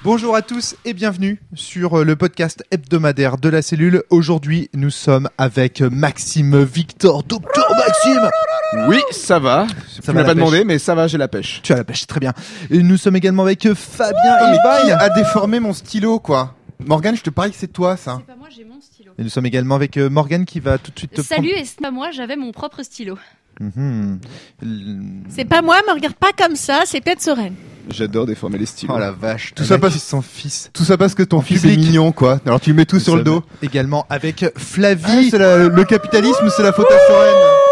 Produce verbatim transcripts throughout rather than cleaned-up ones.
Bonjour à tous et bienvenue sur le podcast hebdomadaire de la cellule. Aujourd'hui, nous sommes avec Maxime Victor, docteur Maxime. Oui, ça va. Ça tu va m'as la pas pêche. demandé, mais ça va, j'ai la pêche. Tu as la pêche, très bien. Et nous sommes également avec Fabien Ah, mais qui Ilvaille. a déformé mon stylo, quoi. Morgane, je te parie que c'est toi, ça. C'est pas moi, j'ai mon stylo. Et nous sommes également avec euh, Morgane qui va tout de suite te Salut, et c'est pas moi, j'avais mon propre stylo. prendre... Mhm. L- C'est pas moi, me regarde pas comme ça, c'est peut-être Soren. J'adore déformer les stylos. Oh la vache. Tout Elle ça accuse passe, son fils. tout ça parce que ton En fils public. est mignon, quoi. Alors tu lui mets tout Nous sur le sommes dos. Également avec Ah, Flavie. c'est la- le capitalisme, c'est la faute à Soren.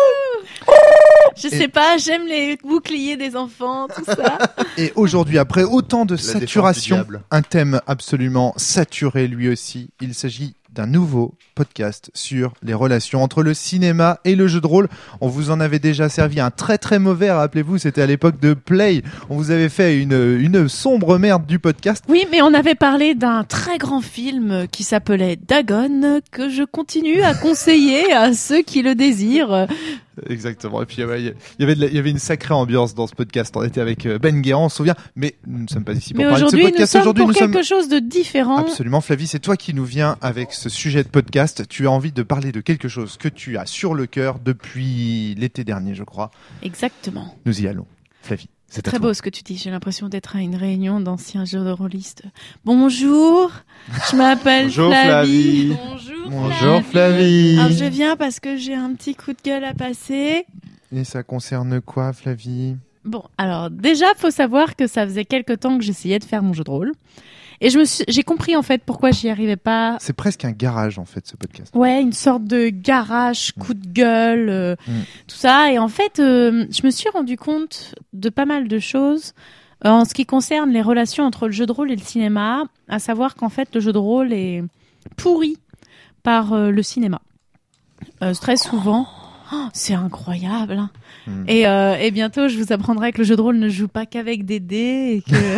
Je Et- sais pas, j'aime les boucliers des enfants, tout ça. Et aujourd'hui, après autant de défense saturation, du diable. un thème absolument saturé lui aussi, il s'agit d'un nouveau podcast sur les relations entre le cinéma et le jeu de rôle. On vous en avait déjà servi un très très mauvais, rappelez-vous, c'était à l'époque de Play. On vous avait fait une, une sombre merde du podcast. Oui, mais on avait parlé d'un très grand film qui s'appelait Dagon, que je continue à conseiller à ceux qui le désirent. Exactement. Et puis il y avait, il y avait, de la- il y avait une sacrée ambiance dans ce podcast. On était avec euh, Ben Guéant, on se souvient. Mais nous ne sommes pas ici pour Mais parler de ce aujourd'hui, nous podcast. sommes Aujourd'hui, pour nous sommes quelque chose de différent. Absolument, Flavie, c'est toi qui nous viens avec ce sujet de podcast. Tu as envie de parler de quelque chose que tu as sur le cœur depuis l'été dernier, je crois. Exactement. Nous y allons. Flavie, c'est à Très toi. beau ce que tu dis, j'ai l'impression d'être à une réunion d'anciens jeux de rôlistes. Bonjour, je m'appelle Bonjour, Flavie. Flavie. Bonjour. Bonjour Flavie. Alors je viens parce que j'ai un petit coup de gueule à passer. Et ça concerne quoi, Flavie? Bon, alors déjà, faut savoir que ça faisait quelque temps que j'essayais de faire mon jeu de rôle. Et je me suis, j'ai compris en fait pourquoi j'y arrivais pas. C'est presque un garage en fait, ce podcast. Ouais, une sorte de garage, coup de gueule, euh, Mm. tout ça. Et en fait, euh, je me suis rendu compte de pas mal de choses euh, en ce qui concerne les relations entre le jeu de rôle et le cinéma. À savoir qu'en fait, le jeu de rôle est pourri par euh, le cinéma. Euh, très souvent. Oh, c'est incroyable. Hein. Mm. Et, euh, et bientôt, je vous apprendrai que le jeu de rôle ne joue pas qu'avec des dés et que.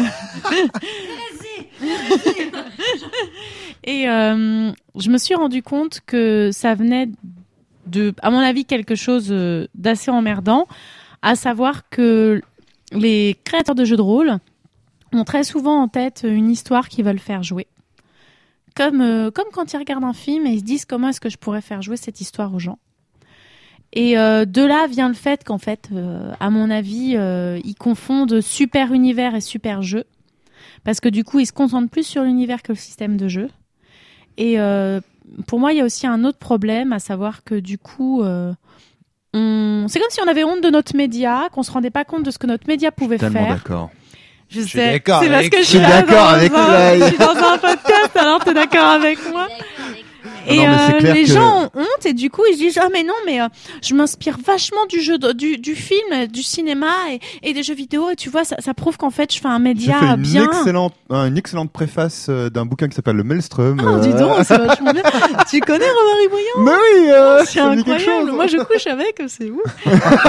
et euh, je me suis rendu compte que ça venait de, à mon avis, quelque chose euh, d'assez emmerdant, à savoir que les créateurs de jeux de rôle ont très souvent en tête une histoire qu'ils veulent faire jouer. Comme, euh, comme quand ils regardent un film et ils se disent comment est-ce que je pourrais faire jouer cette histoire aux gens. Et euh, de là vient le fait qu'en fait, euh, à mon avis, euh, ils confondent super univers et super jeu. Parce que du coup, ils se concentrent plus sur l'univers que le système de jeu. Et euh, pour moi, il y a aussi un autre problème, à savoir que du coup, euh, on... c'est comme si on avait honte de notre média, qu'on se rendait pas compte de ce que notre média pouvait Tellement faire. d'accord. Je suis sais, d'accord c'est parce avec- que je je suis suis là d'accord dans avec un- Laï. Je suis dans un podcast, alors t'es d'accord avec moi. Et Non, mais c'est euh, clair les que- gens ont honte et du coup ils se disent ah mais non mais euh, je m'inspire vachement du jeu de- du, du film, du cinéma et, et des jeux vidéo et tu vois ça, ça prouve qu'en fait je fais un J'ai média fait une bien. excellente, un- une excellente préface euh, d'un bouquin qui s'appelle Le Maelstrom. Oh, dis euh, donc, c'est vachement bien. Tu connais Romary Bouillon? Mais oui, euh, C'est ça me dit quelque incroyable. chose. Moi je couche avec, c'est ouf.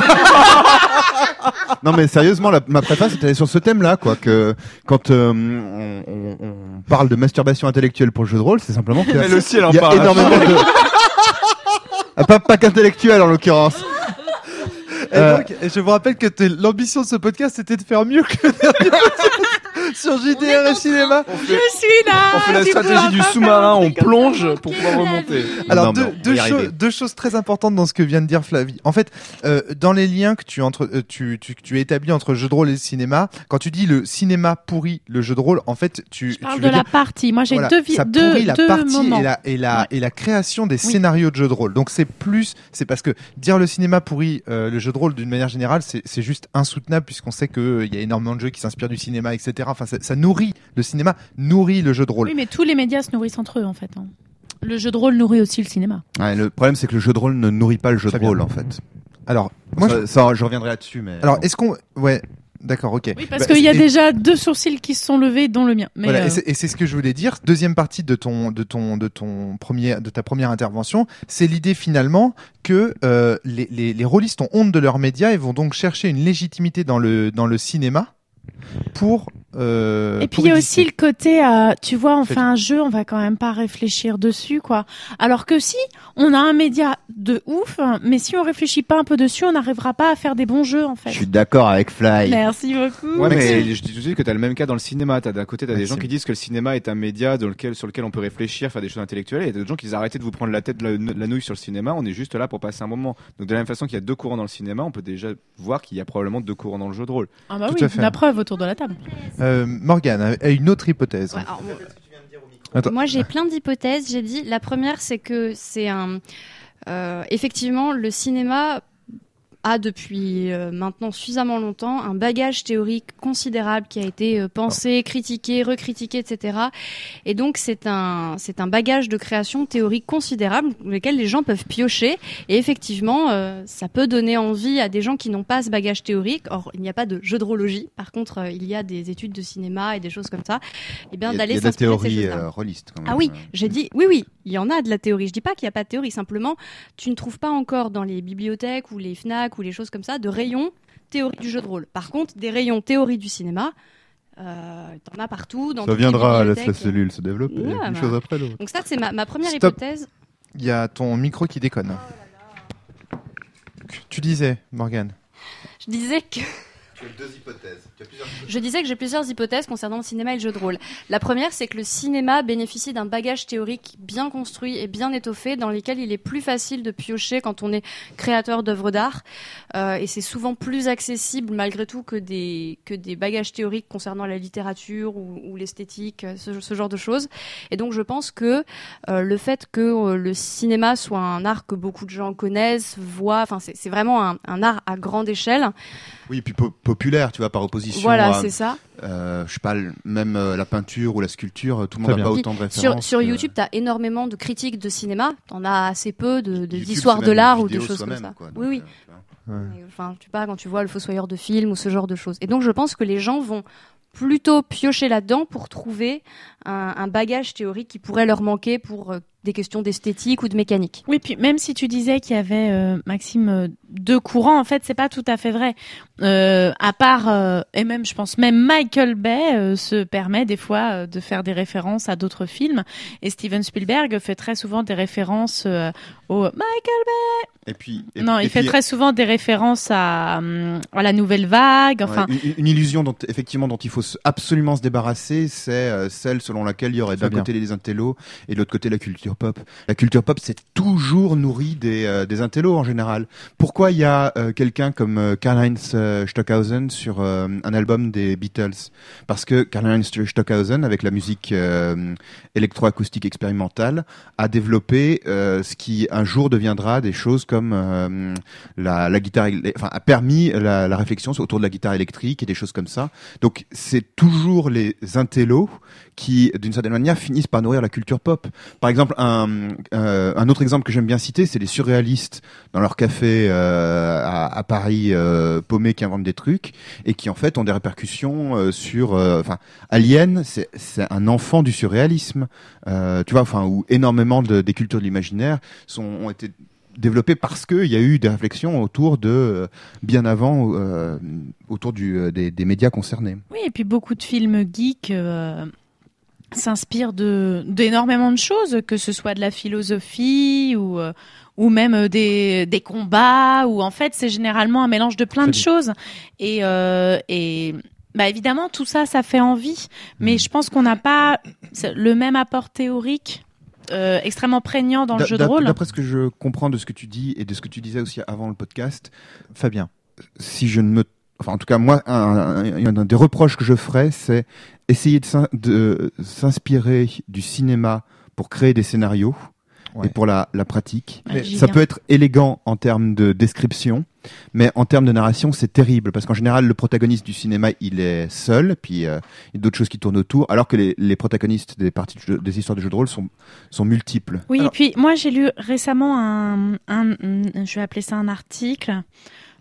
Non mais sérieusement, la- ma préface était sur ce thème-là, quoi. Que quand euh, on, on- on parle de masturbation intellectuelle pour le jeu de rôle, c'est simplement que Elle aussi, elle en il y a parle. énormément de Ah, pas pas qu'intellectuel en l'occurrence. Et Euh, donc, je vous rappelle que t'es- l'ambition de ce podcast c'était de faire mieux que le dernier podcast sur J D R et cinéma. On Je fait, suis là. on fait la tu peux stratégie pas du faire sous-marin, un on truc comme plonge ça. pour pouvoir remonter. Alors Non, mais deux, on va deux, y cho- arriver. deux choses très importantes dans ce que vient de dire Flavie. En fait, euh, dans les liens que tu, entre, euh, tu, tu, tu établis entre le jeu de rôle et le cinéma, quand tu dis le cinéma pourrit le jeu de rôle, en fait, tu, Je tu parle veux de la dire, partie. Moi j'ai voilà, deux vi- ça deux pourrit la deux partie moments. et la, et, la, Ouais. et la création des scénarios de jeu de rôle. Donc c'est plus, c'est parce que dire le cinéma pourrit euh, le jeu de rôle d'une manière générale, c'est c'est juste insoutenable puisqu'on sait qu'il y a énormément de jeux qui s'inspirent du cinéma, et cetera. Enfin, ça, ça nourrit, le cinéma nourrit le jeu de rôle. Oui mais tous les médias se nourrissent entre eux en fait. hein. Le jeu de rôle nourrit aussi le cinéma. Ouais, le problème c'est que le jeu de rôle ne nourrit pas le jeu Très de bien. rôle en fait. Alors, moi, ça, ça, je reviendrai là-dessus, mais. alors bon. est-ce qu'on, ouais, d'accord, ok. Oui parce Bah, qu'il y a et- déjà deux sourcils qui se sont levés dont le mien. Mais Voilà, euh, et c'est- et c'est ce que je voulais dire. Deuxième partie de ton, de ton, de ton premier, de ta première intervention, c'est l'idée finalement que euh, les, les, les rôlistes ont honte de leurs médias et vont donc chercher une légitimité dans le, dans le cinéma pour Euh, Et puis pour il y a exister. aussi le côté, euh, tu vois, on Faites- fait un jeu, on va quand même pas réfléchir dessus, quoi. Alors que si, on a un média de ouf, mais si on réfléchit pas un peu dessus, on n'arrivera pas à faire des bons jeux, en fait. Je suis d'accord avec Fly. Merci beaucoup. Ouais, mais je dis tout de suite que t'as le même cas dans le cinéma. T'as d'un côté, t'as des gens Maxime. qui disent que le cinéma est un média dans lequel, sur lequel on peut réfléchir, faire des choses intellectuelles. Et il y a d'autres gens qui disent arrêtez de vous prendre la tête, de la, de la nouille sur le cinéma. On est juste là pour passer un moment. Donc de la même façon qu'il y a deux courants dans le cinéma, on peut déjà voir qu'il y a probablement deux courants dans le jeu de rôle. Ah bah Tout oui, à fait. la preuve autour de la table. Euh, Morgane a a une autre hypothèse. Ouais, alors, moi- Attends. Moi, j'ai plein d'hypothèses. J'ai dit, la première, c'est que c'est un. euh, effectivement, le cinéma a depuis euh, maintenant suffisamment longtemps un bagage théorique considérable qui a été euh, pensé, critiqué, recritiqué, et cetera. Et donc c'est un c'est un bagage de création théorique considérable dans lequel les gens peuvent piocher. Et effectivement, euh, ça peut donner envie à des gens qui n'ont pas ce bagage théorique. Or, il n'y a pas de jeu de rôlologie. Par contre, euh, il y a des études de cinéma et des choses comme ça. Et bien Il y a, d'aller il y a des s'inspirer de ces théories choses-là. euh, rôlistes quand même. Ah oui, Euh, j'ai dit, oui, oui, il y en a de la théorie. Je dis pas qu'il n'y a pas de théorie, simplement, tu ne trouves pas encore dans les bibliothèques ou les FNAC ou les choses comme ça de rayons théorie du jeu de rôle. Par contre, des rayons théorie du cinéma, euh, t'en as partout. Dans Ça toutes les viendra, laisse la bibliothèques. cellule se développer, Ouais, une bah. chose après l'autre. Donc ça, c'est ma, ma première Stop. hypothèse. Il y a ton micro qui déconne. Tu disais, Morgane. Je disais que Tu as deux hypothèses. Tu as plusieurs Je disais que j'ai plusieurs hypothèses concernant le cinéma et le jeu de rôle. La première, c'est que le cinéma bénéficie d'un bagage théorique bien construit et bien étoffé, dans lesquels il est plus facile de piocher quand on est créateur d'œuvres d'art. Euh, et c'est souvent plus accessible, malgré tout, que des, que des bagages théoriques concernant la littérature ou, ou l'esthétique, ce, ce genre de choses. Et donc, je pense que euh, le fait que euh, le cinéma soit un art que beaucoup de gens connaissent, voient, enfin, c'est, c'est vraiment un, un art à grande échelle. Oui, puis po- populaire, tu vois, par opposition Voilà, à, c'est ça. euh, je sais pas, le- même euh, la peinture ou la sculpture, tout le Très monde n'a bien. pas autant de Sur, références. sur que- YouTube, tu as énormément de critiques de cinéma. Tu en as assez peu de, de, YouTube, d'histoires c'est de même l'art une ou de vidéo choses comme soi-même, ça. quoi, donc, oui, oui. euh, tu vois. Ouais. Enfin, tu parles quand tu vois le Fossoyeur de film ou ce genre de choses. Et donc, je pense que les gens vont plutôt piocher là-dedans pour trouver un, un bagage théorique qui pourrait leur manquer pour euh, des questions d'esthétique ou de mécanique. Oui, puis même si tu disais qu'il y avait, euh, Maxime, euh, deux courants, en fait, c'est pas tout à fait vrai. Euh, à part, euh, et même, je pense, même Michael Bay euh, se permet des fois euh, de faire des références à d'autres films. Et Steven Spielberg fait très souvent des références euh, au Michael Et puis, et- Non, et il fait puis, très souvent des références à, hum, à la nouvelle vague. Enfin, ouais, une, une illusion dont effectivement dont il faut se- absolument se débarrasser, c'est euh, celle selon laquelle il y aurait d'un Très côté les intellos et de l'autre côté la culture pop. La culture pop, c'est toujours nourri des euh, des intellos en général. Pourquoi il y a euh, quelqu'un comme euh, Karl-Heinz euh, Stockhausen sur euh, un album des Beatles? Parce que Karl-Heinz Stockhausen, avec la musique euh, électroacoustique expérimentale, a développé euh, ce qui un jour deviendra des choses comme euh, la, la guitare, éle- enfin a permis la, la réflexion autour de la guitare électrique et des choses comme ça. Donc c'est toujours les intellos qui, d'une certaine manière, finissent par nourrir la culture pop. Par exemple, un, euh, un autre exemple que j'aime bien citer, c'est les surréalistes dans leur café euh, à, à Paris, euh, paumés, qui inventent des trucs et qui en fait ont des répercussions euh, sur. euh, Enfin, Alien, c'est c'est un enfant du surréalisme, euh, tu vois, enfin où énormément de, des cultures de l'imaginaire sont ont été développé parce qu'il y a eu des réflexions autour de, euh, bien avant, euh, autour du, euh, des, des médias concernés. oui, et puis beaucoup de films geeks euh, s'inspirent de d'énormément de choses, que ce soit de la philosophie ou euh, ou même euh, des des combats, ou en fait c'est généralement un mélange de plein Très de bien. choses. Et euh, et bah évidemment tout ça, ça fait envie, mais je pense qu'on n'a pas le même apport théorique euh, extrêmement prégnant dans le D'a- jeu de d'a- rôle. D'après ce que je comprends de ce que tu dis et de ce que tu disais aussi avant le podcast, Fabien. si je ne me, enfin en tout cas moi, un, un- un des reproches que je ferais, c'est essayer de, s'in- de s'inspirer du cinéma pour créer des scénarios Ouais. et pour la, la pratique. Ouais, j'y Ça viens. peut être élégant en termes de description, mais en termes de narration, c'est terrible parce qu'en général, le protagoniste du cinéma, il est seul, puis euh, il y a d'autres choses qui tournent autour, alors que les, les protagonistes des parties de jeu- des histoires de jeux de rôle sont sont multiples. Oui, Alors- et puis moi j'ai lu récemment un, un, un- je vais appeler ça un article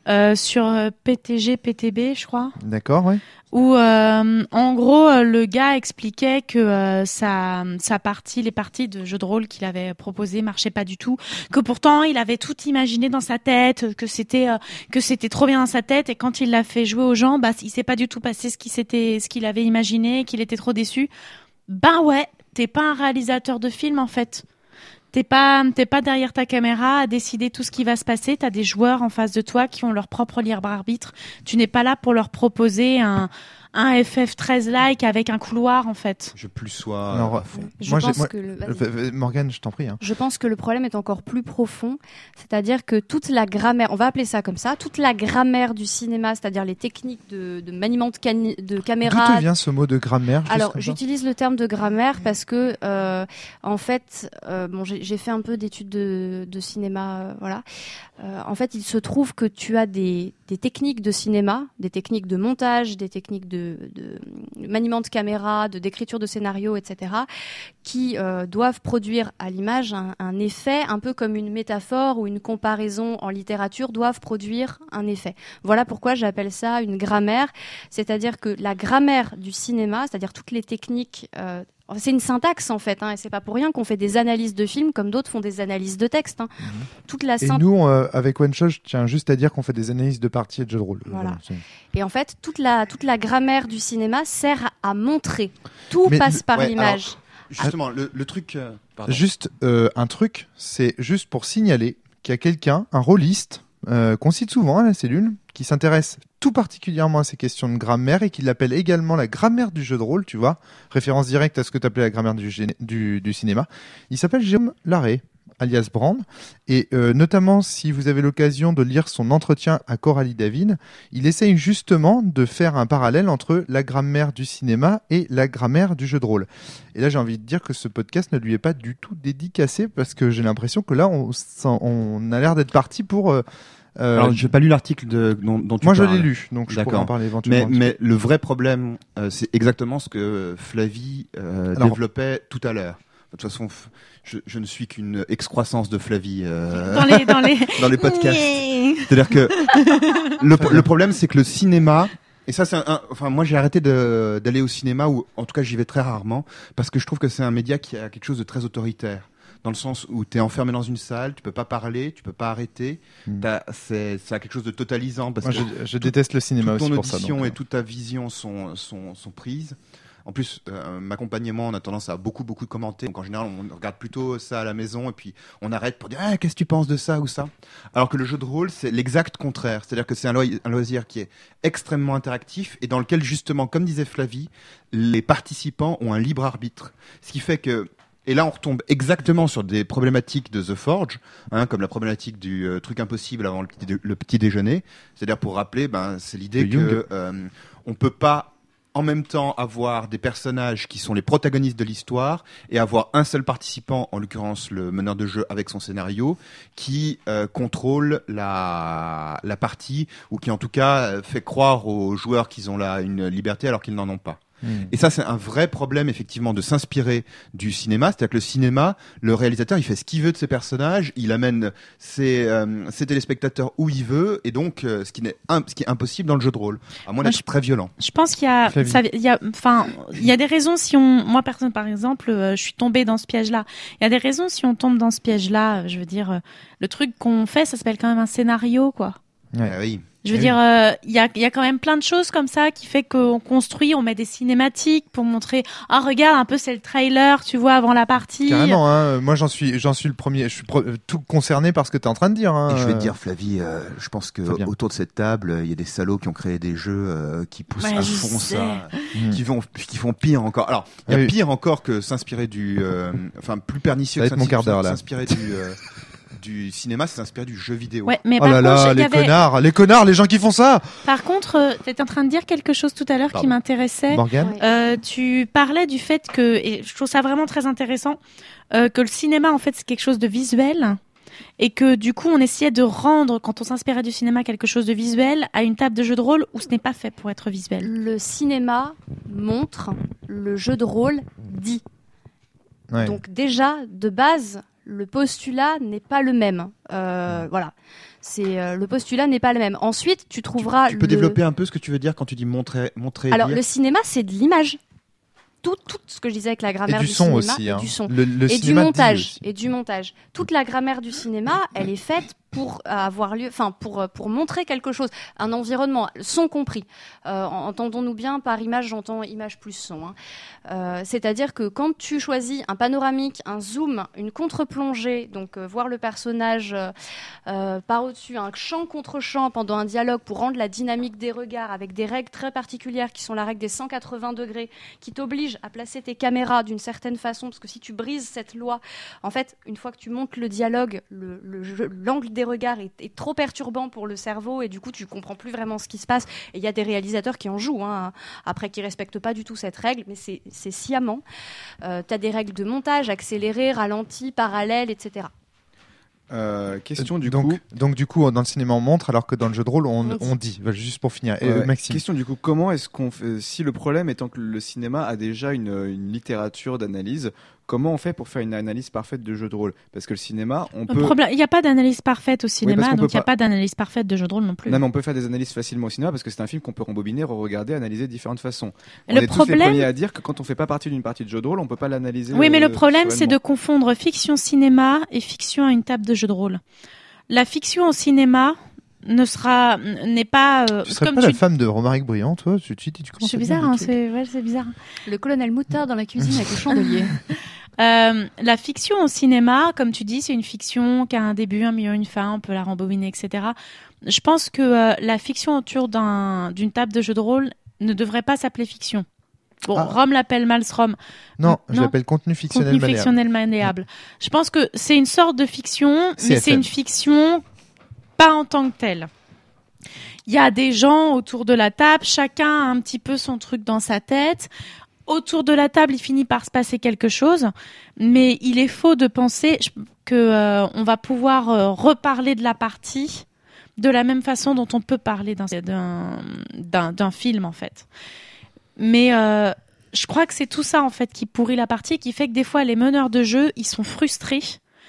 euh, sur euh, P T G, P T B, je crois. D'accord, ouais. Où euh, en gros euh, le gars expliquait que euh, sa sa partie, les parties de jeu de rôle qu'il avait proposées marchaient pas du tout, que pourtant il avait tout imaginé dans sa tête, que c'était euh, que c'était trop bien dans sa tête, et quand il l'a fait jouer aux gens, bah il s'est pas du tout passé ce qui s'était ce qu'il avait imaginé, qu'il était trop déçu. Ben ouais, t'es pas un réalisateur de film en fait. T'es pas, t'es pas derrière ta caméra à décider tout ce qui va se passer. T'as des joueurs en face de toi qui ont leur propre libre arbitre. Tu n'es pas là pour leur proposer un, un F F treize-like avec un couloir, en fait. Je plus sois. Alors, à fond. Je moi, j'ai- pense moi- que le... vas-y. Euh, Morgane, je t'en prie. Hein. Je pense que le problème est encore plus profond, c'est-à-dire que toute la grammaire, on va appeler ça comme ça, toute la grammaire du cinéma, c'est-à-dire les techniques de, de maniement de, cani- de D'où caméra. te vient ce mot de grammaire juste Alors, comme ça j'utilise le terme de grammaire parce que, euh, en fait, euh, bon, j'ai j'ai fait un peu d'études de, de cinéma, euh, voilà. Euh, en fait, il se trouve que tu as des, des techniques de cinéma, des techniques de montage, des techniques de, de maniement de caméra, de d'écriture de scénario, et cetera, qui euh, doivent produire à l'image un, un effet, un peu comme une métaphore ou une comparaison en littérature doivent produire un effet. Voilà pourquoi j'appelle ça une grammaire, c'est-à-dire que la grammaire du cinéma, c'est-à-dire toutes les techniques, euh, c'est une syntaxe en fait, hein, et c'est pas pour rien qu'on fait des analyses de films comme d'autres font des analyses de texte. Hein. Mhm. Toute la Et syntaxe. nous, euh, avec One Shot, je tiens juste à dire qu'on fait des analyses de parties et de jeux de rôle. Voilà. c'est- Et en fait, toute la, toute la grammaire du cinéma sert à montrer. Tout Mais- passe par ouais, l'image. Justement, le, le truc. euh, pardon. Juste euh, un truc, c'est juste pour signaler qu'il y a quelqu'un, un rôliste, euh, qu'on cite souvent à la cellule, qui s'intéresse tout particulièrement à ces questions de grammaire et qui l'appelle également la grammaire du jeu de rôle, tu vois, référence directe à ce que tu appelais la grammaire du, gé- du, du cinéma. Il s'appelle Jérôme Larrey, alias Brand, et euh, notamment si vous avez l'occasion de lire son entretien à Coralie David, il essaye justement de faire un parallèle entre la grammaire du cinéma et la grammaire du jeu de rôle. Et là, j'ai envie de dire que ce podcast ne lui est pas du tout dédicacé parce que j'ai l'impression que là, on, sent- on a l'air d'être parti pour... euh, euh, Alors, j'ai pas lu l'article de, dont, dont tu moi, je parles. l'ai lu, donc je pourrais D'accord. en parler Mais, éventuellement. un petit mais le vrai problème, euh, c'est exactement ce que Flavie euh, Alors- développait tout à l'heure. De toute façon, f- je, je ne suis qu'une excroissance de Flavie euh, Dans les, dans les. dans les podcasts. C'est-à-dire que le, le problème, c'est que le cinéma, et ça, c'est un, un- enfin, moi, j'ai arrêté de- d'aller au cinéma, ou en tout cas, j'y vais très rarement, parce que je trouve que c'est un média qui a quelque chose de très autoritaire. Dans le sens où tu es enfermé dans une salle, tu peux pas parler, tu peux pas arrêter. Hmm. T'as- C'est ça a quelque chose de totalisant parce Moi, que je, je déteste le cinéma toute aussi ton pour ça. audition donc, et euh. toute ta vision sont, sont, sont prises. En plus, euh, m'accompagnement, on a tendance à beaucoup, beaucoup commenter. Donc en général, on regarde plutôt ça à la maison et puis on arrête pour dire ah, qu'est-ce que tu penses de ça ou ça. Alors que le jeu de rôle, c'est l'exact contraire. C'est-à-dire que c'est un, loi- un loisir qui est extrêmement interactif et dans lequel, justement, comme disait Flavie, les participants ont un libre arbitre. Ce qui fait que et là, on retombe exactement sur des problématiques de The Forge, hein, comme la problématique du euh, truc impossible avant le petit, dé- le petit déjeuner. C'est-à-dire, pour rappeler, ben, c'est l'idée De Jung. que euh, on peut pas en même temps avoir des personnages qui sont les protagonistes de l'histoire et avoir un seul participant, en l'occurrence le meneur de jeu avec son scénario, qui euh, contrôle la, la partie ou qui en tout cas euh, fait croire aux joueurs qu'ils ont là une liberté alors qu'ils n'en ont pas. Hmm. Et ça, c'est un vrai problème, effectivement, de s'inspirer du cinéma. C'est-à-dire que le cinéma, le réalisateur, il fait ce qu'il veut de ses personnages, il amène ses, euh, ses téléspectateurs où il veut, et donc, euh, ce, qui n'est im- ce qui est impossible dans le jeu de rôle. À moins Moi, d'être je- très violent. Je pense qu'il y a, Flavie. ça- il y a, enfin, il y a des raisons si on, moi personne par exemple, euh, je suis tombée dans ce piège-là. Il y a des raisons si on tombe dans ce piège-là. euh, Je veux dire, euh, le truc qu'on fait, ça s'appelle quand même un scénario, quoi. Ouais. Ah oui. Je veux Eh dire, euh, il y a, il y a quand même plein de choses comme ça qui fait qu'on construit, on met des cinématiques pour montrer. Ah, regarde, un peu c'est le trailer, tu vois, avant la partie. Carrément, hein, moi j'en suis, j'en suis le premier, je suis pro- tout concerné par ce que tu es en train de dire. Hein, Et je vais te euh. dire, Flavie, euh, je pense que Fabien. autour de cette table, il y a des salauds qui ont créé des jeux euh, qui poussent Ouais, à je fond sais. ça. Hmm. Qui font, qui font pire encore. Alors, il y a Oui. pire encore que s'inspirer du, euh, enfin, plus pernicieux Ça va que être mon quart d'heure, là. s'inspirer du, euh, du cinéma, c'est s'inspirer du jeu vidéo. Ouais, mais Oh par là contre, là, il y les avait, connards, les connards, les gens qui font ça. par contre, euh, t'étais en train de dire quelque chose tout à l'heure qui Pardon. m'intéressait. Morgane. Ouais. Euh, tu parlais du fait que, et je trouve ça vraiment très intéressant, euh, que le cinéma, en fait, c'est quelque chose de visuel. Et que du coup, on essayait de rendre, quand on s'inspirait du cinéma, quelque chose de visuel à une table de jeu de rôle où ce n'est pas fait pour être visuel. Le cinéma montre, le jeu de rôle dit. Ouais. Donc déjà, de base, le postulat n'est pas le même. Euh, voilà. C'est euh, le postulat n'est pas le même. Ensuite, tu trouveras. Tu, tu peux le... développer un peu ce que tu veux dire quand tu dis montrer, montrer. Alors, lire le cinéma, c'est de l'image. Tout, tout ce que je disais avec la Et grammaire du du son cinéma, aussi. et Hein. du son. Le, le et du cinéma dit montage aussi. et du montage. Toute la grammaire du cinéma, elle est faite pour avoir lieu, enfin pour pour montrer quelque chose, un environnement, son compris. Euh, entendons-nous bien, par image, j'entends image plus son. Hein. Euh, c'est-à-dire que quand tu choisis un panoramique, un zoom, une contre-plongée, donc euh, voir le personnage euh, euh, par au-dessus, un champ contre champ pendant un dialogue pour rendre la dynamique des regards avec des règles très particulières qui sont la règle des cent quatre-vingts degrés, qui t'oblige à placer tes caméras d'une certaine façon, parce que si tu brises cette loi, en fait, une fois que tu montes le dialogue, le, le jeu, l'angle des regards est, est trop perturbant pour le cerveau et du coup, tu comprends plus vraiment ce qui se passe. Et il y a des réalisateurs qui en jouent, hein, après qui respectent pas du tout cette règle, mais c'est, c'est sciemment. Euh, tu as des règles de montage, accéléré, ralenti, parallèle, et cetera. Euh, question du donc, coup. donc du coup, dans le cinéma on montre, alors que dans le jeu de rôle on, On dit. on dit. Voilà, juste pour finir. Et, Ouais, euh, Maxime. Question du coup, comment est-ce qu'on fait, si le problème étant que le cinéma a déjà une, une littérature d'analyse, comment on fait pour faire une analyse parfaite de jeu de rôle? Parce que le cinéma, on Le peut. problème, il n'y a pas d'analyse parfaite au cinéma, parce qu'on donc peut il n'y a pas- pas d'analyse parfaite de jeu de rôle non plus. Non, mais on peut faire des analyses facilement au cinéma parce que c'est un film qu'on peut rembobiner, re-regarder, analyser de différentes façons. On Le est tous problème- les premiers à dire que quand on fait pas partie d'une partie de jeu de rôle, on peut pas l'analyser. Oui, mais euh, le problème, c'est de sereinement. confondre fiction cinéma et fiction à une table de jeu de rôle. La fiction au cinéma ne sera, n'est pas, euh, Tu serais comme pas tu la femme de Romaric Briand, toi tu, tu, tu Je commences suis à dire bizarre, des hein, trucs. c'est, ouais, c'est bizarre. Le colonel Moutard dans la cuisine avec le chandelier. Euh, la fiction au cinéma, comme tu dis, c'est une fiction qui a un début, un milieu, une fin, on peut la rembobiner, et cetera. Je pense que euh, la fiction autour d'un, d'une table de jeu de rôle ne devrait pas s'appeler fiction. Bon, Ah. Rome l'appelle Malsrom. Non, je Non. l'appelle contenu fictionnel Contenu malléable. fictionnel malléable. Je pense que c'est une sorte de fiction, C mais F c'est M. une fiction pas en tant que telle. Il y a des gens autour de la table, chacun a un petit peu son truc dans sa tête. Autour de la table, il finit par se passer quelque chose, mais il est faux de penser que euh, on va pouvoir euh, reparler de la partie de la même façon dont on peut parler d'un d'un, d'un, d'un film en fait. Mais euh, je crois que c'est tout ça en fait qui pourrit la partie, qui fait que des fois les meneurs de jeu ils sont frustrés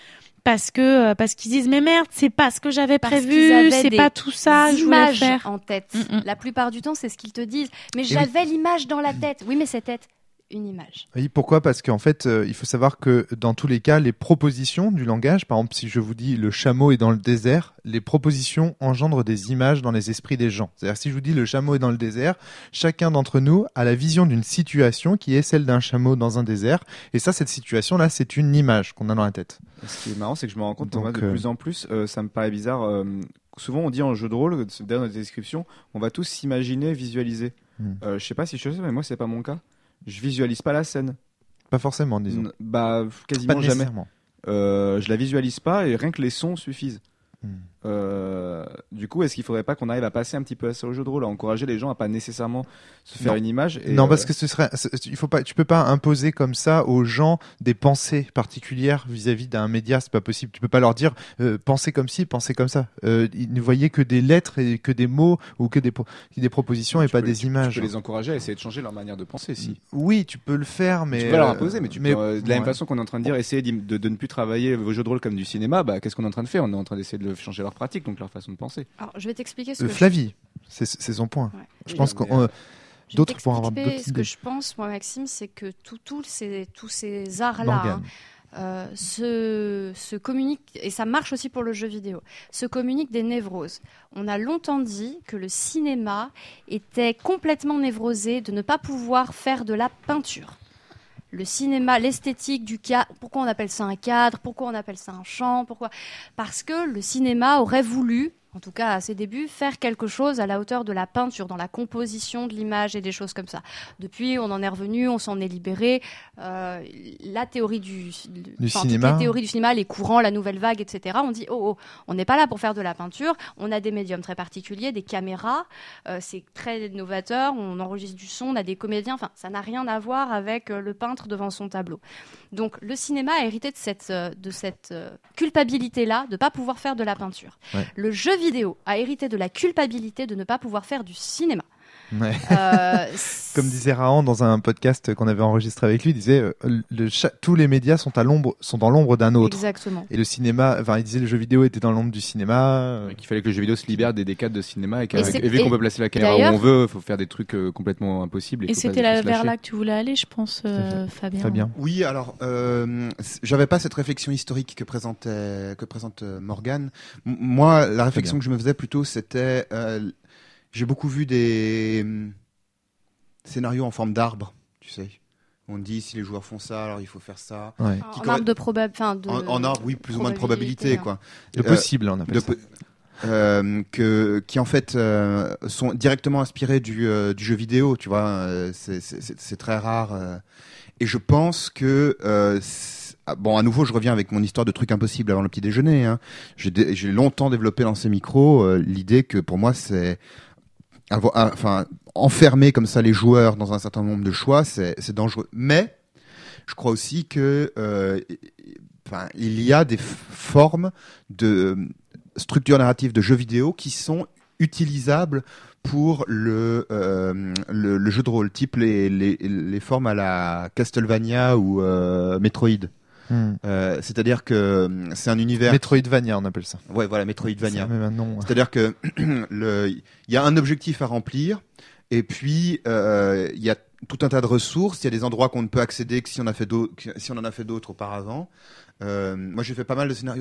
parce que euh, parce qu'ils disent mais merde c'est pas ce que j'avais Parce qu'ils prévu, avaient c'est des pas tout ça que je voulais images faire. en tête. Mm-mm. La plupart du temps, c'est ce qu'ils te disent. Mais oui. j'avais l'image dans la tête. Oui, mais c'était une image. Oui, pourquoi? Parce qu'en fait, euh, il faut savoir que dans tous les cas, les propositions du langage, par exemple, si je vous dis le chameau est dans le désert, les propositions engendrent des images dans les esprits des gens. C'est-à-dire, si je vous dis le chameau est dans le désert, chacun d'entre nous a la vision d'une situation qui est celle d'un chameau dans un désert. Et ça, cette situation-là, c'est une image qu'on a dans la tête. Ce qui est marrant, c'est que je me rends compte que Donc, moi, de euh, plus en plus, euh, ça me paraît bizarre. euh, souvent, on dit en jeu de rôle, derrière notre description, on va tous s'imaginer, visualiser. Hmm. Euh, je sais pas si je sais, mais moi, c'est pas mon cas. Je visualise pas la scène. Pas forcément, disons. N- Bah, Pas quasiment jamais. nécessairement. Euh, je la visualise pas et rien que les sons suffisent. Hmm. Euh, du coup, est-ce qu'il faudrait pas qu'on arrive à passer un petit peu à ça au jeu de rôle, à encourager les gens à pas nécessairement se faire Non. une image et, Non, euh, parce que ce serait, c'est- il faut pas, tu peux pas imposer comme ça aux gens des pensées particulières vis-à-vis d'un média, c'est pas possible. Tu peux pas leur dire euh, pensez comme ci, pensez comme ça. Euh, ils ne voyaient que des lettres et que des mots ou que des, pro- des propositions et tu pas peux- des tu- images. Tu peux les encourager à essayer de changer leur manière de penser, si. Oui, tu peux le faire, mais tu peux pas leur euh, imposer, mais tu mais- peux, euh, de la même ouais. façon qu'on est en train de dire, essayer d'im- de, de ne plus travailler vos jeux de rôle comme du cinéma, bah, qu'est-ce qu'on est en train de faire? On est en train d'essayer de changer leur pratique, donc leur façon de penser. Alors, je vais t'expliquer ce Euh, que Flavie, c'est c'est son point. je... Ouais. Je Oui, pense mais, qu'on. euh, euh, je vais d'autres pourront avoir t'expliquer d'autres ce idées. que je pense, moi, Maxime, c'est que tout- tout ces- tous ces arts-là Morgane. hein, euh, se, se communiquent, et ça marche aussi pour le jeu vidéo, se communiquent des névroses. On a longtemps dit que le cinéma était complètement névrosé de ne pas pouvoir faire de la peinture. Le cinéma, l'esthétique du cadre, pourquoi on appelle ça un cadre, pourquoi on appelle ça un champ, pourquoi? Parce que le cinéma aurait voulu, en tout cas à ses débuts, faire quelque chose à la hauteur de la peinture, dans la composition de l'image et des choses comme ça. Depuis, on en est revenu, on s'en est libéré. Euh, la théorie du, Du enfin, cinéma. toutes les théories du cinéma, les courants, la nouvelle vague, et cetera. On dit, oh, oh, on n'est pas là pour faire de la peinture. On a des médiums très particuliers, des caméras. Euh, c'est très novateur. On enregistre du son, on a des comédiens. Enfin, ça n'a rien à voir avec euh, le peintre devant son tableau. Donc, le cinéma a hérité de cette, euh, de cette euh, culpabilité-là de ne pas pouvoir faire de la peinture. Ouais. Le jeu vidéo a hérité de la culpabilité de ne pas pouvoir faire du cinéma. Ouais. Euh, Comme disait Rahan dans un podcast qu'on avait enregistré avec lui, il disait euh, le, cha- tous les médias sont à l'ombre, sont dans l'ombre d'un autre. Exactement. Et le cinéma, enfin, il disait le jeu vidéo était dans l'ombre du cinéma. euh, Qu'il fallait que le jeu vidéo se libère des, des cadres de cinéma et, Et qu'avec- c'est- et vu et qu'on peut placer la caméra où d'ailleurs- on veut, il faut faire des trucs euh, complètement impossibles. Et faut c'était pas- là, faut se vers lâcher. là que tu voulais aller, je pense, euh, Fabien. Fabien. Oui, alors euh, c- j'avais pas cette réflexion historique que présentait que présente euh, Morgane. M- moi, la réflexion bien. que je me faisais plutôt, c'était euh, j'ai beaucoup vu des hum, scénarios en forme d'arbre, tu sais. On dit si les joueurs font ça, alors il faut faire ça. Ouais. Qui En corre- arbre de probab... enfin, de... En, en arbre, oui, plus ou moins de probabilité, probabilité, quoi. De Euh, possible, on appelle de ça. po- euh, que qui en fait euh, sont directement inspirés du, euh, du jeu vidéo, tu vois. euh, c'est, c'est, c'est- c'est très rare. euh. Et je pense que euh, c'est- ah, bon, à nouveau, je reviens avec mon histoire de trucs impossibles avant le petit déjeuner. Hein. J'ai, dé- j'ai longtemps développé dans ces micros euh, l'idée que pour moi, c'est avoir, ah, enfin, enfermer comme ça les joueurs dans un certain nombre de choix, c'est, c'est dangereux. Mais je crois aussi que euh, enfin, il y a des f- formes de structures narratives de jeux vidéo qui sont utilisables pour le, euh, le, le jeu de rôle, type les, les, les formes à la Castlevania ou euh, Metroid. Hmm. Euh, c'est-à-dire que hum, c'est un univers. Metroidvania, on appelle ça. Ouais, voilà, Ça Metroidvania. a même un nom. C'est-à-dire que le, il y a un objectif à remplir, et puis euh, il y a tout un tas de ressources. Il y a des endroits qu'on ne peut accéder que si on a fait d'autres, que si on en a fait d'autres auparavant. Euh, moi, j'ai fait pas mal de scénarios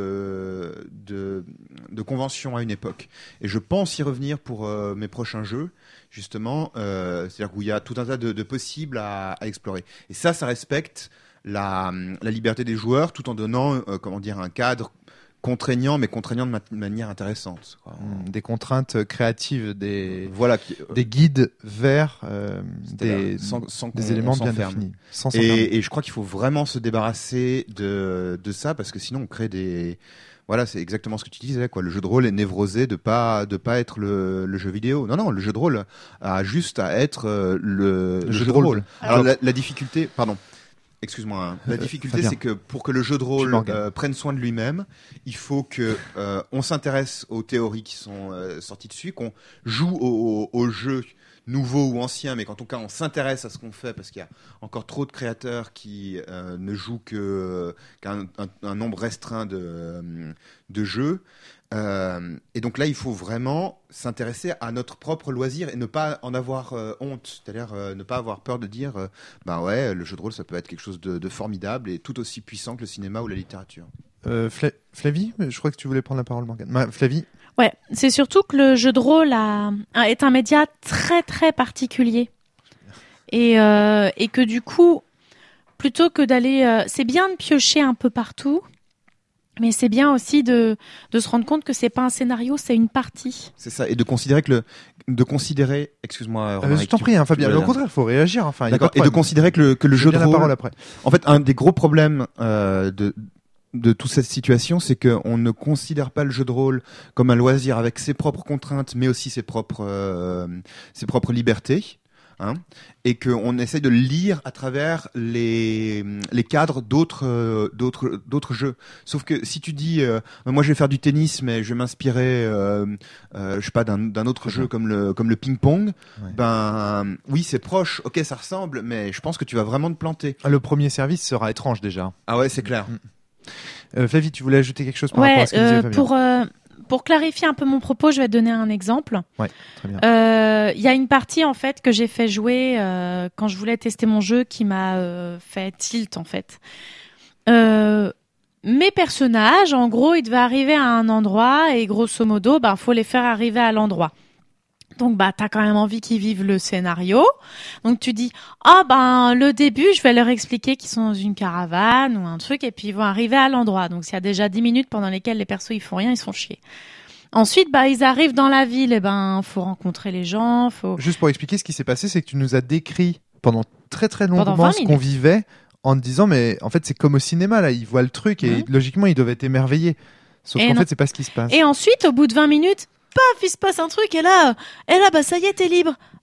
de de, de conventions à une époque, et je pense y revenir pour euh, mes prochains jeux, justement. Euh, c'est-à-dire où il y a tout un tas de, de possibles à, à explorer. Et ça, ça respecte la, la liberté des joueurs, tout en donnant, euh, comment dire, un cadre contraignant, mais contraignant de ma- manière intéressante, quoi. Hmm, Des contraintes créatives, des, Voilà, qui, euh, des guides vers euh, c'est-à-dire des, sans, sans des qu'on- éléments on bien s'enferme. définis. Sans s'enfermer. Et, et je crois qu'il faut vraiment se débarrasser de, de ça, parce que sinon on crée des... Voilà, c'est exactement ce que tu disais, quoi. Le jeu de rôle est névrosé de pas de pas être le, le jeu vidéo. Non, non, le jeu de rôle a juste à être euh, le, le jeu, de rôle. Alors, la, la difficulté, pardon, excuse-moi, hein. la Euh, difficulté, Fabien. c'est que pour que le jeu de Je rôle m'organe. euh, prenne soin de lui-même, il faut que euh, on s'intéresse aux théories qui sont euh, sorties dessus, qu'on joue au, au, au jeu nouveau ou ancien, mais qu'en tout cas on s'intéresse à ce qu'on fait, parce qu'il y a encore trop de créateurs qui euh, ne jouent que qu'un un, un nombre restreint de, euh, de jeux. Euh, et donc là, il faut vraiment s'intéresser à notre propre loisir et ne pas en avoir euh, honte, c'est-à-dire euh, ne pas avoir peur de dire, euh, bah ouais, le jeu de rôle, ça peut être quelque chose de, de formidable et tout aussi puissant que le cinéma ou la littérature. Euh, Fla- Flavie, je crois que tu voulais prendre la parole, Morgane. Ma- Flavie, Ouais, c'est surtout que le jeu de rôle a, a- est un média très très particulier. Et, euh, et que du coup, plutôt que d'aller... euh, c'est bien de piocher un peu partout, mais c'est bien aussi de, de se rendre compte que c'est pas un scénario, c'est une partie. C'est ça, et de considérer que le, de considérer, excuse-moi, euh, Romaric, je t'en tu- prie, hein, tu Fabien. voulais Au dire. contraire, il faut réagir. Enfin, y a D'accord, pas et de problème. considérer que le, que le Je jeu veux de bien la rôle, parole après. en fait, un des gros problèmes euh, de de toute cette situation, c'est qu'on ne considère pas le jeu de rôle comme un loisir avec ses propres contraintes, mais aussi ses propres euh, ses propres libertés, hein, et qu'on essaye de le lire à travers les les cadres d'autres euh, d'autres d'autres jeux. Sauf que si tu dis, euh, moi je vais faire du tennis, mais je vais m'inspirer, euh, euh, je sais pas, d'un d'un autre jeu comme le comme le ping-pong, Ouais. ben oui, c'est proche, ok, ça ressemble, mais je pense que tu vas vraiment te planter. Ah, le premier service sera étrange déjà. Ah ouais, c'est clair. Euh, Flavie, tu voulais ajouter quelque chose par rapport Ouais, à ce que disait euh, Fabien? pour, euh, pour clarifier un peu mon propos, je vais te donner un exemple. Ouais, très bien. Euh, Il y a une partie en fait que j'ai fait jouer euh, quand je voulais tester mon jeu qui m'a euh, fait tilt en fait. Euh, mes personnages, en gros, ils devaient arriver à un endroit et grosso modo, ben faut les faire arriver à l'endroit. Donc bah t'as quand même envie qu'ils vivent le scénario. Donc tu dis ah ben le début je vais leur expliquer qu'ils sont dans une caravane ou un truc et puis ils vont arriver à l'endroit. Donc s'il y a déjà dix minutes pendant lesquelles les persos ils font rien, ils se font chier. Ensuite bah ils arrivent dans la ville et ben faut rencontrer les gens, faut Juste pour expliquer ce qui s'est passé, c'est que tu nous as décrit pendant très très Pendant longuement vingt ce qu'on minutes. vivait en te disant mais en fait c'est comme au cinéma là, ils voient le truc et Mhm. logiquement ils doivent être émerveillés. Sauf Et qu'en non. fait c'est pas ce qui se passe. Et ensuite, au bout de vingt minutes, paf, il se passe un truc et là, et là, bah ça y est, t'es libre.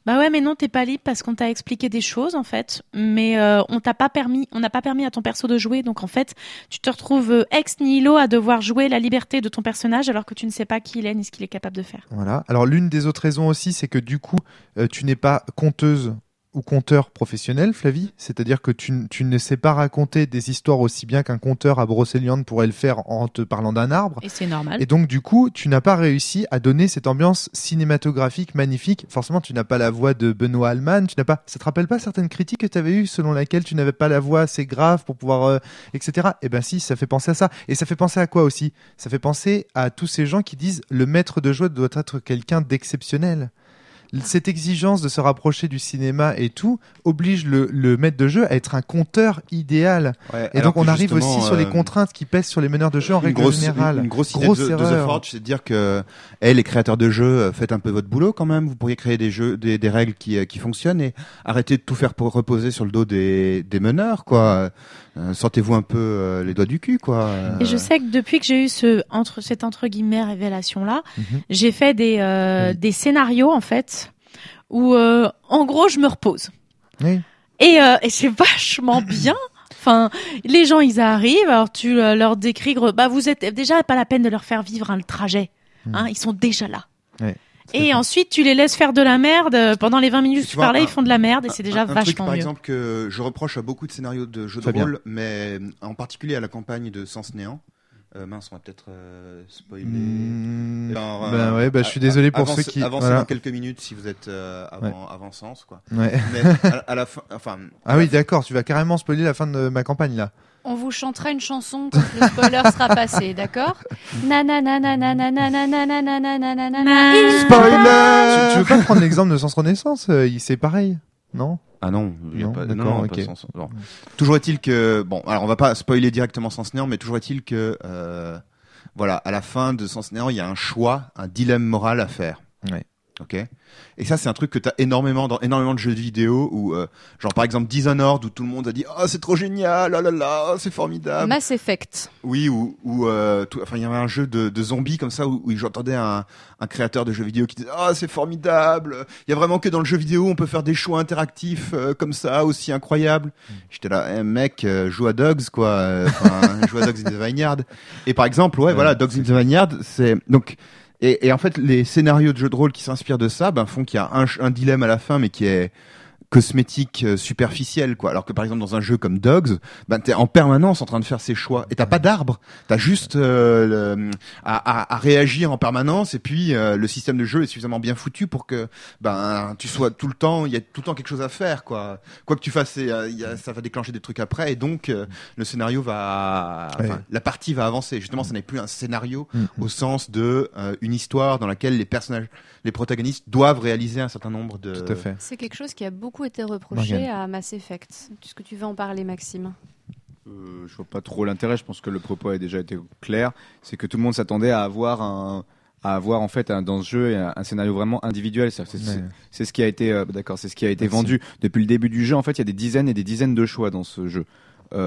Bah ouais, mais non, t'es pas libre parce qu'on t'a expliqué des choses en fait, mais euh, on t'a pas permis, on n'a pas permis à ton perso de jouer, donc en fait, tu te retrouves euh, ex nihilo à devoir jouer la liberté de ton personnage alors que tu ne sais pas qui il est ni ce qu'il est capable de faire. Voilà. Alors l'une des autres raisons aussi, c'est que du coup, euh, tu n'es pas conteuse ou conteur professionnel, Flavie. C'est-à-dire que tu, n- tu ne sais pas raconter des histoires aussi bien qu'un conteur à Brocéliande pourrait le faire en te parlant d'un arbre. Et c'est normal. Et donc du coup, tu n'as pas réussi à donner cette ambiance cinématographique magnifique. Forcément, tu n'as pas la voix de Benoît Alman. Tu n'as pas. Ça te rappelle pas certaines critiques que tu avais eues selon laquelle tu n'avais pas la voix assez grave pour pouvoir, euh, et cetera. Eh ben si, ça fait penser à ça. Et ça fait penser à quoi aussi? Ça fait penser à tous ces gens qui disent le maître de jeu doit être quelqu'un d'exceptionnel. Cette exigence de se rapprocher du cinéma et tout oblige le, le maître de jeu à être un conteur idéal. Ouais, Et alors donc on que arrive justement, aussi sur les euh, contraintes qui pèsent sur les meneurs de jeu en une règle grosse, générale. Une, une grosse idée Grosse de, de The erreur. Forge, c'est de dire que, hey, les créateurs de jeux, euh, faites un peu votre boulot quand même. Vous pourriez créer des jeux, des, des règles qui, euh, qui fonctionnent et arrêtez de tout faire pour reposer sur le dos des, des meneurs, quoi. Euh, sortez-vous un peu euh, les doigts du cul, quoi. Euh, Et je sais que depuis que j'ai eu ce entre cette entre guillemets révélation là, Mhm. j'ai fait des euh, Oui. des scénarios en fait où euh, en gros je me repose. Oui. Et, euh, et c'est vachement bien. Enfin, les gens, ils arrivent, alors tu euh, leur décris, gros, bah vous êtes déjà pas la peine de leur faire vivre hein, le trajet. Hein, ils sont déjà là. Ouais, tout à Et fait. ensuite, tu les laisses faire de la merde. euh, Pendant les vingt minutes que Tu tu vois, parlais, un- ils font de la merde et c'est déjà un, un vachement truc, par mieux. exemple, que je reproche à beaucoup de scénarios de jeux de Très bien. rôle, mais en particulier à la campagne de Sens Néant. Euh, mince, on va peut-être euh, spoiler. Mmh, Alors, ben euh, ouais, bah, je suis a- désolé pour avancez- ceux qui. Avancez voilà. dans quelques minutes si vous êtes euh, avant, avant Sens, quoi. Ouais. Mais à, à la fin, enfin. Ah oui, d'accord, tu vas carrément spoiler la fin de ma campagne là. On vous chantera une chanson quand le spoiler sera passé, d'accord? Nanananananananananananananana. Tu, tu veux pas prendre l'exemple de Sens Renaissance euh, il- C'est pareil, non? Ah non, il y a Non, pas, d'accord, non, non, ok. pas Sens- non. Toujours est-il que, bon, alors on va pas spoiler directement Sens Néant, mais toujours est-il que, euh, voilà, à la fin de Sens Néant, il y a un choix, un dilemme moral à faire. Ouais. Ok. Et ça, c'est un truc que t'as énormément dans énormément de jeux vidéo où, euh, genre par exemple Dishonored, où tout le monde a dit, oh c'est trop génial, oh là là, c'est formidable. Mass Effect. Oui, ou, ou euh, tout- enfin il y avait un jeu de, de zombies comme ça où, où j'entendais un, un créateur de jeux vidéo qui disait, oh c'est formidable. Il y a vraiment que dans le jeu vidéo on peut faire des choix interactifs euh, comme ça, aussi incroyables. J'étais là, eh, mec, euh, joue à Dogs quoi, euh, enfin, joue à Dogs in the Vineyard. Et par exemple, ouais, Ouais, voilà, Dogs in the Vineyard, c'est donc. Et, et en fait, les scénarios de jeux de rôle qui s'inspirent de ça, ben, font qu'il y a un, ch- un dilemme à la fin, mais qui est cosmétique, euh, superficiel, quoi. Alors que par exemple dans un jeu comme Dogs, ben t'es en permanence en train de faire ces choix et t'as pas d'arbre, t'as juste euh, le- à, à, à réagir en permanence et puis euh, le système de jeu est suffisamment bien foutu pour que ben tu sois tout le temps, il y a tout le temps quelque chose à faire, quoi. Quoi que tu fasses, c'est, euh, il y a, ça va déclencher des trucs après et donc euh, le scénario va, enfin, Ouais. la partie va avancer. Justement, ça n'est plus un scénario Mhm. au sens de euh, une histoire dans laquelle les personnages, les protagonistes doivent réaliser un certain nombre de. Tout à fait. C'est quelque chose qui a beaucoup été reproché Morgane. à Mass Effect. Est-ce que tu veux en parler, Maxime? Euh, je vois pas trop l'intérêt. Je pense que le propos a déjà été clair. C'est que tout le monde s'attendait à avoir un, à avoir en fait un, dans ce jeu un, un scénario vraiment individuel. C'est, c'est, Ouais. c'est ce qui a été, euh, d'accord, c'est ce qui a été Merci. vendu depuis le début du jeu. En fait, il y a des dizaines et des dizaines de choix dans ce jeu.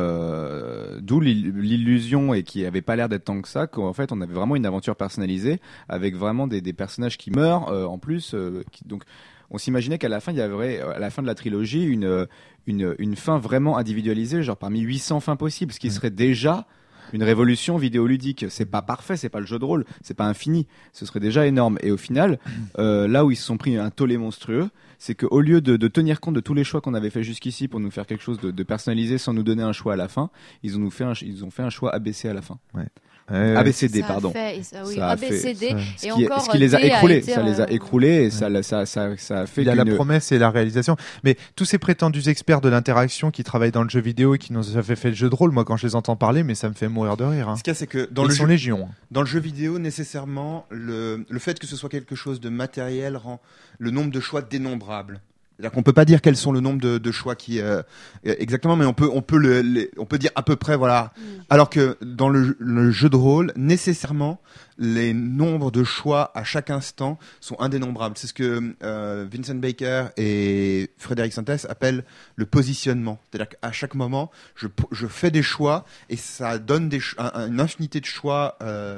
Euh, d'où l'il- l'illusion et qui avait pas l'air d'être tant que ça, qu'en fait on avait vraiment une aventure personnalisée avec vraiment des, des personnages qui meurent euh, en plus. euh, qui, donc on s'imaginait qu'à la fin il y avait à la fin de la trilogie une une, une fin vraiment individualisée, genre parmi huit cents fins possibles, ce qui serait déjà une révolution vidéoludique. C'est pas parfait, c'est pas le jeu de rôle, c'est pas infini, ce serait déjà énorme. Et au final, euh, là où ils se sont pris un tollé monstrueux, c'est qu'au lieu de, de tenir compte de tous les choix qu'on avait fait jusqu'ici pour nous faire quelque chose de, de personnalisé sans nous donner un choix à la fin, ils ont nous fait un, ils ont fait un choix A B C à la fin. Ouais, ouais. A B C D, Ça a pardon. fait- et ça- oui, Ça a A B C D. Ça- Ce Et qui, encore, ce qui les a D a écroulés, été, ça les a euh, écroulés et ça, ça, ça, ça a fait Il y a la qu'une- promesse et la réalisation. Mais tous ces prétendus experts de l'interaction qui travaillent dans le jeu vidéo et qui nous avaient fait le jeu de rôle, moi quand je les entends parler, mais ça me fait mourir de rire. Hein. Ce qu'il y a, c'est que dans Ils le sont jeu, légion. dans le jeu vidéo, nécessairement, le, le fait que ce soit quelque chose de matériel rend le nombre de choix dénombrable. C'est-à-dire qu'on peut pas dire quels sont le nombre de, de choix qui euh, exactement, mais on peut on peut le, les- on peut dire à peu près voilà. Mm. Alors que dans le, le jeu de rôle, nécessairement, les nombres de choix à chaque instant sont indénombrables. C'est ce que euh, Vincent Baker et Frédéric Santès appellent le positionnement. C'est-à-dire qu'à chaque moment, je, je fais des choix et ça donne des ch- un- une infinité de choix. Euh,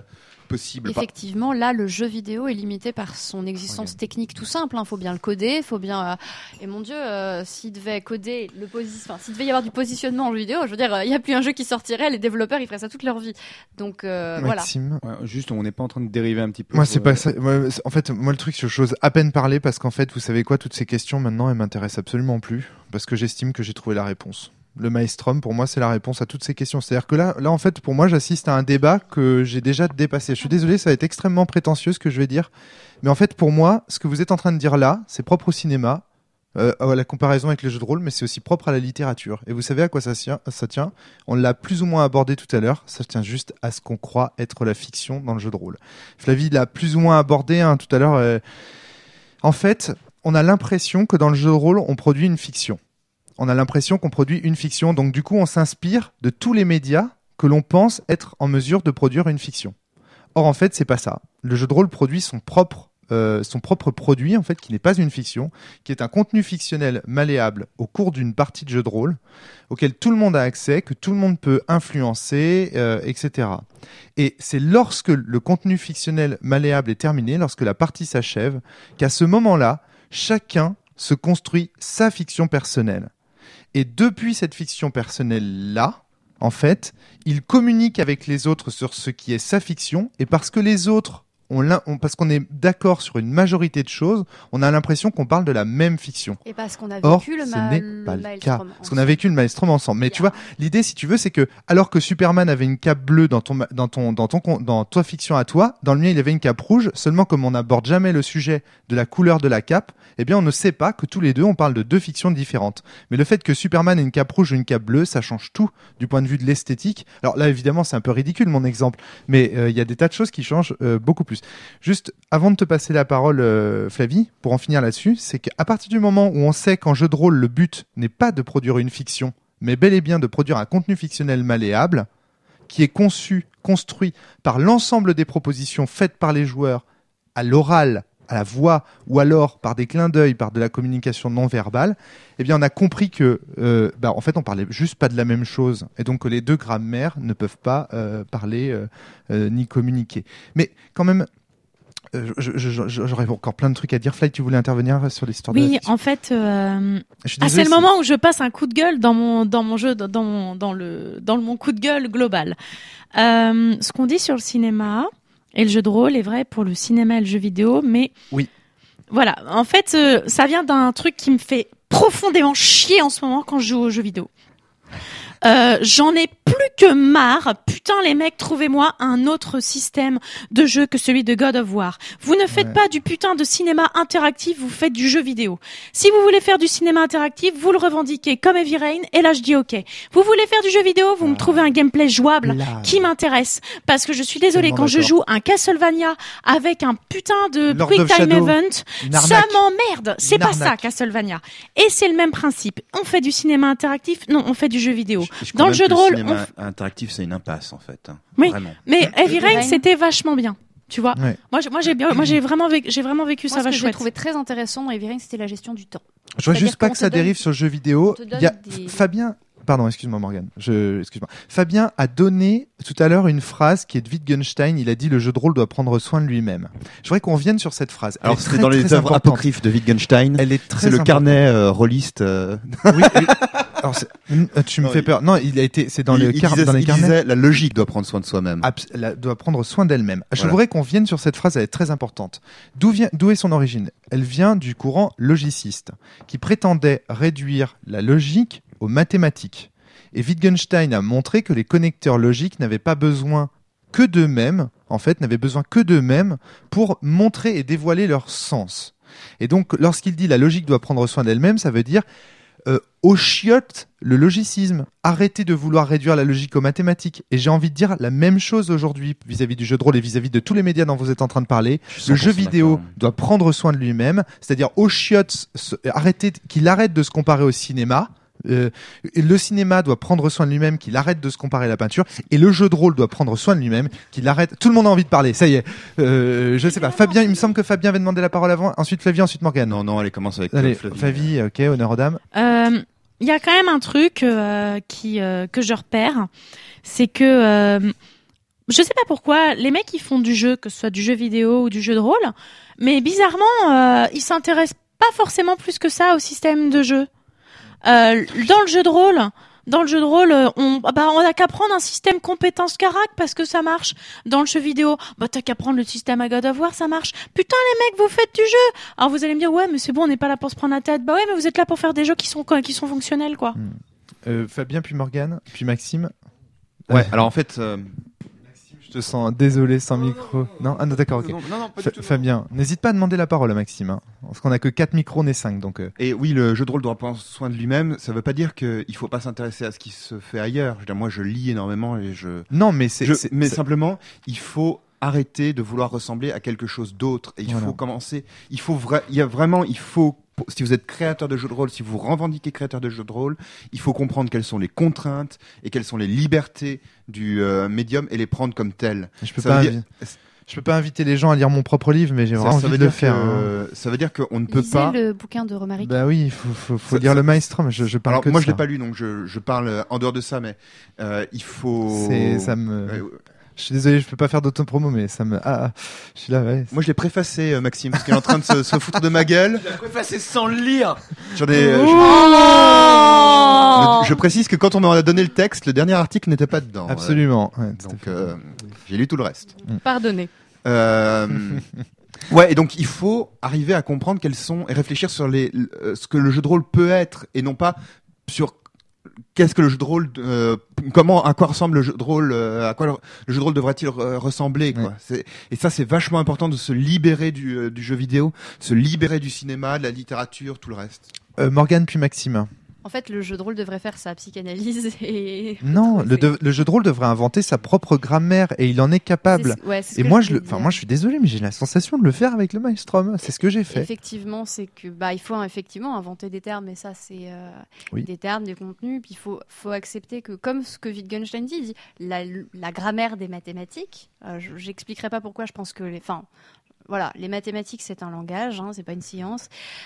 possible. Effectivement, là, le jeu vidéo est limité par son existence Ok. technique tout simple. Il faut bien le coder, faut bien. euh, Et mon Dieu, euh, s'il devait coder le posi... enfin, s'il devait y avoir du positionnement en jeu vidéo, je veux dire, il n'y a plus un jeu qui sortirait. Les développeurs, ils feraient ça toute leur vie. Donc euh, voilà. Maxime. Ouais, juste, on n'est pas en train de dériver un petit peu. Moi, sur, c'est pas euh, ça. Moi, c'est- en fait, moi, le truc, c'est chose à peine parler parce qu'en fait, vous savez quoi, toutes ces questions maintenant, elles m'intéressent absolument plus parce que j'estime que j'ai trouvé la réponse. Le Maelstrom, pour moi, c'est la réponse à toutes ces questions. C'est-à-dire que là, là, en fait, pour moi, j'assiste à un débat que j'ai déjà dépassé. Je suis désolé, ça va être extrêmement prétentieux ce que je vais dire, mais en fait, pour moi, ce que vous êtes en train de dire là, c'est propre au cinéma, euh, à la comparaison avec les jeux de rôle, mais c'est aussi propre à la littérature. Et vous savez à quoi ça tient, ça tient On l'a plus ou moins abordé tout à l'heure. Ça tient juste à ce qu'on croit être la fiction dans le jeu de rôle. Flavie l'a plus ou moins abordé hein, tout à l'heure. euh, En fait, on a l'impression que dans le jeu de rôle, on produit une fiction. On a l'impression qu'on produit une fiction. Donc, du coup, on s'inspire de tous les médias que l'on pense être en mesure de produire une fiction. Or, en fait, c'est pas ça. Le jeu de rôle produit son propre, euh, son propre produit, en fait, qui n'est pas une fiction, qui est un contenu fictionnel malléable au cours d'une partie de jeu de rôle, auquel tout le monde a accès, que tout le monde peut influencer, euh, et cetera. Et c'est lorsque le contenu fictionnel malléable est terminé, lorsque la partie s'achève, qu'à ce moment-là, chacun se construit sa fiction personnelle. Et depuis cette fiction personnelle-là, en fait, il communique avec les autres sur ce qui est sa fiction, et parce que les autres, ont l'un- ont- parce qu'on est d'accord sur une majorité de choses, on a l'impression qu'on parle de la même fiction. Et parce qu'on a Or, vécu le, ce ma... n'est le pas le Maelstrom cas. Parce qu'on ensemble. a vécu le Maelstrom ensemble. Mais tu vois, l'idée, si tu veux, c'est que, alors que Superman avait une cape bleue dans ton, ma- dans ton, dans ton, con- dans ta fiction à toi, dans le mien, il avait une cape rouge. Seulement, comme on n'aborde jamais le sujet de la couleur de la cape, eh bien, on ne sait pas que tous les deux, on parle de deux fictions différentes. Mais le fait que Superman ait une cape rouge ou une cape bleue, ça change tout du point de vue de l'esthétique. Alors là, évidemment, c'est un peu ridicule, mon exemple. Mais euh, il y a des tas de choses qui changent euh, beaucoup plus. Juste, avant de te passer la parole, euh, Flavie, pour en finir là-dessus, c'est qu'à partir du moment où on sait qu'en jeu de rôle, le but n'est pas de produire une fiction, mais bel et bien de produire un contenu fictionnel malléable, qui est conçu, construit par l'ensemble des propositions faites par les joueurs à l'oral, à la voix, ou alors par des clins d'œil, par de la communication non verbale, eh bien, on a compris que, euh, bah, en fait, on parlait juste pas de la même chose, et donc que les deux grammaires ne peuvent pas euh, parler euh, euh, ni communiquer. Mais quand même, euh, je- je- je- j'aurais encore plein de trucs à dire. Fly, tu voulais intervenir sur l'histoire de la Oui, fiction. en fait, euh, Je suis ah, désolé, c'est le moment où je passe un coup de gueule dans mon dans mon jeu, dans mon dans le dans le- mon coup de gueule global. Euh, ce qu'on dit sur le cinéma et le jeu de rôle est vrai pour le cinéma et le jeu vidéo, mais Oui. Voilà, en fait, euh, ça vient d'un truc qui me fait profondément chier en ce moment quand je joue aux jeux vidéo. Euh, j'en ai plus que marre. Putain, les mecs, trouvez-moi un autre système de jeu que celui de God of War. Vous ne faites Ouais. pas du putain de cinéma interactif, vous faites du jeu vidéo. Si vous voulez faire du cinéma interactif, vous le revendiquez comme Heavy Rain, et là je dis ok. Vous voulez faire du jeu vidéo, vous me trouvez un gameplay jouable Là, qui m'intéresse. Parce que je suis désolée, Tellement quand je d'accord. joue un Castlevania avec un putain de Lord Quick of Time Shadow, Event, une ça arnaque. m'emmerde. C'est Une pas ça, arnaque. Castlevania. Et c'est le même principe. On fait du cinéma interactif, non, on fait du jeu vidéo. Je- je Dans crois le même jeu que de rôle, cinéma on interactif, c'est une impasse en fait. hein. Oui. Vraiment. Mais Heavy Heavy Rain, Rain. c'était vachement bien. Tu vois. Ouais. Moi, j'ai- moi, j'ai bien, moi, j'ai vraiment vécu, j'ai vraiment vécu Moi, ça ce va que j'ai chouette. trouvé très intéressant dans Heavy Rain, c'était la gestion du temps. Je vois C'est-à-dire juste pas qu'on que te ça donne- dérive sur le jeu vidéo. on te Il donne y a des- Fabien. Pardon, excuse-moi Morgane. Je, excuse-moi. Fabien a donné tout à l'heure une phrase qui est de Wittgenstein. Il a dit le jeu de rôle doit prendre soin de lui-même. Je voudrais qu'on revienne sur cette phrase. Elle Alors est c'était très, dans les très œuvres importante. apocryphes de Wittgenstein. Elle est très C'est le importante. carnet euh, rôliste. euh, Oui, oui. Alors, c'est- euh, tu me Non, fais il- peur. Non, il a été. C'est dans il, le il car- disait, dans les il carnets. disait, la logique doit prendre soin de soi-même. Abs- elle doit prendre soin d'elle-même. Je Voilà. voudrais qu'on vienne sur cette phrase, elle est très importante. D'où vient, d'où est son origine? Elle vient du courant logiciste, qui prétendait réduire la logique aux mathématiques. Et Wittgenstein a montré que les connecteurs logiques n'avaient pas besoin que d'eux-mêmes, en fait, n'avaient besoin que d'eux-mêmes pour montrer et dévoiler leur sens. Et donc, lorsqu'il dit la logique doit prendre soin d'elle-même, ça veut dire euh, au chiotte le logicisme. Arrêtez de vouloir réduire la logique aux mathématiques. Et j'ai envie de dire la même chose aujourd'hui vis-à-vis du jeu de rôle et vis-à-vis de tous les médias dont vous êtes en train de parler. Je suis Le jeu cent pour cent vidéo d'accord. doit prendre soin de lui-même, c'est-à-dire au chiotte, se- arrêtez, qu'il arrête de se comparer au cinéma. Euh, le cinéma doit prendre soin de lui-même, qu'il arrête de se comparer à la peinture, et le jeu de rôle doit prendre soin de lui-même, qu'il arrête. Tout le monde a envie de parler, ça y est. Euh, je sais pas. Fabien, il me semble que Fabien avait demandé la parole avant. Ensuite Flavien, ensuite Morgane. Non, non, allez, commence avec Allez, euh, Flavie. Flavie, ok, honneur aux dames. Euh, Il y a quand même un truc euh, qui euh, que je repère, c'est que euh, je sais pas pourquoi, les mecs qui font du jeu, que ce soit du jeu vidéo ou du jeu de rôle, mais bizarrement, euh, ils s'intéressent pas forcément plus que ça au système de jeu. Euh, dans le jeu de rôle, dans le jeu de rôle, on, bah, on a qu'à prendre un système compétence carac parce que ça marche. Dans le jeu vidéo, bah, t'as qu'à prendre le système à God of War, ça marche. Putain, les mecs, vous faites du jeu. Alors vous allez me dire, ouais, mais c'est bon, on n'est pas là pour se prendre la tête. Bah ouais, mais vous êtes là pour faire des jeux qui sont, qui sont fonctionnels, quoi. Hmm. Euh, Fabien, puis Morgane, puis Maxime. Ouais, Euh, alors en fait, euh, Je te sens désolé sans micro. Non, ah non, d'accord, ok. non, non, non, pas Fa- du tout, non. Fabien, n'hésite pas à demander la parole à Maxime, hein, parce qu'on a que quatre micros, on est cinq, donc. euh, Et oui, le jeu de rôle doit prendre soin de lui-même. Ça veut pas dire qu'il faut pas s'intéresser à ce qui se fait ailleurs. Je veux dire, moi, je lis énormément et je. Non, mais c'est. je- c'est- mais c'est- simplement, il faut arrêter de vouloir ressembler à quelque chose d'autre. Et il Voilà. faut commencer. Il faut vra- Il y a vraiment. Il faut. Si vous êtes créateur de jeux de rôle, si vous revendiquez créateur de jeux de rôle, il faut comprendre quelles sont les contraintes et quelles sont les libertés du euh, médium et les prendre comme telles. Je peux Ça pas. veut invi- dire- Je peux pas inviter les gens à lire mon propre livre, mais j'ai Ça, vraiment ça envie veut de le dire faire. que- hein. Ça veut dire qu'on ne peut Lisez pas. le bouquin de Romaric. Bah oui, il faut, faut, faut Ça- lire ça- le Maelstrom. Je, je parle Alors que moi de je l'ai ça. pas lu donc je, je parle en dehors de ça mais euh, il faut. C'est, ça me. Ouais, Je suis désolé, je peux pas faire d'autopromo, mais ça me. Ah, ah, je suis là, ouais. moi je l'ai préfacé euh, Maxime parce qu'il est en train de se, se foutre de ma gueule. Il a préfacé sans le lire. J'en ai, euh, je, Oh je- je précise que quand on m'a donné le texte, le dernier article n'était pas dedans. Absolument. ouais, Euh, tout à donc fait. euh, j'ai lu tout le reste. Pardonnez. Euh, ouais, et donc il faut arriver à comprendre quels sont et réfléchir sur les euh, ce que le jeu de rôle peut être et non pas sur qu'est-ce que le jeu de rôle euh, comment à quoi ressemble le jeu de rôle euh, à quoi le, le jeu de rôle devrait-il euh, ressembler quoi. Ouais. C'est, et ça c'est vachement important de se libérer du, euh, du jeu vidéo, se libérer du cinéma, de la littérature, tout le reste. Euh, Morgane puis Maxime. En fait, le jeu de rôle devrait faire sa psychanalyse et. Non, le, C'est- de- le jeu de rôle devrait inventer sa propre grammaire et il en est capable. c'est- ouais, c'est ce Et que moi, je je le, voulais enfin, dire. moi, je suis désolé, mais j'ai la sensation de le faire avec le Maelstrom. C'est ce que j'ai fait. Effectivement, c'est que bah il faut effectivement inventer des termes, et ça c'est euh, Oui. des termes, des contenus. Puis il faut faut accepter que, comme ce que Wittgenstein dit, il dit la, la grammaire des mathématiques. Euh, je- J'expliquerai pas pourquoi. Je pense que les, enfin voilà, les mathématiques c'est un langage, hein, c'est pas une science.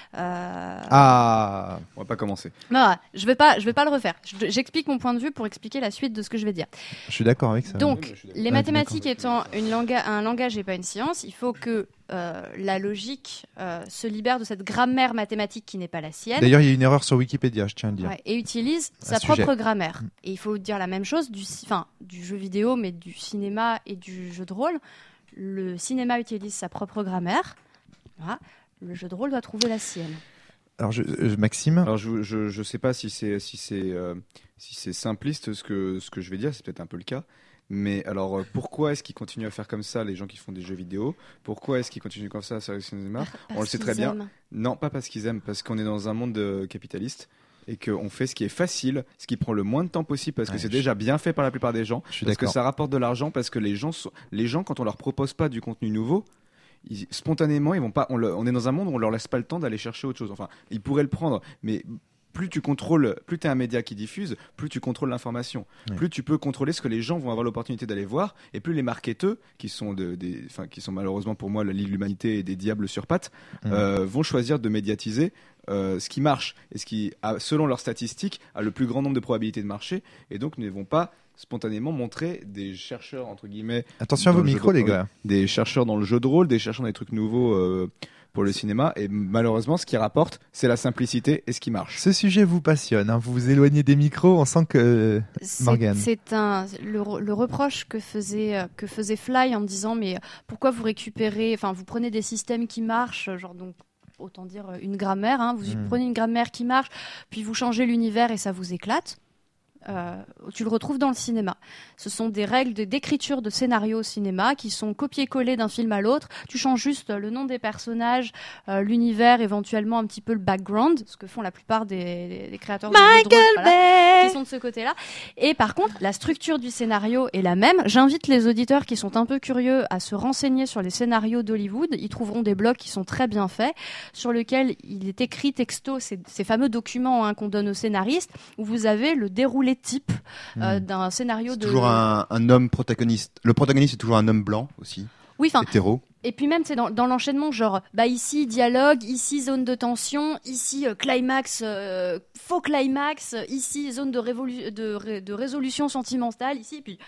Euh, Ah, On va pas commencer. Non, je vais pas, je vais pas le refaire. Je- J'explique mon point de vue pour expliquer la suite de ce que je vais dire. je suis d'accord avec ça. Donc, Oui, je suis d'accord. les Ouais, mathématiques étant une langa- un langage et pas une science, il faut que euh, la logique euh, se libère de cette grammaire mathématique qui n'est pas la sienne. D'ailleurs, il y a une erreur sur Wikipédia, je tiens à le dire. Ouais, et utilise À sa ce sujet. propre grammaire. Mm. Et il faut dire la même chose du, ci- enfin, du jeu vidéo, mais du cinéma et du jeu de rôle. Le cinéma utilise sa propre grammaire. Voilà. Le jeu de rôle doit trouver la sienne. Alors, je, euh, Maxime, Alors je, je je sais pas si c'est si c'est euh, si c'est simpliste ce que ce que je vais dire, c'est peut-être un peu le cas. Mais alors euh, pourquoi est-ce qu'ils continuent à faire comme ça les gens qui font des jeux vidéo? Pourquoi est-ce qu'ils continuent comme ça à faire du cinéma? On le sait très bien. Aiment. Non, pas parce qu'ils aiment, parce qu'on est dans un monde euh, capitaliste et qu'on fait ce qui est facile, ce qui prend le moins de temps possible parce que Ouais, c'est je- déjà bien fait par la plupart des gens, je suis parce que d'accord. ça rapporte de l'argent, parce que les gens sont, les gens quand on leur propose pas du contenu nouveau, ils- spontanément ils vont pas, on, le- on est dans un monde où on leur laisse pas le temps d'aller chercher autre chose. Enfin, ils pourraient le prendre, mais plus tu contrôles, plus tu es un média qui diffuse, plus tu contrôles l'information, Oui. plus tu peux contrôler ce que les gens vont avoir l'opportunité d'aller voir, et plus les marketeurs, qui sont de, des, enfin, qui sont malheureusement pour moi l'île de l'humanité et des diables sur pattes, Mm. euh, vont choisir de médiatiser euh, ce qui marche et ce qui, a, selon leurs statistiques, a le plus grand nombre de probabilités de marcher, et donc ne vont pas spontanément montrer des chercheurs entre guillemets, Attention à dans vos le jeu micros, de- les gars. des chercheurs dans le jeu de rôle, des chercheurs dans des trucs nouveaux euh, pour le cinéma, et malheureusement ce qui rapporte c'est la simplicité et ce qui marche. Ce sujet vous passionne. hein. Vous vous éloignez des micros, on sent que. C'est- Morgane. C'est un le, re- le reproche que faisait euh, que faisait Fly en me disant mais pourquoi vous récupérez, enfin vous prenez des systèmes qui marchent, genre donc autant dire euh, une grammaire, hein, vous Mm. prenez une grammaire qui marche, puis vous changez l'univers et ça vous éclate. Euh, tu le retrouves dans le cinéma. Ce sont des règles de- d'écriture de scénario au cinéma qui sont copiées-collées d'un film à l'autre. Tu changes juste le nom des personnages, euh, l'univers, éventuellement un petit peu le background, ce que font la plupart des, des- des créateurs de jeux de rôle, Michael voilà, Bay. qui sont de ce côté-là. Et par contre, la structure du scénario est la même. J'invite les auditeurs qui sont un peu curieux à se renseigner sur les scénarios d'Hollywood. Ils trouveront des blogs qui sont très bien faits, sur lesquels il est écrit texto ces, ces fameux documents hein, qu'on donne aux scénaristes, où vous avez le déroulé type euh, Mm. d'un scénario C'est de. toujours un, un homme protagoniste. Le protagoniste est toujours un homme blanc aussi, Oui, enfin, hétéro. et puis même c'est dans, dans l'enchaînement, genre, bah ici dialogue, ici zone de tension, ici euh, climax, euh, faux climax, ici zone de, révolu- de, ré- de résolution sentimentale, ici, puis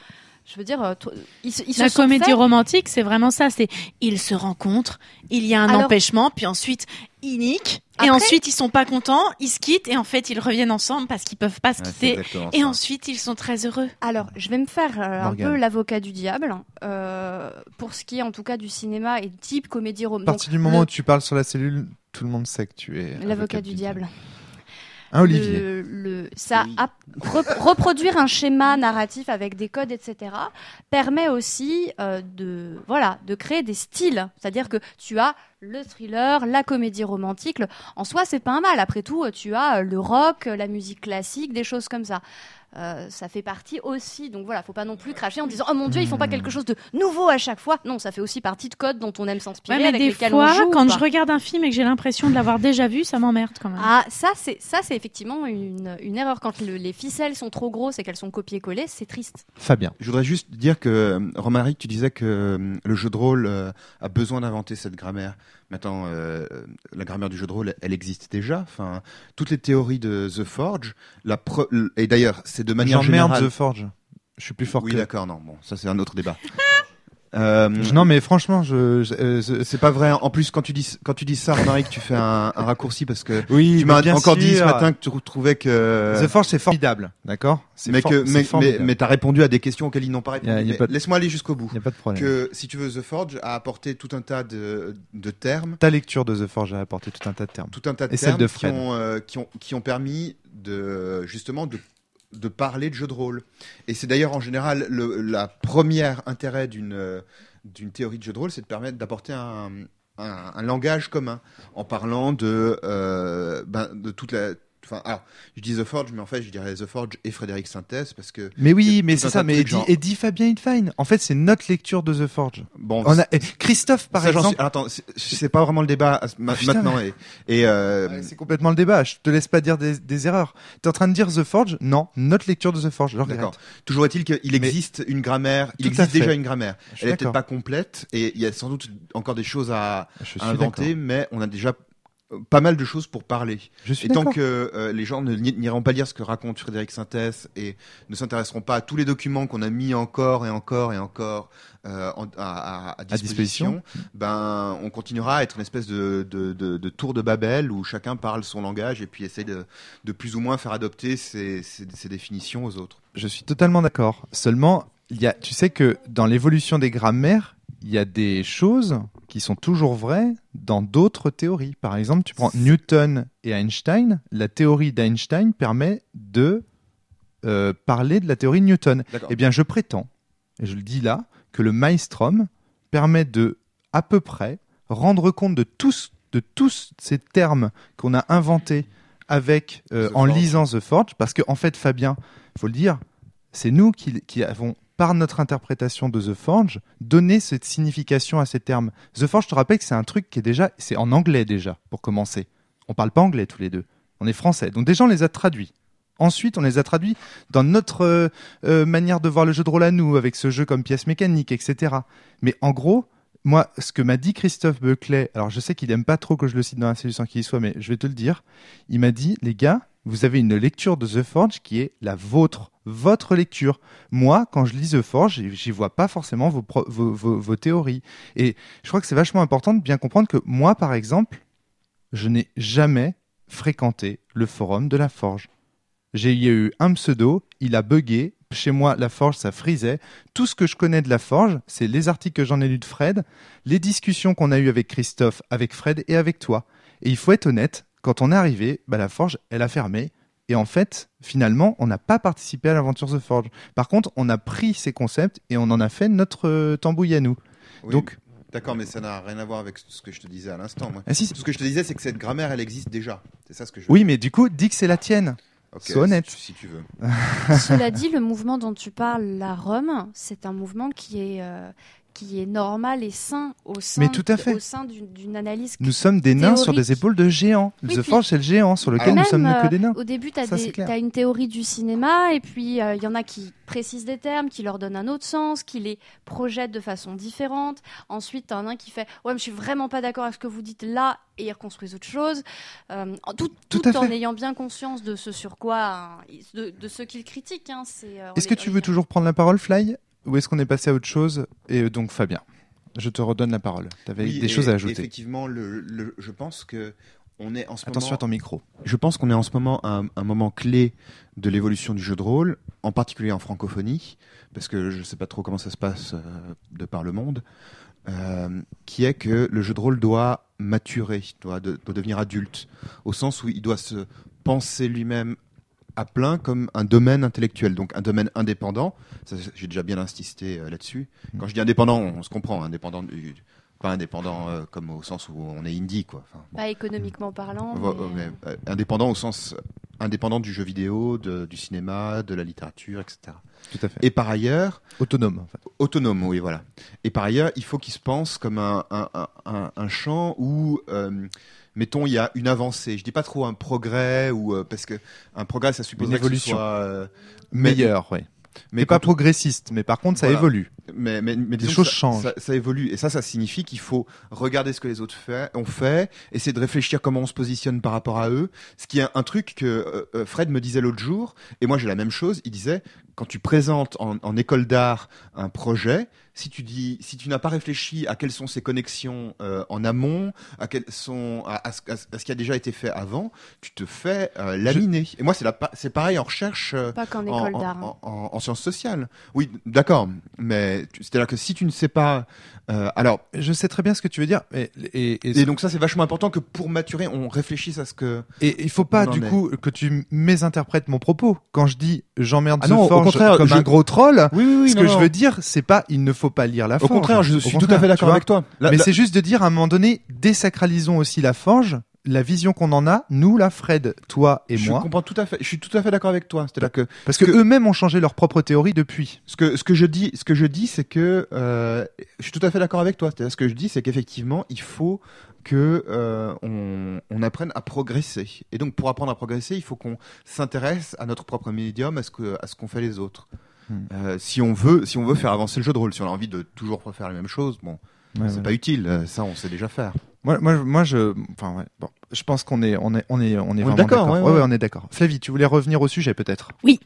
Je veux dire, euh, toi, ils, se- ils se La sont comédie fait- romantique, c'est vraiment ça. C'est ils se rencontrent, il y a un Alors- empêchement, puis ensuite ils niquent, Après- et ensuite ils sont pas contents, ils se quittent, et en fait ils reviennent ensemble parce qu'ils peuvent pas se Ouais, c'est quitter. exactement Et ça. ensuite ils sont très heureux. Alors, je vais me faire euh, un Morgane. peu l'avocat du diable euh, pour ce qui est en tout cas du cinéma et type comédie À romantique. partir du moment où tu parles sur la cellule, tout le monde sait que tu es L'avocat du diable. Hein, Olivier. Le, le- ça Oui. a- re- reproduire un schéma narratif avec des codes, et cetera, permet aussi euh, de voilà de créer des styles. C'est-à-dire que tu as le thriller, la comédie romantique. Le- En soi, c'est pas un mal. Après tout, tu as euh, le rock, la musique classique, des choses comme ça. Euh, ça fait partie aussi. Donc voilà, faut pas non plus cracher en disant oh mon dieu, ils font pas quelque chose de nouveau à chaque fois. Non, ça fait aussi partie de codes dont on aime s'inspirer, Ouais, mais avec des lesquels fois, on joue. quand quoi. je regarde un film et que j'ai l'impression de l'avoir déjà vu, ça m'emmerde quand même. Ah, ça c'est ça c'est effectivement une, une erreur quand le- les ficelles sont trop grosses et qu'elles sont copiées-collées, c'est triste. Fabien. Je voudrais juste dire que, euh, Romaric, tu disais que euh, le jeu de rôle euh, a besoin d'inventer cette grammaire. Maintenant, euh, la grammaire du jeu de rôle, elle existe déjà. Enfin, toutes les théories de The Forge, la pre- et d'ailleurs, c'est de manière J'emmerde générale. The Forge. Je suis plus fort Oui, que. d'accord, non, bon, ça c'est un autre débat. Euh, Non, mais franchement, je. je- euh, je- c'est pas vrai. En plus, quand tu dis quand tu dis ça, Romaric, tu fais un, un raccourci parce que Oui, tu mais m'as bien encore dit ce sûr. matin que tu trouvais que The Forge, c'est formidable, d'accord. C'est mais for- que c'est mais mais, formidable. mais t'as répondu à des questions auxquelles ils n'ont pas répondu. Y a- y a Mais pas de- Laisse-moi aller jusqu'au bout. Il n'y a pas de problème. Que si tu veux, The Forge a apporté tout un tas de, de termes, Ta lecture de The Forge a apporté tout un tas de termes. tout un tas de Et celle termes de qui Fred. ont, euh, qui ont qui ont permis de justement de de parler de jeux de rôle. Et c'est d'ailleurs en général le la première intérêt d'une euh, d'une théorie de jeu de rôle, c'est de permettre d'apporter un, un, un langage commun en parlant de euh, ben, de toute la. Enfin, alors, je dis The Forge, mais en fait, je dirais The Forge et Frédéric Sintès parce que Mais Il y oui, a mais tout c'est un ça. tas de Mais trucs, dit, genre- et dit Fabien Hitfine. En fait, c'est notre lecture de The Forge. bon, On a et Christophe, par ça, j'en exemple. suis- alors, attends, c'est- c'est pas vraiment le débat à ce- ma- Ah, putain, maintenant et, et euh, Ouais, c'est complètement le débat. Je te laisse pas dire des, des erreurs. T'es en train de dire The Forge? Non, notre lecture de The Forge. Je regrette. D'accord. Toujours est-il qu'il Mais- existe une grammaire, il Tout à existe fait. déjà une grammaire. Je suis Elle est peut-être d'accord. pas complète et il y a sans doute encore des choses à, Je suis à inventer, mais on a déjà euh, pas mal de choses pour parler. Je suis Et tant d'accord. que euh, les gens ne- n'iront pas lire ce que raconte Frédéric Sintès et ne s'intéresseront pas à tous les documents qu'on a mis encore et encore et encore euh, en- à, à- à disposition, disposition. ben on continuera à être une espèce de, de, de, de tour de Babel où chacun parle son langage et puis essaye de, de plus ou moins faire adopter ses, ses, ses définitions aux autres. Je suis totalement d'accord. Seulement, il y a, tu sais que dans l'évolution des grammaires, il y a des choses qui sont toujours vraies dans d'autres théories. Par exemple, tu prends Newton et Einstein. La théorie d'Einstein permet de euh, parler de la théorie de Newton. D'accord. Eh bien, je prétends, et je le dis là, que le Maelstrom permet de, à peu près, rendre compte de tous, de tous ces termes qu'on a inventés avec, euh, The en Forge. lisant The Forge, parce que en fait, Fabien, faut le dire, c'est nous qui, qui avons, par notre interprétation de The Forge, donné cette signification à ces termes. The Forge, je te rappelle que c'est un truc qui est déjà, c'est en anglais déjà, pour commencer. On parle pas anglais tous les deux. On est français. Donc déjà, on les a traduits. Ensuite, on les a traduits dans notre euh, euh, manière de voir le jeu de rôle à nous, avec ce jeu comme pièce mécanique, et cetera. Mais en gros, moi, ce que m'a dit Christophe Buckley, alors je sais qu'il aime pas trop que je le cite dans la cellule sans qu'il y soit, mais je vais te le dire. Il m'a dit, les gars, vous avez une lecture de The Forge qui est la vôtre, votre lecture. Moi, quand je lis The Forge, j'y- j'y vois pas forcément vos, pro- vos, vos, vos théories. Et je crois que c'est vachement important de bien comprendre que moi, par exemple, je n'ai jamais fréquenté le forum de la Forge. J'ai il y a eu un pseudo, il a bugué. Chez moi, la Forge, ça frisait. Tout ce que je connais de la Forge, c'est les articles que j'en ai lus de Fred, les discussions qu'on a eues avec Christophe, avec Fred et avec toi. Et il faut être honnête, quand on est arrivé, bah, la Forge, elle a fermé. Et en fait, finalement, on n'a pas participé à l'aventure The Forge. Par contre, on a pris ces concepts et on en a fait notre euh, tambouille à nous. Oui, Donc- d'accord, mais ça n'a rien à voir avec ce que je te disais à l'instant. Moi. Ah, si, Ce que je te disais, c'est que cette grammaire, elle existe déjà. C'est ça ce que je. oui, mais du coup, dis que c'est la tienne. Ok, sois honnête. Si, si tu veux. Cela dit, le mouvement dont tu parles, la Rome, c'est un mouvement qui est, euh, qui est normal et sain au sein, Mais tout à fait. au sein d'une, d'une analyse. Nous sommes des nains sur des Théorique. épaules de géants. Oui, The puis- Forge, c'est le géant sur lequel Même, nous sommes que euh, des nains. Au début, tu Ça, c'est clair. as une théorie du cinéma, et puis il y en a qui précisent des termes, qui leur donnent un autre sens, qui les projettent de façon différente. Ensuite, tu en as un qui fait « Ouais, mais je suis vraiment pas d'accord avec ce que vous dites là », et ils reconstruisent autre chose. Euh, tout Tout tout à en fait. ayant bien conscience de ce sur quoi, hein, de, de ce qu'ils critiquent. Hein, c'est, euh, on Est-ce est- que tu on veux est- toujours prendre la parole, Fly ? ou est-ce qu'on est passé à autre chose? Et euh, donc Fabien, je te redonne la parole. Tu avais Oui, des et- choses à ajouter. Effectivement, le, le- je pense que on est en ce Attention moment. à ton micro. Je pense qu'on est en ce moment à un, un moment clé de l'évolution du jeu de rôle, en particulier en francophonie, parce que je ne sais pas trop comment ça se passe euh, de par le monde, euh, qui est que le jeu de rôle doit maturer, doit, de- doit devenir adulte, au sens où il doit se penser lui-même à plein comme un domaine intellectuel, donc un domaine indépendant. Ça, j'ai déjà bien insisté euh, là-dessus. Quand je dis indépendant, on se comprend, indépendant du, pas indépendant euh, comme au sens où on est indie, quoi. Enfin, bon. Pas économiquement parlant. Vo- mais, mais, euh, indépendant au sens indépendant du jeu vidéo, de- du cinéma, de la littérature, et cetera. Tout à fait. Et par ailleurs, Autonome, en fait. autonome, oui, voilà. Et par ailleurs, il faut qu'il se pense comme un, un, un, un- un champ où, euh, mettons, il y a une avancée. Je dis pas trop un progrès, ou euh, parce que un progrès, ça suppose Une évolution. euh, Meilleur, oui. mais Mais pas quand- progressiste, mais par contre, ça Voilà. évolue. Mais, mais, mais disons choses que ça, changent. Ça, ça évolue. Et ça, ça signifie qu'il faut regarder ce que les autres fait, ont fait, essayer de réfléchir comment on se positionne par rapport à eux. Ce qui est un truc que euh, euh, Fred me disait l'autre jour, et moi j'ai la même chose. Il disait, quand tu présentes en, en école d'art un projet, si tu dis, si tu n'as pas réfléchi à quelles sont ses connexions euh, en amont, à quelles sont, à, à ce, à ce- à ce qui a déjà été fait avant, tu te fais euh, laminer. Et moi, c'est la, pa- c'est pareil en recherche. euh, Pas qu'en en, école en- d'art. hein. en- en- en sciences sociales. Oui, d'accord. Mais tu- c'est-à-dire que si tu ne sais pas, euh, alors, Je sais très bien ce que tu veux dire. Et, et, et, et donc ça c'est vachement important que pour maturer, on réfléchisse à ce que. et il faut pas on en du est. coup que tu mésinterprètes mon propos. Quand je dis j'emmerde Ah non, au The Forge contraire, comme je- un gros troll, Oui, oui, oui. ce que je veux dire, c'est pas il ne faut pas lire la Au Forge. contraire, je Au suis contraire, tout à fait tu d'accord vois. avec toi. Là- Mais là- c'est juste de dire à un moment donné, désacralisons aussi la Forge, la vision qu'on en a, nous, là, Fred, toi et je moi, comprends tout à fait. Je suis tout à fait d'accord avec toi. C'est-à-dire que parce que, que- eux-mêmes ont changé leur propre théorie depuis. ce que ce que je dis, ce que je dis, c'est que euh, je suis tout à fait d'accord avec toi. C'est-à-dire ce que je dis, c'est qu'effectivement, il faut que euh, on, on apprenne à progresser. Et donc, pour apprendre à progresser, il faut qu'on s'intéresse à notre propre médium, à ce que à ce qu'ont fait les autres. Hmm. Euh, si on veut, si on veut faire avancer le jeu de rôle, si on a envie de toujours refaire les mêmes choses, bon, Ouais, c'est ouais. pas utile. euh, Ça, on sait déjà faire. Moi, moi, moi, je, enfin, ouais, bon, je pense qu'on est, on est, on est, on est vraiment d'accord, d'accord. ouais, Ouais, ouais. ouais, on est d'accord. Flavie, tu voulais revenir au sujet, peut-être? Oui.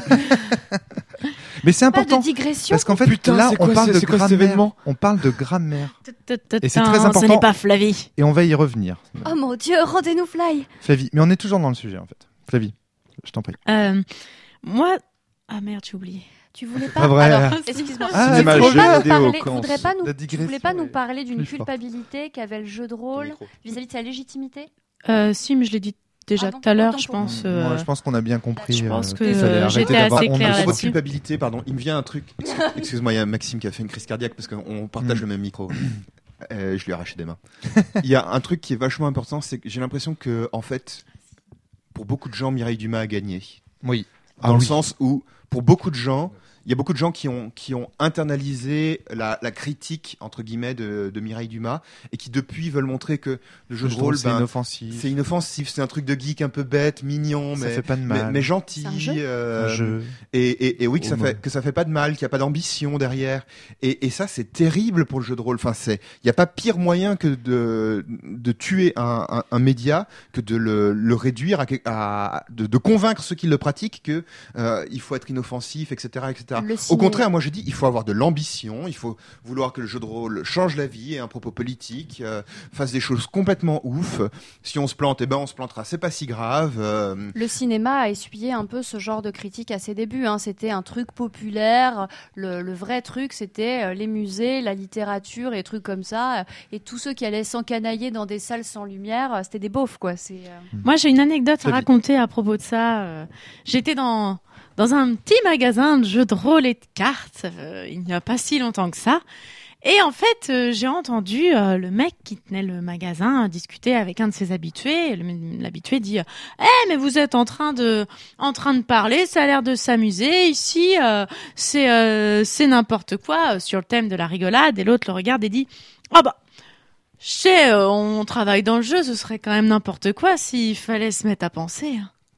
Mais c'est Pas important. de digression. Parce qu'en fait, Putain, là, c'est on quoi parle ce- de c'est quoi cet grammaire. événement On parle de grammaire. Et c'est très important. Ce n'est pas Flavie. Et on va y revenir. Oh mon dieu, rendez-nous fly. Flavie. Mais on est toujours dans le sujet, en fait. Flavie, je t'en prie. Euh, moi, ah merde, j'ai oublié. Tu voulais pas. Pas vrai. Alors, excuse-moi. Ah, tu cinéma, voulais jeu pas nous vidéo, parler, quand voudrais pas nous, la tu digression voulais pas nous est parler d'une plus forte. culpabilité qu'avait le jeu de rôle vis-à-vis de sa légitimité. Euh, si, mais je l'ai dit déjà Pardon, tout à l'heure, autant je pour moi. pense. euh, Moi, je pense qu'on a bien compris. je pense euh, que, qu'il fallait euh, arrêter j'étais d'avoir assez honte de claire À soi. propos de là-dessus. culpabilité, pardon, il me vient un truc. Excuse-moi, il y a Maxime qui a fait une crise cardiaque parce qu'on partage Mm. le même micro. Euh, je lui ai arraché des mains. Il y a un truc qui est vachement important, c'est que j'ai l'impression que, en fait, pour beaucoup de gens, Mireille Dumas a gagné. Oui. Dans Ah le oui. sens où, pour beaucoup de gens, il y a beaucoup de gens qui ont, qui ont internalisé la, la critique, entre guillemets, de, de Mireille Dumas et qui, depuis, veulent montrer que le jeu Je de trouve rôle, que c'est ben, inoffensif. c'est inoffensif, c'est un truc de geek un peu bête, mignon, Ça mais, fait pas de mais, mal. mais gentil. C'est un jeu euh, Un jeu. et, et, et oui, que ça, Au fait, moins. que ça fait pas de mal, qu'il n'y a pas d'ambition derrière. Et, et ça, c'est terrible pour le jeu de rôle. Enfin, c'est, il n'y a pas pire moyen que de, de tuer un, un, un média que de le, le réduire à, à de, de convaincre ceux qui le pratiquent que euh, il faut être inoffensif, et cetera, et cetera. Le Au ciné- contraire, moi je dis, il faut avoir de l'ambition, il faut vouloir que le jeu de rôle change la vie et un propos politique, euh, fasse des choses complètement ouf. Si on se plante, eh ben on se plantera, c'est pas si grave. euh, Le cinéma a essuyé un peu ce genre de critique à ses débuts. Hein. C'était un truc populaire. Le, le vrai truc, c'était euh, les musées, la littérature et trucs comme ça. Et tous ceux qui allaient s'encanailler dans des salles sans lumière, euh, c'était des beaufs, quoi. C'est, euh, Moi, j'ai une anecdote à Flavie. raconter à propos de ça. Euh, J'étais dans dans un petit magasin de jeux de rôle et de cartes euh, il n'y a pas si longtemps que ça. Et en fait, euh, j'ai entendu euh, le mec qui tenait le magasin discuter avec un de ses habitués. Le- L'habitué dit "Eh, mais vous êtes en train de en train de parler, ça a l'air de s'amuser ici. euh, c'est euh, c'est n'importe quoi euh, sur le thème de la rigolade." Et l'autre le regarde et dit "Ah bah." Je sais, euh, on travaille dans le jeu, ce serait quand même n'importe quoi s'il fallait se mettre à penser.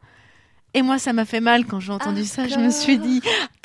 Et moi, ça m'a fait mal quand j'ai entendu Ah, ça. Je me suis dit,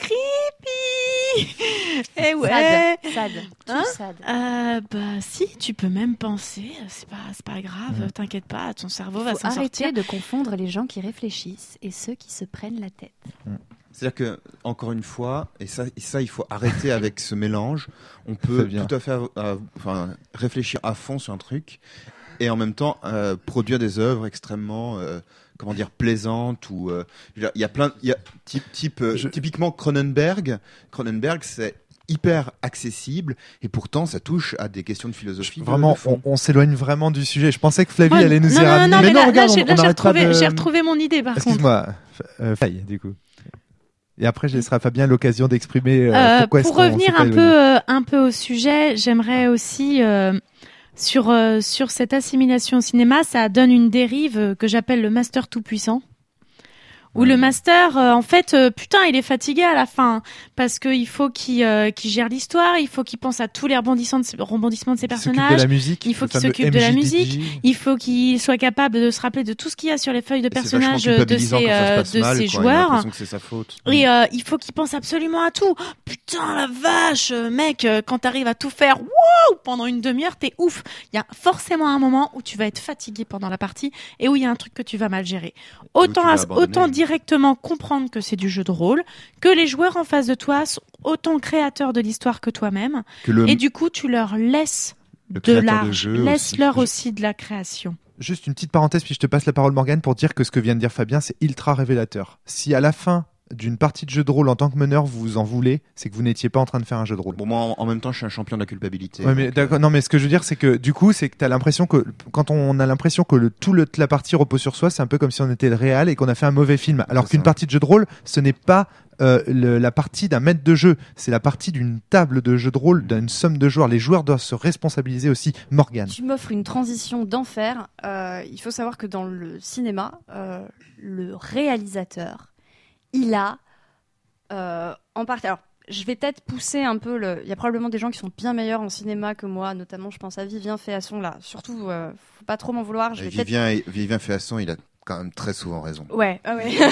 creepy. Eh ouais. sad, sad, tout Hein sad. Euh, bah si, tu peux même penser. C'est pas, c'est pas grave. Ouais. T'inquiète pas, ton cerveau Il va faut s'en arrêter sortir. de confondre les gens qui réfléchissent et ceux qui se prennent la tête. C'est-à-dire que, encore une fois, et ça, et ça il faut arrêter avec ce mélange, on peut Fabien. tout à fait euh, enfin, réfléchir à fond sur un truc et en même temps euh, produire des œuvres extrêmement, euh, comment dire, plaisantes. Ou euh, je veux dire, il y a plein, il y a type, type euh, Je- typiquement Cronenberg. Cronenberg, c'est hyper accessible et pourtant ça touche à des questions de philosophie. de- Vraiment, de fond. on, on s'éloigne vraiment du sujet. Je pensais que Flavie Ouais, allait nous non, y non, ramener. non, non, mais, là, regarde, là, j'ai, on- là, on j'ai n'arrête pas retrouvé, de- j'ai retrouvé mon idée par contre. Excuse-moi, F- euh, Faye, du coup. Et après, je laisserai à Fabien l'occasion d'exprimer euh, Euh, pourquoi pour est-ce qu'on revenir s'est pas un éloigné. peu, euh, un peu au sujet, j'aimerais aussi euh, sur euh, sur cette assimilation au cinéma, ça donne une dérive euh, que j'appelle le master tout puissant. Où le master, euh, en fait, euh, putain, il est fatigué à la fin parce que il faut qu'il euh, qu'il gère l'histoire, il faut qu'il pense à tous les rebondissements de ses, rebondissements de ses Il s'occupe personnages. de la musique, il faut le qu'il fameux s'occupe de la M J D musique. J. Il faut qu'il soit capable de se rappeler de tout ce qu'il y a sur les feuilles de Et c'est vachement personnages de culpabilisant ses, quand ça se euh, passe de mal, ses quoi. Il a joueurs. l'impression que c'est sa faute. Et euh, il faut qu'il pense absolument à tout. Putain, la vache, euh, mec, euh, quand t'arrives à tout faire, wow, pendant une demi-heure, t'es ouf. Il y a forcément un moment où tu vas être fatigué pendant la partie et où il y a un truc que tu vas mal gérer. Autant, tu vas as- abandonner. autant directement comprendre que c'est du jeu de rôle, que les joueurs en face de toi sont autant créateurs de l'histoire que toi-même. Que le, Et du coup, tu leur laisses le de créateur l'art, de jeu laisse-leur aussi. aussi de la création. Juste une petite parenthèse, puis je te passe la parole, Morgane, pour dire que ce que vient de dire Fabien, c'est ultra révélateur. Si à la fin d'une partie de jeu de rôle en tant que meneur, vous vous en voulez, c'est que vous n'étiez pas en train de faire un jeu de rôle. Bon, moi, en, en même temps, je suis un champion de la culpabilité. Ouais, mais donc, d'accord. Non, mais ce que je veux dire, c'est que du coup, c'est que t'as l'impression que quand on a l'impression que le, tout le, la partie repose sur soi, c'est un peu comme si on était le réal et qu'on a fait un mauvais film. Alors C'est qu'une ça. partie de jeu de rôle, ce n'est pas euh, le- la partie d'un maître de jeu, c'est la partie d'une table de jeu de rôle, d'une somme de joueurs. Les joueurs doivent se responsabiliser aussi. Morgane. Tu m'offres une transition d'enfer. Euh, il faut savoir que dans le cinéma, euh, le réalisateur, il a euh, en partie. Alors, je vais peut-être pousser un peu. Le... Il y a probablement des gens qui sont bien meilleurs en cinéma que moi, notamment, je pense à Vivien Féasson là. Surtout, euh, faut pas trop m'en vouloir. Je Et vais peut-être. Vivien, Vivien Féasson, il a quand même très souvent raison. Ouais, ah ouais.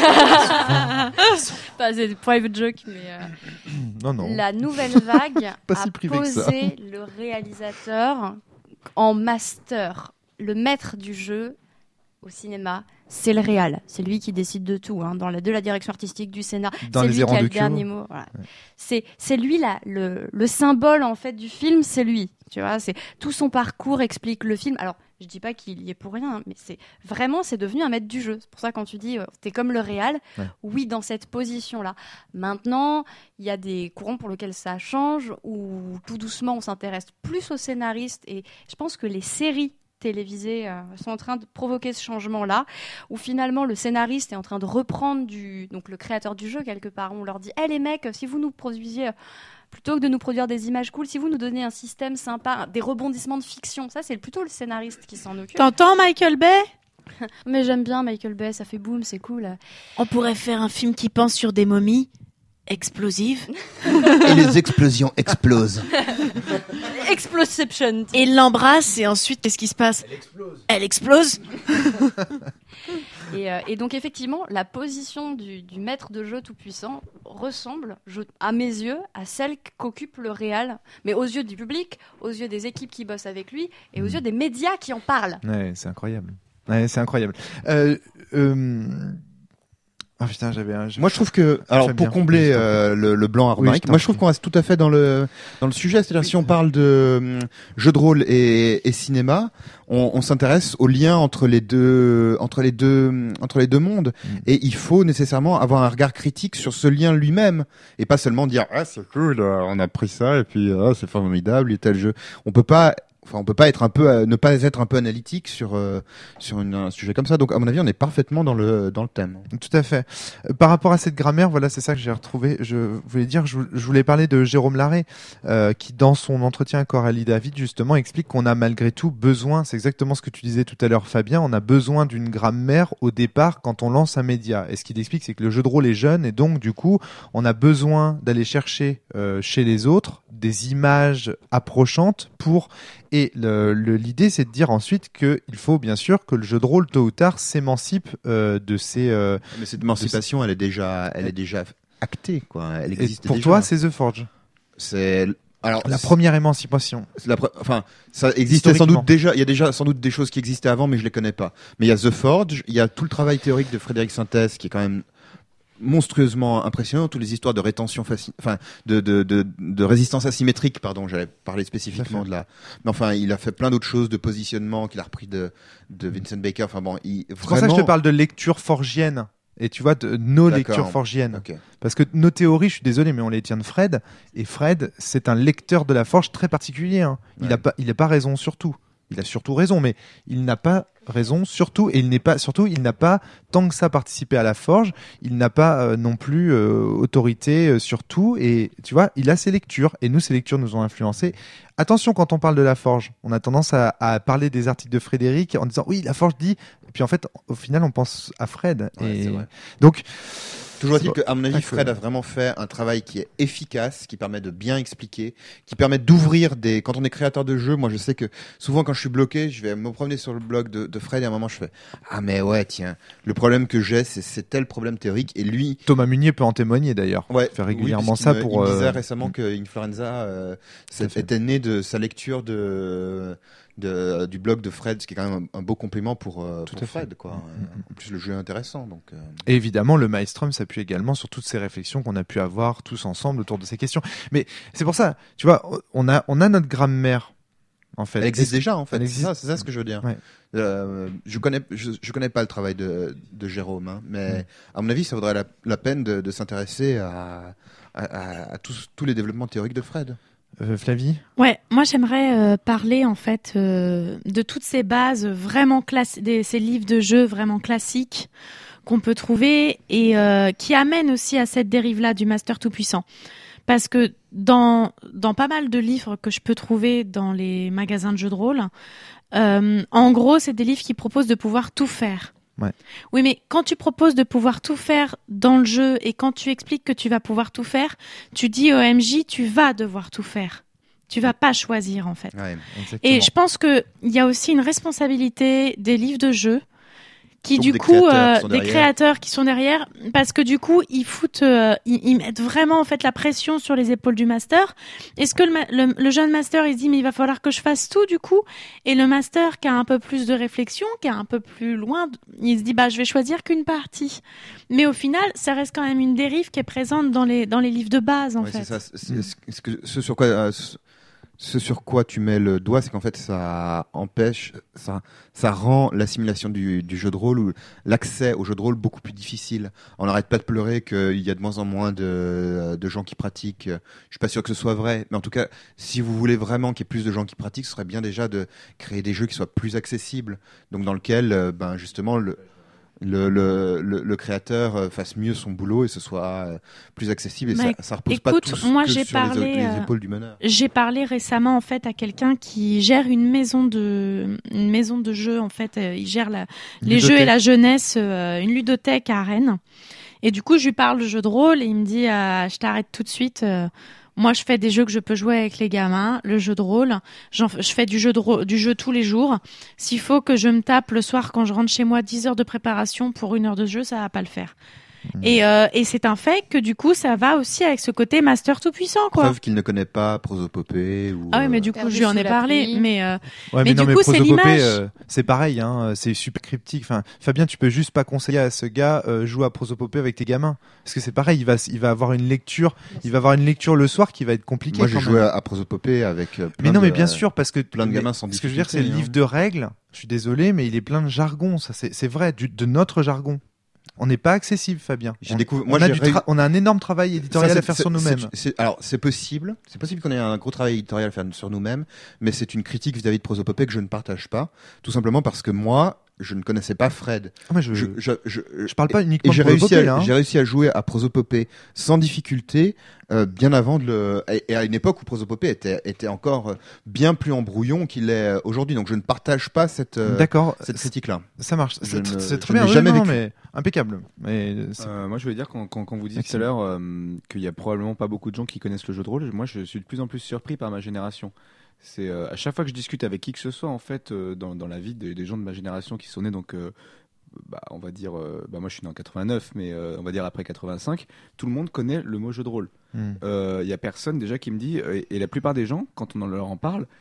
Pas c'est des private joke, mais. euh, Non, non. La nouvelle vague Pas a si privé que ça. posé le réalisateur en master. Le maître du jeu au cinéma, c'est le réal. C'est lui qui décide de tout, hein, dans la, de la direction artistique, du scénar. Dans C'est les lui qui errants a de le Kyo. dernier mot. Voilà. Ouais. C'est, c'est lui là, le, le symbole en fait du film, c'est lui. Tu vois, c'est tout son parcours explique le film. Alors, je dis pas qu'il y est pour rien, hein, mais c'est vraiment c'est devenu un maître du jeu. C'est pour ça quand tu dis euh, t'es comme le réal, Ouais. oui dans cette position là. Maintenant, il y a des courants pour lesquels ça change où tout doucement on s'intéresse plus aux scénaristes et je pense que les séries télévisées euh, sont en train de provoquer ce changement-là, où finalement le scénariste est en train de reprendre du, donc le créateur du jeu quelque part. On leur dit, hé les mecs, si vous nous produisiez, plutôt que de nous produire des images cool, si vous nous donnez un système sympa, des rebondissements de fiction, ça c'est plutôt le scénariste qui s'en occupe. T'entends, Michael Bay? Mais j'aime bien Michael Bay, ça fait boum, c'est cool. On pourrait faire un film qui pense sur des momies explosives. Et les explosions explosent. Exploception. Et il l'embrasse et ensuite, qu'est-ce qui se passe? Elle explose. Elle explose. Et, euh, et donc effectivement, la position du, du maître de jeu tout-puissant ressemble, je- à mes yeux, à celle qu'occupe le réal, mais aux yeux du public, aux yeux des équipes qui bossent avec lui, et aux yeux des médias qui en parlent. Ouais, c'est incroyable. Ouais, c'est incroyable. Euh, euh... Ah putain, j'avais un. Moi, je trouve que, alors, Fabien, pour combler je t'en prie. euh, le, le blanc à Oui, Romaric, je t'en moi, je trouve prie. qu'on reste tout à fait dans le dans le sujet. C'est-à-dire, si on parle de hum, jeu de rôle et, et cinéma, on, on s'intéresse au lien entre les deux entre les deux hum, entre les deux mondes. Mm. Et il faut nécessairement avoir un regard critique sur ce lien lui-même et pas seulement dire ah c'est cool, euh, on a pris ça et puis ah, c'est formidable et tel jeu. On peut pas. Enfin, on peut pas être un peu, euh, ne pas être un peu analytique sur euh, sur une, un sujet comme ça. Donc, à mon avis, on est parfaitement dans le dans le thème. Tout à fait. Euh, Par rapport à cette grammaire, voilà, c'est ça que j'ai retrouvé. Je voulais dire, je, je voulais parler de Jérôme Larrey, euh, qui dans son entretien à Coralie David, justement, explique qu'on a malgré tout besoin, c'est exactement ce que tu disais tout à l'heure, Fabien, on a besoin d'une grammaire au départ quand on lance un média. Et ce qu'il explique, c'est que le jeu de rôle est jeune et donc, du coup, on a besoin d'aller chercher euh, chez les autres des images approchantes pour... Et le- le- l'idée, c'est de dire ensuite qu'il faut bien sûr que le jeu de rôle, tôt ou tard, s'émancipe euh, de ces... euh, Mais cette émancipation, elle est déjà, elle est déjà actée, quoi. Elle Et existe pour déjà. toi, c'est The Forge. c'est alors La c'est- première émancipation. c'est la pre- enfin, ça existait sans Historiquement. doute déjà. Il y a déjà sans doute des choses qui existaient avant, mais je les connais pas. Mais il y a The Forge, il y a tout le travail théorique de Frédéric Sintès, qui est quand même monstrueusement impressionnant, toutes les histoires de rétention facile, enfin de, de de de résistance asymétrique, pardon, j'allais parler spécifiquement de la. Mais enfin, il a fait plein d'autres choses de positionnement qu'il a repris de de Vincent Baker. Enfin bon, il C'est pour ça que je te parle de lecture forgienne. Et tu vois, de nos D'accord. lectures forgiennes. Ok. Parce que nos théories, je suis désolé, mais on les tient de Fred. Et Fred, c'est un lecteur de la forge très particulier. Hein. Il Ouais. a pas, il a pas raison sur tout. Il a surtout raison, mais il n'a pas raison sur tout. Et il n'est pas, surtout, il n'a pas tant que ça participé à la forge. Il n'a pas euh, non plus euh, autorité euh, sur tout. Et tu vois, il a ses lectures. Et nous, ces lectures nous ont influencés. Attention, quand on parle de la forge, on a tendance à, à parler des articles de Frédéric en disant oui, la forge dit. Et puis en fait, au final, on pense à Fred. Ouais, et c'est vrai. donc, Toujours est-il que, à mon avis, Ouais, Fred que- a vraiment fait un travail qui est efficace, qui permet de bien expliquer, qui permet d'ouvrir des. Quand on est créateur de jeux, moi, je sais que souvent, quand je suis bloqué, je vais me promener sur le blog de, de Fred et à un moment, je fais ah mais ouais, tiens, le problème que j'ai, c'est, c'est tel problème théorique et lui. Thomas Munier peut en témoigner d'ailleurs. Ouais, Il fait régulièrement oui, puisqu'il ça me- pour. Il me disait euh, récemment que Influenza euh, Tout à fait. était né de sa lecture de, de du blog de Fred, ce qui est quand même un, un beau compliment pour, euh, Tout pour à fait. Fred, quoi. Mm, En plus, le jeu est intéressant, donc. euh, Et évidemment, le Maelstrom s'appuie également sur toutes ces réflexions qu'on a pu avoir tous ensemble autour de ces questions. Mais c'est pour ça, tu vois, on a, on a notre grammaire, en fait. Elle existe Et- déjà, en fait. elle C'est existe. ça, c'est ça ce que je veux dire. Ouais. Euh, je connais, je, je connais pas le travail de, de Jérôme, hein, mais Mm. à mon avis, ça vaudrait la, la peine de, de s'intéresser à, à, à- à tous, tous les développements théoriques de Fred. Euh, Flavie? Ouais, moi j'aimerais euh, parler en fait euh, de toutes ces bases vraiment classiques, ces livres de jeux vraiment classiques qu'on peut trouver et euh, qui amènent aussi à cette dérive-là du master tout-puissant. Parce que dans, dans pas mal de livres que je peux trouver dans les magasins de jeux de rôle, euh, en gros, c'est des livres qui proposent de pouvoir tout faire. Ouais. Oui, mais quand tu proposes de pouvoir tout faire dans le jeu et quand tu expliques que tu vas pouvoir tout faire, tu dis au M J, tu vas devoir tout faire. Tu vas pas choisir, en fait. Ouais. Exactement. Et je pense que il y a aussi une responsabilité des livres de jeu qui Donc du des coup créateurs qui euh, sont des derrière. créateurs qui sont derrière parce que du coup ils foutent euh, ils, ils mettent vraiment en fait la pression sur les épaules du master. Est-ce que le, ma- le, le jeune master il se dit mais il va falloir que je fasse tout du coup, et le master qui a un peu plus de réflexion, qui est un peu plus loin, il se dit bah je vais choisir qu'une partie. Mais au final ça reste quand même une dérive qui est présente dans les dans les livres de base en Ouais, fait. c'est ça. C'est- c'est- c'est- ce, que- ce sur quoi, euh, ce, ce sur quoi tu mets le doigt, c'est qu'en fait, ça empêche, ça, ça rend l'assimilation du, du jeu de rôle ou l'accès au jeu de rôle beaucoup plus difficile. On n'arrête pas de pleurer qu'il y a de moins en moins de, de gens qui pratiquent. Je suis pas sûr que ce soit vrai, mais en tout cas, si vous voulez vraiment qu'il y ait plus de gens qui pratiquent, ce serait bien déjà de créer des jeux qui soient plus accessibles. Donc, dans lequel, euh, ben, justement, le, le, le, le, le créateur euh, fasse mieux son boulot et ce soit euh, plus accessible et Mais ça, ça repose pas écoute, tous moi, que j'ai sur les- parlé, les, euh, épaules du meneur. J'ai parlé récemment en fait à quelqu'un qui gère une maison de une maison de jeux en fait. Euh, il gère la, les Ludothèque. jeux et la jeunesse, euh, une ludothèque à Rennes. Et du coup, je lui parle de jeux de rôle et il me dit ah, je t'arrête tout de suite. euh, Moi, je fais des jeux que je peux jouer avec les gamins, le jeu de rôle. J'en, je fais du jeu de rôle, du jeu tous les jours. S'il faut que je me tape le soir quand je rentre chez moi dix heures de préparation pour une heure de jeu, ça va pas le faire. Mmh. Et, euh, et c'est un fait que du coup, ça va aussi avec ce côté master tout puissant, quoi. Preuve qu'il ne connaît pas Prosopopée ou. Ah oui, mais euh, du coup, Perdu je lui en sous ai la parlé, pluie. mais euh, Ouais, mais, Mais non, du mais coup, c'est Prosopopée, l'image. euh, c'est pareil, hein, c'est super cryptique. Enfin, Fabien, tu peux juste pas conseiller à ce gars euh, joue à Prosopopée avec tes gamins, parce que c'est pareil, il va, il va avoir une lecture, il va avoir une lecture le soir qui va être compliquée. Moi, j'ai quand joué même. à, à Prosopopée avec. euh, plein Mais non, de- mais bien sûr, parce que plein de mais gamins sans Ce que je veux dire, c'est le difficulté, livre de règles. Je suis désolé, mais il est plein de jargon. Ça, c'est c'est vrai, du, de notre jargon. On n'est pas accessible, Fabien. J'ai On, découvert. on Moi, a j'ai du réussi- tra- on a un énorme travail éditorial Ça, c'est- à faire c'est- sur nous-mêmes. c'est- c'est- Alors, c'est possible. C'est possible qu'on ait un gros travail éditorial à faire sur nous-mêmes, mais c'est une critique vis-à-vis de Prosopopée que je ne partage pas, tout simplement parce que moi, je ne connaissais pas Fred. Ah, moi, je, Je, je, je, je, parle pas et uniquement j'ai de réussi, Prosopopée, à, hein. j'ai réussi à jouer à Prosopopée sans difficulté, euh, bien avant de le, et, et à une époque où Prosopopée était, était encore euh, bien plus embrouillon qu'il est euh, aujourd'hui. Donc je ne partage pas cette, euh, D'accord, cette critique-là. ça marche. Je C'est ne- c'est je très n'ai bien, oui, jamais non, vécu. mais impeccable. Mais c'est- Euh, moi, je veux dire, quand, quand, quand vous dites Maxime. tout à l'heure euh, qu'il y a probablement pas beaucoup de gens qui connaissent le jeu de rôle, moi, je suis de plus en plus surpris par ma génération. C'est euh, à chaque fois que je discute avec qui que ce soit, en fait, euh, dans, dans la vie des, des gens de ma génération qui sont nés, donc, euh, bah, on va dire, euh, bah, moi, je suis né en quatre-vingt-neuf, mais euh, on va dire après quatre-vingt-cinq, tout le monde connaît le mot jeu de rôle. Il Hmm. euh, y a personne déjà qui me dit, euh, et la plupart des gens, quand on en leur en parle,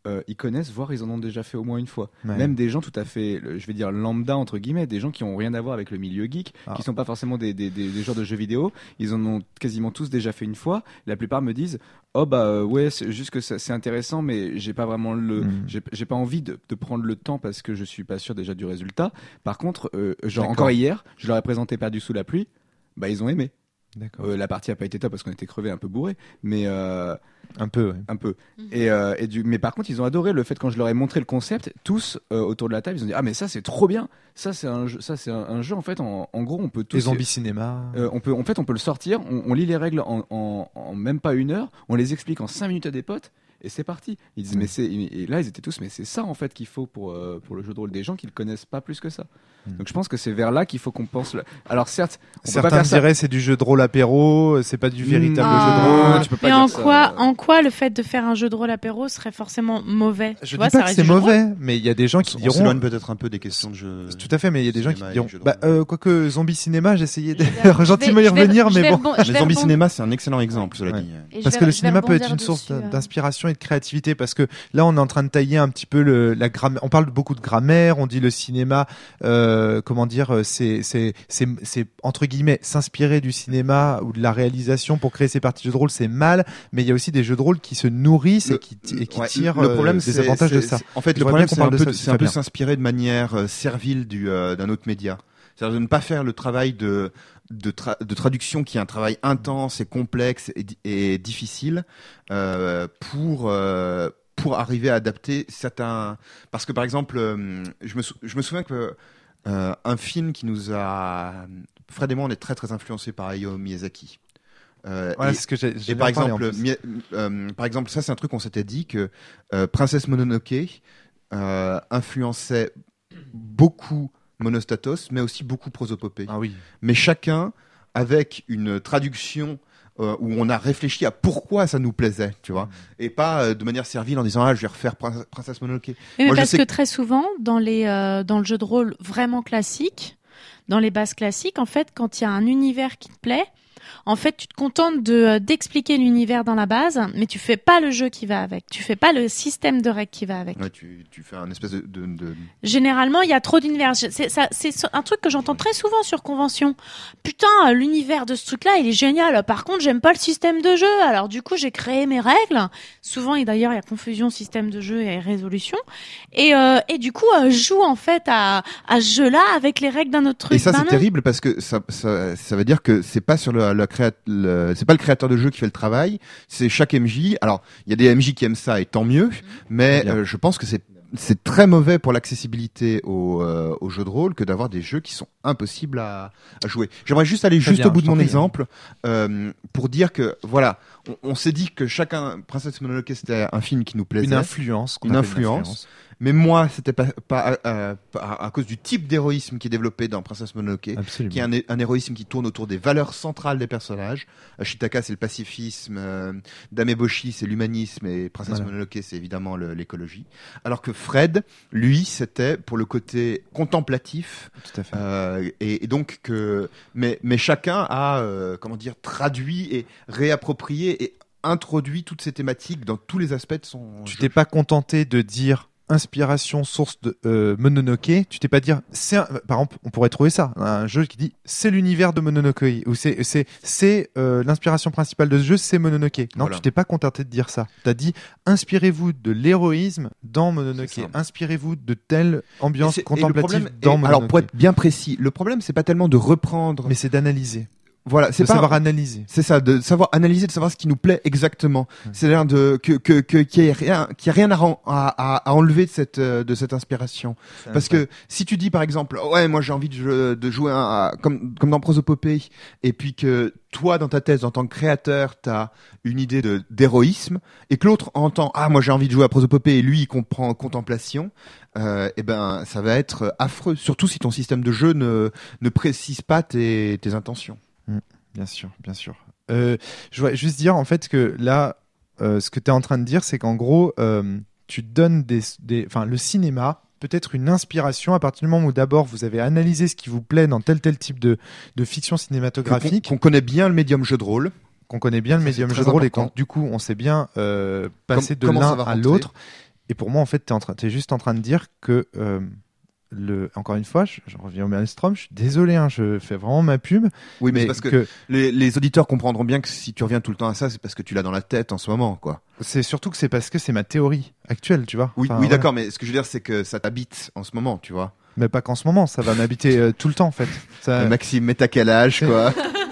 euh, ils connaissent, voire ils en ont déjà fait au moins une fois. Ouais. Même des gens tout à fait, le- je vais dire lambda entre guillemets, des gens qui ont rien à voir avec le milieu geek, Ah. qui sont pas forcément des, des, des, des joueurs de jeux vidéo, ils en ont quasiment tous déjà fait une fois. La plupart me disent, oh bah euh, ouais, c'est juste que ça- c'est intéressant, mais j'ai pas vraiment le, Mm. j'ai, j'ai pas envie de, de prendre le temps parce que je suis pas sûr déjà du résultat. Par contre, euh, genre D'accord. encore hier, je leur ai présenté Perdu sous la pluie, bah ils ont aimé. D'accord. Euh, la partie a pas été top parce qu'on était crevés, un peu bourrés, mais euh, Un peu, ouais. un peu. Mhm. Et, euh, et du, mais par contre, ils ont adoré le fait quand je leur ai montré le concept, tous euh, autour de la table, ils ont dit ah mais ça c'est trop bien, ça c'est un jeu, ça c'est un, un jeu en fait en, en gros on peut tous Les zombies cinéma. euh, on peut en fait on peut le sortir, on, on lit les règles en, en, en même pas une heure, on les explique en cinq minutes à des potes. Et c'est parti. Ils disent, Mm. mais c'est, et là, ils étaient tous, mais c'est ça, en fait, qu'il faut pour, euh, pour le jeu de rôle des gens qui le connaissent pas plus que ça. Mm. Donc, je pense que c'est vers là qu'il faut qu'on pense. le- Alors, certes, on peut pas Certains faire ça. diraient c'est du jeu de rôle apéro, c'est pas du véritable Mm. jeu de Ah. rôle. Tu peux pas Mais dire en ça, quoi, euh. en quoi le fait de faire un jeu de rôle apéro serait forcément mauvais? Je Tu dis vois, pas ça que reste c'est du jeu de rôle. mauvais, mais il y a des gens qui On diront. s'éloigne peut-être un peu des questions de jeu. Tout à fait, mais il y a des gens qui cinéma et diront. jeux de Bah, rôle. euh, quoique zombie cinéma, j'essayais de Je vais- gentiment y je vais- revenir, je mais vais bon. rebon- je Mais vais Zombie rebon- Cinéma, c'est un excellent exemple, cela Ouais. dit. et je Parce vais- que le je vais cinéma peut être rebondir une source dessus, euh. d'inspiration et de créativité. Parce que là, on est en train de tailler un petit peu le, la grammaire. On parle beaucoup de grammaire. On dit le cinéma, euh, comment dire, euh, c'est, c'est, c'est, c'est entre guillemets s'inspirer du cinéma ou de la réalisation pour créer ses parties de jeux de rôle, c'est mal. Mais il y a aussi des jeux de rôle qui se nourrissent et Le- qui, et qui Ouais, tirent le problème, euh, c'est- des avantages de c'est- ça. c'est- En fait, le J'aimerais problème, bien qu'on c'est un parle de peu, ça, c'est un peu Fabien. s'inspirer de manière euh, servile du, euh, d'un autre média. C'est-à-dire de ne pas faire le travail de, de, tra- de traduction qui est un travail intense et complexe et, di- et difficile euh, pour, euh, pour arriver à adapter certains. Parce que par exemple, euh, je, me sou- je me souviens que euh, un film qui nous a. Fred et moi, on est très très influencés par Hayao Miyazaki. Euh, Voilà, et- c'est ce que j'ai. j'ai et par bien parlé, en exemple, plus. Mia- euh, par exemple, ça c'est un truc qu'on s'était dit que euh, Princesse Mononoke euh, influençait beaucoup Monostatos, mais aussi beaucoup Prosopopée. Ah oui. Mais chacun avec une traduction euh, où on a réfléchi à pourquoi ça nous plaisait, tu vois, et pas euh, de manière servile en disant ah je vais refaire Prin- Princesse Mononoke. Oui, mais Moi, je parce sais que que- très souvent, dans les euh, dans le jeu de rôle vraiment classique, dans les bases classiques, en fait, quand il y a un univers qui te plaît, en fait, tu te contentes de euh, d'expliquer l'univers dans la base, mais tu fais pas le jeu qui va avec. Tu fais pas le système de règles qui va avec. Ouais, tu, tu fais un espèce de, de, de- Généralement, il y a trop d'univers. Je- C'est ça, c'est so- un truc que j'entends très souvent sur convention. Putain, euh, l'univers de ce truc-là, il est génial. Par contre, j'aime pas le système de jeu. Alors du coup, j'ai créé mes règles. Souvent, et d'ailleurs, il y a confusion système de jeu et résolution. Et euh, et du coup, euh, je joue en fait à à ce jeu-là avec les règles d'un autre truc. Et ça Ben c'est non. terrible parce que ça, ça, ça veut dire que c'est pas sur le, le, créat- le c'est pas le créateur de jeu qui fait le travail, c'est chaque M J. Alors il y a des M J qui aiment ça et tant mieux, mais Bien. euh, je pense que c'est c'est très mauvais pour l'accessibilité au, euh, au jeu de rôle que d'avoir des jeux qui sont impossibles à, à jouer. J'aimerais juste aller Très juste bien, au bout je de t'en mon prie. exemple euh, pour dire que voilà, on, on s'est dit que chacun Princesse Mononoke c'était un film qui nous plaisait. Une influence. qu'on Une appelle influence. Mais moi, c'était pas, pas, euh, pas à cause du type d'héroïsme qui est développé dans Princesse Mononoke, Absolument. qui est un, hé- un héroïsme qui tourne autour des valeurs centrales des personnages. Ashitaka, c'est le pacifisme, euh, Dameboshi, c'est l'humanisme, et Princesse Voilà. Mononoke, c'est évidemment le- l'écologie. Alors que Fred, lui, c'était pour le côté contemplatif, Tout à fait. euh, et, et donc que, mais, mais chacun a, euh, comment dire, traduit et réapproprié et introduit toutes ces thématiques dans tous les aspects de son Tu jeu. t'es pas contenté de dire inspiration source de euh, Mononoke, tu t'es pas dire c'est un- par exemple on pourrait trouver ça un jeu qui dit c'est l'univers de Mononoke ou c'est c'est c'est euh, l'inspiration principale de ce jeu c'est Mononoke. Non, Voilà. tu t'es pas contenté de dire ça. Tu as dit inspirez-vous de l'héroïsme dans Mononoke, C'est ça. inspirez-vous de telle ambiance Et c'est- et le contemplative problème- dans et Mononoke. alors pour être bien précis, le problème c'est pas tellement de reprendre, Mais c'est d'analyser, voilà, de c'est pas savoir analyser. c'est ça, de savoir analyser, de savoir ce qui nous plaît exactement. Ouais. C'est-à-dire de que que que qu'il y ait rien, qu'il y ait rien à, ren- à, à, à enlever de cette euh, de cette inspiration. Parce que si tu dis par exemple, ouais, moi j'ai envie de, jou- de jouer un, à- comme comme dans Prosopopée, et puis que toi dans ta thèse en tant que créateur t'as une idée de d'héroïsme, et que l'autre entend ah moi j'ai envie de jouer à Prosopopée et lui il comprend contemplation, euh, et ben ça va être affreux. Surtout si ton système de jeu ne ne précise pas tes tes intentions. Bien sûr, bien sûr. Euh, je voudrais juste dire en fait que là, euh, ce que tu es en train de dire, c'est qu'en gros, euh, tu donnes des, des, enfin, le cinéma peut être une inspiration à partir du moment où d'abord vous avez analysé ce qui vous plaît dans tel tel type de, de fiction Qu'on cinématographique, qu'on connaît bien le médium jeu de rôle. qu'on connaît bien le Ça, médium c'est jeu très de rôle et important. qu'on du coup on sait bien euh, passer Com- de comment ça l'un va à rentrer. l'autre. Et pour moi, en fait, t'es en train, t'es juste en train de dire que euh, le, encore une fois, je, je reviens au Maelstrom. Je suis désolé, hein, je fais vraiment ma pub. Oui, mais, mais c'est parce que, que les, les auditeurs comprendront bien que si tu reviens tout le temps à ça, c'est parce que tu l'as dans la tête en ce moment, quoi. C'est surtout que c'est parce que c'est ma théorie actuelle, tu vois. Oui, Enfin, oui, voilà. d'accord, mais ce que je veux dire, c'est que ça t'habite en ce moment, tu vois. Mais pas qu'en ce moment, ça va m'habiter euh, tout le temps, en fait. Ça... Euh, Maxime, mais t'as quel âge, quoi?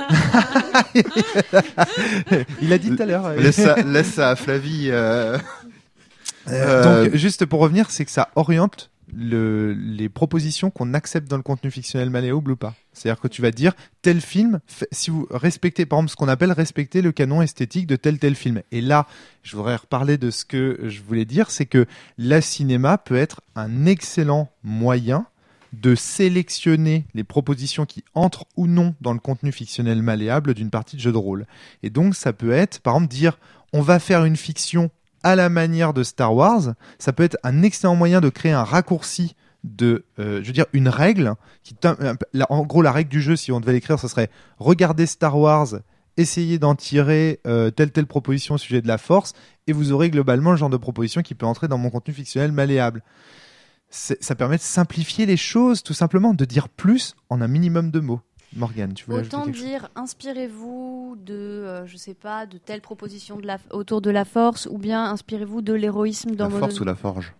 Il a dit tout à l'heure. Laisse ça, laisse ça à Flavie. Euh... Euh, Donc, juste pour revenir, c'est que ça oriente le, les propositions qu'on accepte dans le contenu fictionnel malléable ou pas. C'est-à-dire que tu vas dire tel film, fait, si vous respectez, par exemple, ce qu'on appelle respecter le canon esthétique de tel tel film. Et là, je voudrais reparler de ce que je voulais dire, c'est que la cinéma peut être un excellent moyen de sélectionner les propositions qui entrent ou non dans le contenu fictionnel malléable d'une partie de jeu de rôle. Et donc, ça peut être, par exemple, dire on va faire une fiction à la manière de Star Wars. Ça peut être un excellent moyen de créer un raccourci de, euh, je veux dire, une règle. Qui, en gros, la règle du jeu, si on devait l'écrire, ce serait regarder Star Wars, essayez d'en tirer euh, telle telle proposition au sujet de la Force, et vous aurez globalement le genre de proposition qui peut entrer dans mon contenu fictionnel malléable. C'est, ça permet de simplifier les choses, tout simplement, de dire plus en un minimum de mots. Morgane, tu voulais Autant ajouter quelque dire, inspirez-vous de, euh, je sais pas, de telle proposition de la, autour de la force, ou bien inspirez-vous de l'héroïsme dans La Mono... force ou la forge?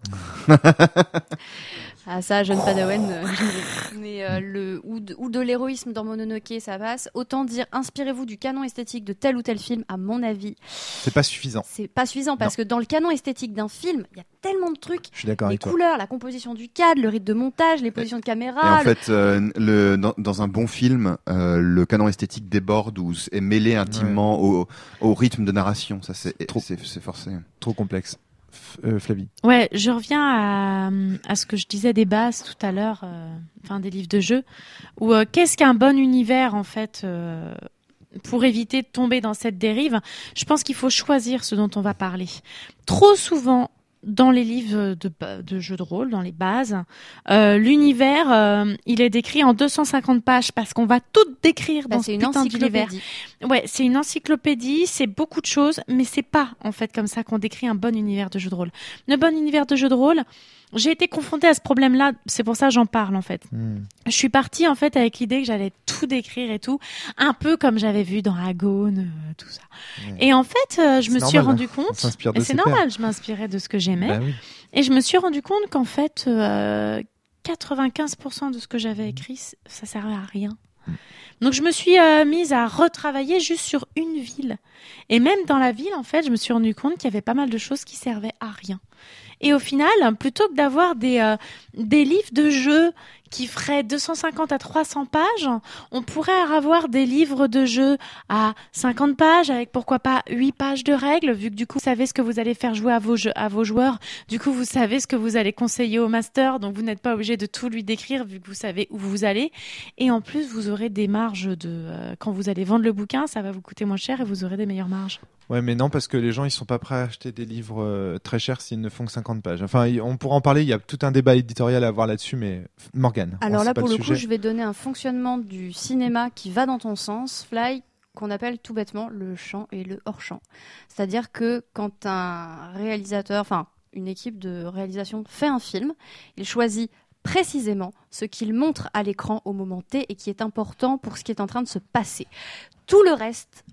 Ah ça, jeune Padawan, euh, mais euh, le ou de, ou de l'héroïsme dans Mononoke, ça passe. Autant dire, inspirez-vous du canon esthétique de tel ou tel film. À mon avis, C'est pas suffisant. c'est pas suffisant parce que dans le canon esthétique d'un film, il y a tellement de trucs. Je suis d'accord Les avec toi. couleurs, la composition du cadre, le rythme de montage, les positions de Et caméra. en fait, euh, le, dans, dans un bon film, euh, le canon esthétique déborde ou est mêlé intimement au, au rythme de narration. Ça, c'est Trop. c'est, c'est forcé. Trop complexe. F- euh, Flavie. Ouais, je reviens à, à ce que je disais des bases tout à l'heure, euh, enfin des livres de jeu, où euh, qu'est-ce qu'un bon univers en fait euh, pour éviter de tomber dans cette dérive. Je pense qu'il faut choisir ce dont on va parler. Trop souvent, dans les livres de, de jeux de rôle, dans les bases, euh, l'univers, euh, il est décrit en deux cent cinquante pages parce qu'on va tout décrire Bah, dans c'est ce une putain d'univers. encyclopédie. Ouais, c'est une encyclopédie, c'est beaucoup de choses, mais c'est pas en fait comme ça qu'on décrit un bon univers de jeu de rôle. Le bon univers de jeu de rôle, j'ai été confrontée à ce problème-là, c'est pour ça que j'en parle en fait. Hmm. Je suis partie en fait avec l'idée que j'allais tout décrire et tout, un peu comme j'avais vu dans Agone, euh, tout ça. Ouais. Et en fait, euh, je C'est me suis normal, rendu On compte, s'inspire de et c'est ses normal, je m'inspirais de ce que j'aimais, pairs. Bah oui. et je me suis rendu compte qu'en fait, euh, quatre-vingt-quinze pour cent de ce que j'avais écrit, c- ça servait à rien. Donc je me suis euh, mise à retravailler juste sur une ville. Et même dans la ville, en fait, je me suis rendu compte qu'il y avait pas mal de choses qui servaient à rien. Et au final, plutôt que d'avoir des, euh, des livres de jeux qui feraient deux cent cinquante à trois cents pages, on pourrait avoir des livres de jeux à cinquante pages avec pourquoi pas huit pages de règles, vu que du coup vous savez ce que vous allez faire jouer à vos, jeux, à vos joueurs, du coup vous savez ce que vous allez conseiller au master, donc vous n'êtes pas obligé de tout lui décrire vu que vous savez où vous allez. Et en plus vous aurez des marges de... Euh, quand vous allez vendre le bouquin, ça va vous coûter moins cher et vous aurez des meilleures marges. Ouais, mais non, parce que les gens, ils sont pas prêts à acheter des livres euh, très chers s'ils ne font que cinquante pages. Enfin, y- on pourra en parler, il y a tout un débat éditorial à avoir là-dessus, mais Morgane. Alors c'est là, pas pour le sujet. coup, je vais donner un fonctionnement du cinéma qui va dans ton sens, Fly, qu'on appelle tout bêtement le champ et le hors-champ. C'est-à-dire que quand un réalisateur, enfin une équipe de réalisation fait un film, il choisit précisément ce qu'il montre à l'écran au moment T et qui est important pour ce qui est en train de se passer. Tout le reste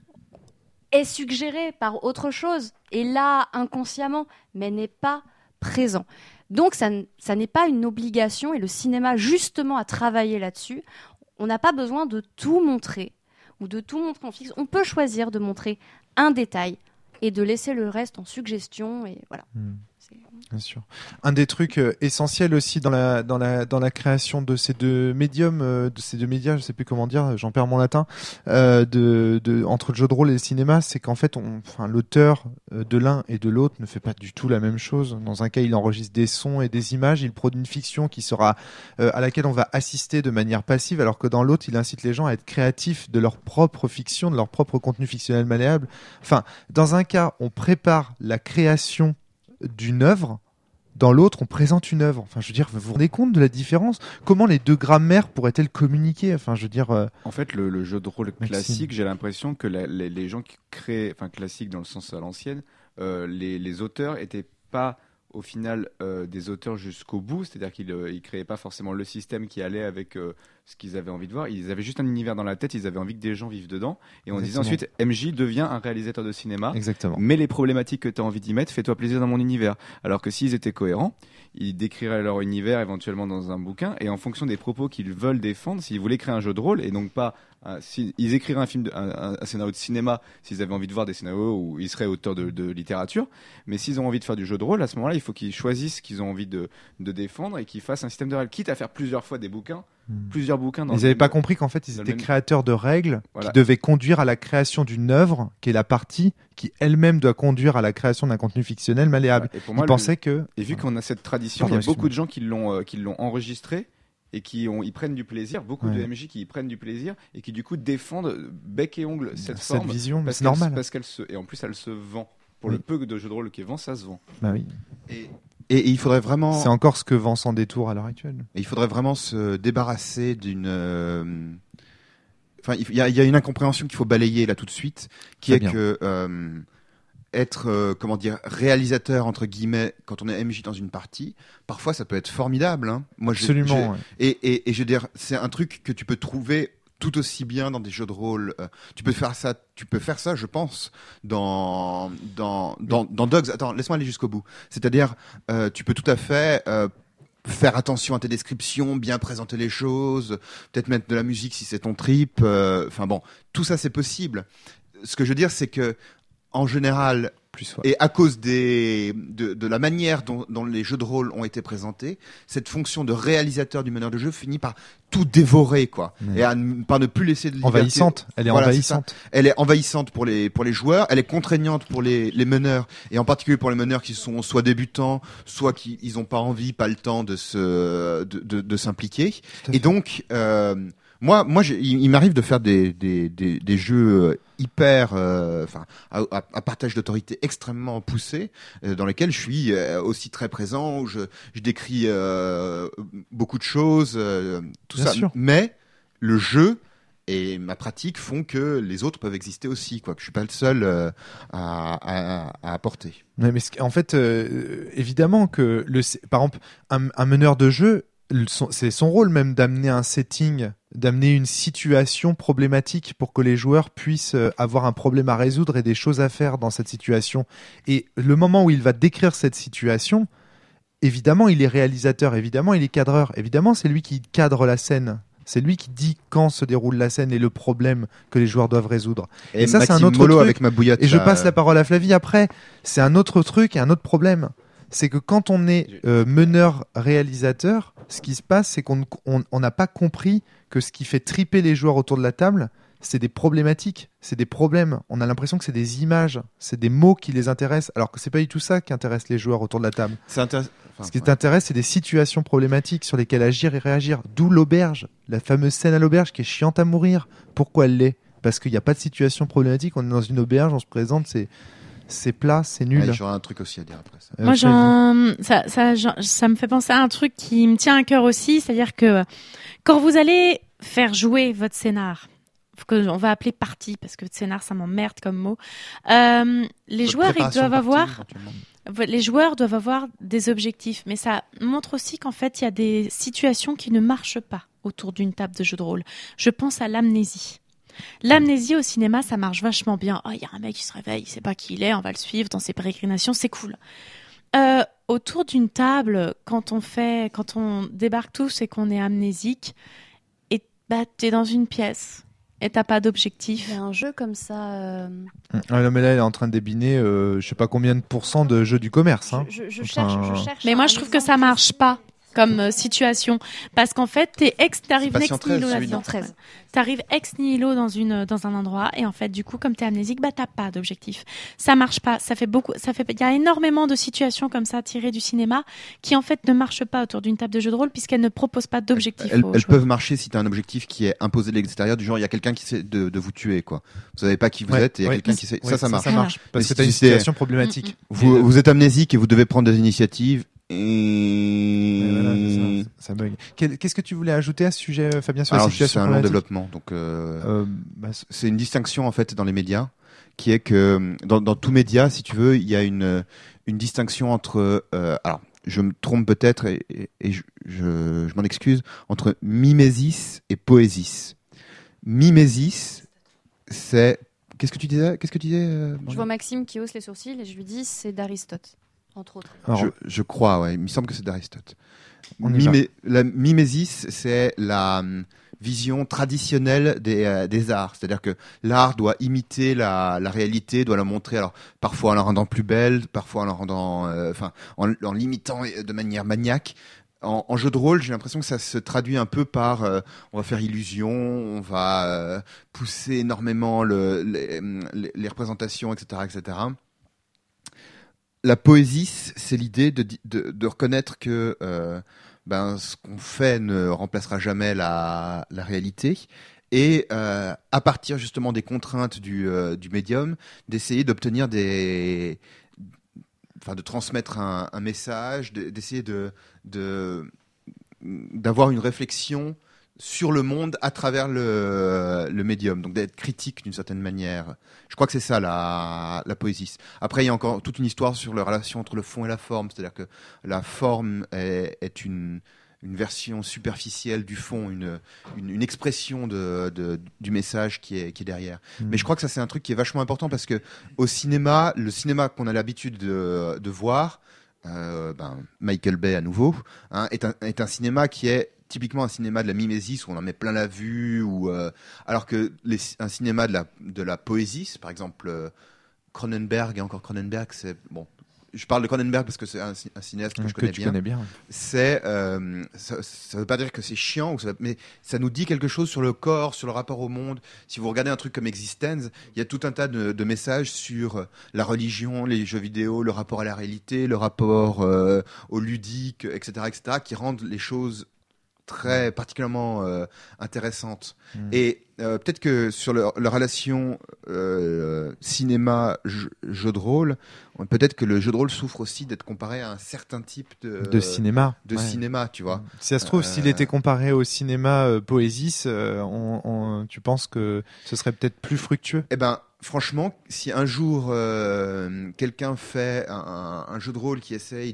est suggéré par autre chose, et là, inconsciemment, mais n'est pas présent. Donc, ça, n- ça n'est pas une obligation, et le cinéma, justement, a travaillé là-dessus. On n'a pas besoin de tout montrer, ou de tout montrer en fixe. On peut choisir de montrer un détail, et de laisser le reste en suggestion, et voilà. Hmm. C'est- Bien sûr. Un des trucs euh, essentiels aussi dans la dans la dans la création de ces deux médiums, euh, de ces deux médias, je sais plus comment dire, j'en perds mon latin, euh, de, de entre le jeu de rôle et le cinéma, c'est qu'en fait, on, enfin, l'auteur euh, de l'un et de l'autre ne fait pas du tout la même chose. Dans un cas, il enregistre des sons et des images, il produit une fiction qui sera euh, à laquelle on va assister de manière passive, alors que dans l'autre, il incite les gens à être créatifs de leur propre fiction, de leur propre contenu fictionnel malléable. Enfin, dans un cas, on prépare la création d'une œuvre, dans l'autre on présente une œuvre. Enfin, je veux dire, vous vous rendez compte de la différence? Comment les deux grammaires pourraient-elles communiquer? Enfin, je veux dire, euh, En fait, le, le jeu de rôle Maxime. classique, j'ai l'impression que la- les, les gens qui créent, enfin classique dans le sens à l'ancienne, euh, les, les auteurs étaient pas au final euh, des auteurs jusqu'au bout, c'est-à-dire qu'ils euh, ils créaient pas forcément le système qui allait avec euh, ce qu'ils avaient envie de voir. Ils avaient juste un univers dans la tête, ils avaient envie que des gens vivent dedans. Et on disait Exactement. ensuite, M J devient un réalisateur de cinéma. Exactement. Mais les problématiques que tu as envie d'y mettre, fais-toi plaisir dans mon univers. Alors que s'ils étaient cohérents, ils décriraient leur univers éventuellement dans un bouquin, et en fonction des propos qu'ils veulent défendre, s'ils voulaient créer un jeu de rôle, et donc pas... Euh, si, ils écriraient un, film de, un, un scénario de cinéma s'ils avaient envie de voir des scénarios où ils seraient auteurs de, de littérature, mais s'ils ont envie de faire du jeu de rôle, à ce moment-là, il faut qu'ils choisissent ce qu'ils ont envie de, de défendre et qu'ils fassent un système de règles, quitte à faire plusieurs fois des bouquins, Hmm. plusieurs bouquins dans Ils le n'avaient même- pas compris qu'en fait, ils dans le étaient même- créateurs de règles Voilà. qui devaient conduire à la création d'une œuvre, qui est la partie qui elle-même doit conduire à la création d'un contenu fictionnel malléable. Ouais, et pour Ils moi, le- pensaient que... Et vu qu'on a cette tradition, Pardon, il y a excuse-moi. beaucoup de gens qui l'ont euh, qui l'ont enregistré et qui ont, ils prennent du plaisir, beaucoup Ouais. de M J qui y prennent du plaisir et qui du coup défendent bec et ongle cette, cette forme. vision, mais parce c'est qu'elle- normal. Parce qu'elle se, et en plus elle se vend. Pour Oui. le peu de jeux de rôle qui vend, ça se vend. Bah oui. Et, et il faudrait vraiment, C'est encore ce que vend Sans Détour à l'heure actuelle. il faudrait vraiment se débarrasser d'une. euh, Enfin, il y a, il y a une incompréhension qu'il faut balayer là tout de suite, qui Très est bien. que euh, être, euh, comment dire, réalisateur entre guillemets quand on est M J dans une partie, parfois ça peut être formidable. Hein. Moi, j'ai- j'ai- Absolument. ouais. Et, et, et je veux dire, c'est un truc que tu peux trouver tout aussi bien dans des jeux de rôle. Euh, tu peux faire ça, tu peux faire ça, je pense, dans dans dans, dans Dogs. Attends, laisse-moi aller jusqu'au bout. C'est-à-dire, euh, tu peux tout à fait euh, faire attention à tes descriptions, bien présenter les choses, peut-être mettre de la musique si c'est ton trip. euh, Enfin bon, tout ça c'est possible. Ce que je veux dire, c'est que en général, Plus, ouais. et à cause des, de, de la manière dont, dont les jeux de rôle ont été présentés, cette fonction de réalisateur du meneur de jeu finit par tout dévorer, quoi. Ouais. Et à ne- par ne plus laisser de liberté. Envahissante. Elle est Voilà, envahissante. Elle est envahissante pour les, pour les joueurs, elle est contraignante pour les, les meneurs, et en particulier pour les meneurs qui sont soit débutants, soit qui ils ont pas envie, pas le temps de se, de, de, de s'impliquer. Tout à Et fait. donc, euh, moi, moi, j'ai- il, il m'arrive de faire des, des, des, des jeux euh, hyper, euh, enfin, à, à, à partage d'autorité extrêmement poussé, euh, dans lesquels je suis euh, aussi très présent, où je, je décris euh, beaucoup de choses, euh, tout Bien ça. sûr. Mais le jeu et ma pratique font que les autres peuvent exister aussi, quoi. Que je suis pas le seul euh, à, à, à apporter. Ouais, mais ce qui- en fait, euh, évidemment que le, par exemple, un, un meneur de jeu, le- son- c'est son rôle même d'amener un setting, d'amener une situation problématique pour que les joueurs puissent euh, avoir un problème à résoudre et des choses à faire dans cette situation. Et le moment où il va décrire cette situation, évidemment, il est réalisateur, évidemment, il est cadreur, évidemment, c'est lui qui cadre la scène. C'est lui qui dit quand se déroule la scène et le problème que les joueurs doivent résoudre. Et ça, c'est un Maxime autre Molo truc. avec ma bouillotte. Et je là, passe la parole à Flavie après. C'est un autre truc et un autre problème. C'est que quand on est euh, meneur-réalisateur, ce qui se passe, c'est qu'on on- on n'a pas compris que ce qui fait triper les joueurs autour de la table, c'est des problématiques, c'est des problèmes. On a l'impression que c'est des images, c'est des mots qui les intéressent, alors que c'est pas du tout ça qui intéresse les joueurs autour de la table. C'est intéressant. Enfin, Ce qui ouais. t'intéresse, c'est des situations problématiques sur lesquelles agir et réagir. D'où l'auberge, la fameuse scène à l'auberge qui est chiante à mourir. Pourquoi elle l'est ? Parce qu'il n'y a pas de situation problématique. On est dans une auberge, on se présente, c'est c'est plat, c'est nul. Ouais, J'aurais un truc aussi à dire après ça. Euh, Moi, Flavie. j'en, ça, ça, j'en- ça me fait penser à un truc qui me tient à cœur aussi, c'est-à-dire que quand vous allez faire jouer votre scénar, que on va appeler partie parce que scénar ça m'emmerde comme mot. Euh, les Votre joueurs ils préparation doivent de partie, avoir, éventuellement. les joueurs doivent avoir des objectifs, mais ça montre aussi qu'en fait il y a des situations qui ne marchent pas autour d'une table de jeu de rôle. Je pense à l'amnésie. L'amnésie au cinéma, ça marche vachement bien. Oh, il y a un mec qui se réveille, il sait pas qui il est, on va le suivre dans ses pérégrinations, c'est cool. Euh, autour d'une table, quand on fait, quand on débarque tous et qu'on est amnésique, et bah t'es dans une pièce et t'as pas d'objectif. Il y a un jeu comme ça. euh, Ah non, mais là, elle est en train de débiner, euh, je sais pas combien de pourcents de jeux du commerce. Hein. Je, je Enfin, cherche, je cherche. Mais moi, un je trouve que exemple ça marche précis. pas comme euh, situation, parce qu'en fait, t'es ex, t'arrives Patient ex nihilo treize, celui-là. là-dedans. treize. T'arrives ex nihilo dans une dans un endroit et en fait, du coup, comme t'es amnésique, bah t'as pas d'objectif. Ça marche pas. Ça fait beaucoup. Ça fait. Il y a énormément de situations comme ça tirées du cinéma qui en fait ne marchent pas autour d'une table de jeu de rôle puisqu'elles ne proposent pas d'objectif. Elles, aux elles joueurs. peuvent marcher si tu as un objectif qui est imposé de l'extérieur, du genre il y a quelqu'un qui essaie de, de vous tuer, quoi. Vous savez pas qui vous Ouais, êtes et il y a ouais. quelqu'un qui essaie. Ouais, ça, ça marche. Ça marche. Parce Mais que t'as une si c'est- situation problématique. Vous, Et, vous êtes amnésique et vous devez prendre des initiatives. Et... ouais, voilà, c'est ça, ça bug. Quel- Qu'est-ce que tu voulais ajouter à ce sujet, Fabien, sur Alors, la c'est situation un long problématique développement. Donc, euh, Euh, bah, c- c'est une distinction en fait dans les médias qui est que dans, dans tout média, si tu veux, il y a une, une distinction entre, euh, alors je me trompe peut-être et, et, et je, je, je m'en excuse, entre mimésis et poésis. Mimésis, c'est... Qu'est-ce que tu disais Qu'est-ce que tu disais euh, Je vois Maxime qui hausse les sourcils et je lui dis c'est d'Aristote, entre autres. Alors, je, je crois, ouais. Il me semble que c'est d'Aristote. On y va. Mimé- la mimésis, c'est la hum, vision traditionnelle des, euh, des arts. C'est-à-dire que l'art doit imiter la, la réalité, doit la montrer, alors parfois en la rendant plus belle, parfois en la rendant, euh, enfin, en, en l'imitant de manière maniaque. En, en jeu de rôle, j'ai l'impression que ça se traduit un peu par euh, on va faire illusion, on va euh, pousser énormément le, les, les, les représentations, et cetera, et cetera. La poésie, c'est l'idée de, de, de reconnaître que euh, ben, ce qu'on fait ne remplacera jamais la, la réalité et euh, à partir justement des contraintes du, euh, du médium, d'essayer d'obtenir des... Enfin, de transmettre un, un message, de, d'essayer de, de, d'avoir une réflexion sur le monde à travers le, le médium, donc d'être critique d'une certaine manière. Je crois que c'est ça la, la poésie. Après, il y a encore toute une histoire sur la relation entre le fond et la forme, c'est-à-dire que la forme est, est une, une version superficielle du fond, une, une, une expression de, de, du message qui est, qui est derrière. Mmh. Mais je crois que ça, c'est un truc qui est vachement important parce que au cinéma, le cinéma qu'on a l'habitude de, de voir, euh, ben, Michael Bay à nouveau, hein, est, un, est un cinéma qui est typiquement un cinéma de la mimésis où on en met plein la vue, ou euh, alors que les, un cinéma de la, de la poésie, par exemple euh, Cronenberg, et encore Cronenberg, c'est bon. Je parle de Cronenberg parce que c'est un, un cinéaste que, que je connais tu bien. Connais bien. C'est, euh, ça ne veut pas dire que c'est chiant, ou ça, mais ça nous dit quelque chose sur le corps, sur le rapport au monde. Si vous regardez un truc comme Existence, il y a tout un tas de, de messages sur la religion, les jeux vidéo, le rapport à la réalité, le rapport euh, au ludique, et cetera, et cetera, qui rendent les choses très particulièrement euh, intéressante. Mmh. Et euh, peut-être que sur le, la relation euh, cinéma-jeu jeu de rôle, peut-être que le jeu de rôle souffre aussi d'être comparé à un certain type de, de cinéma. De ouais. cinéma, tu vois. Si ça se trouve, euh... s'il était comparé au cinéma euh, Poésis, euh, on, on, tu penses que ce serait peut-être plus fructueux ? Eh ben, franchement, si un jour euh, quelqu'un fait un, un jeu de rôle qui essaye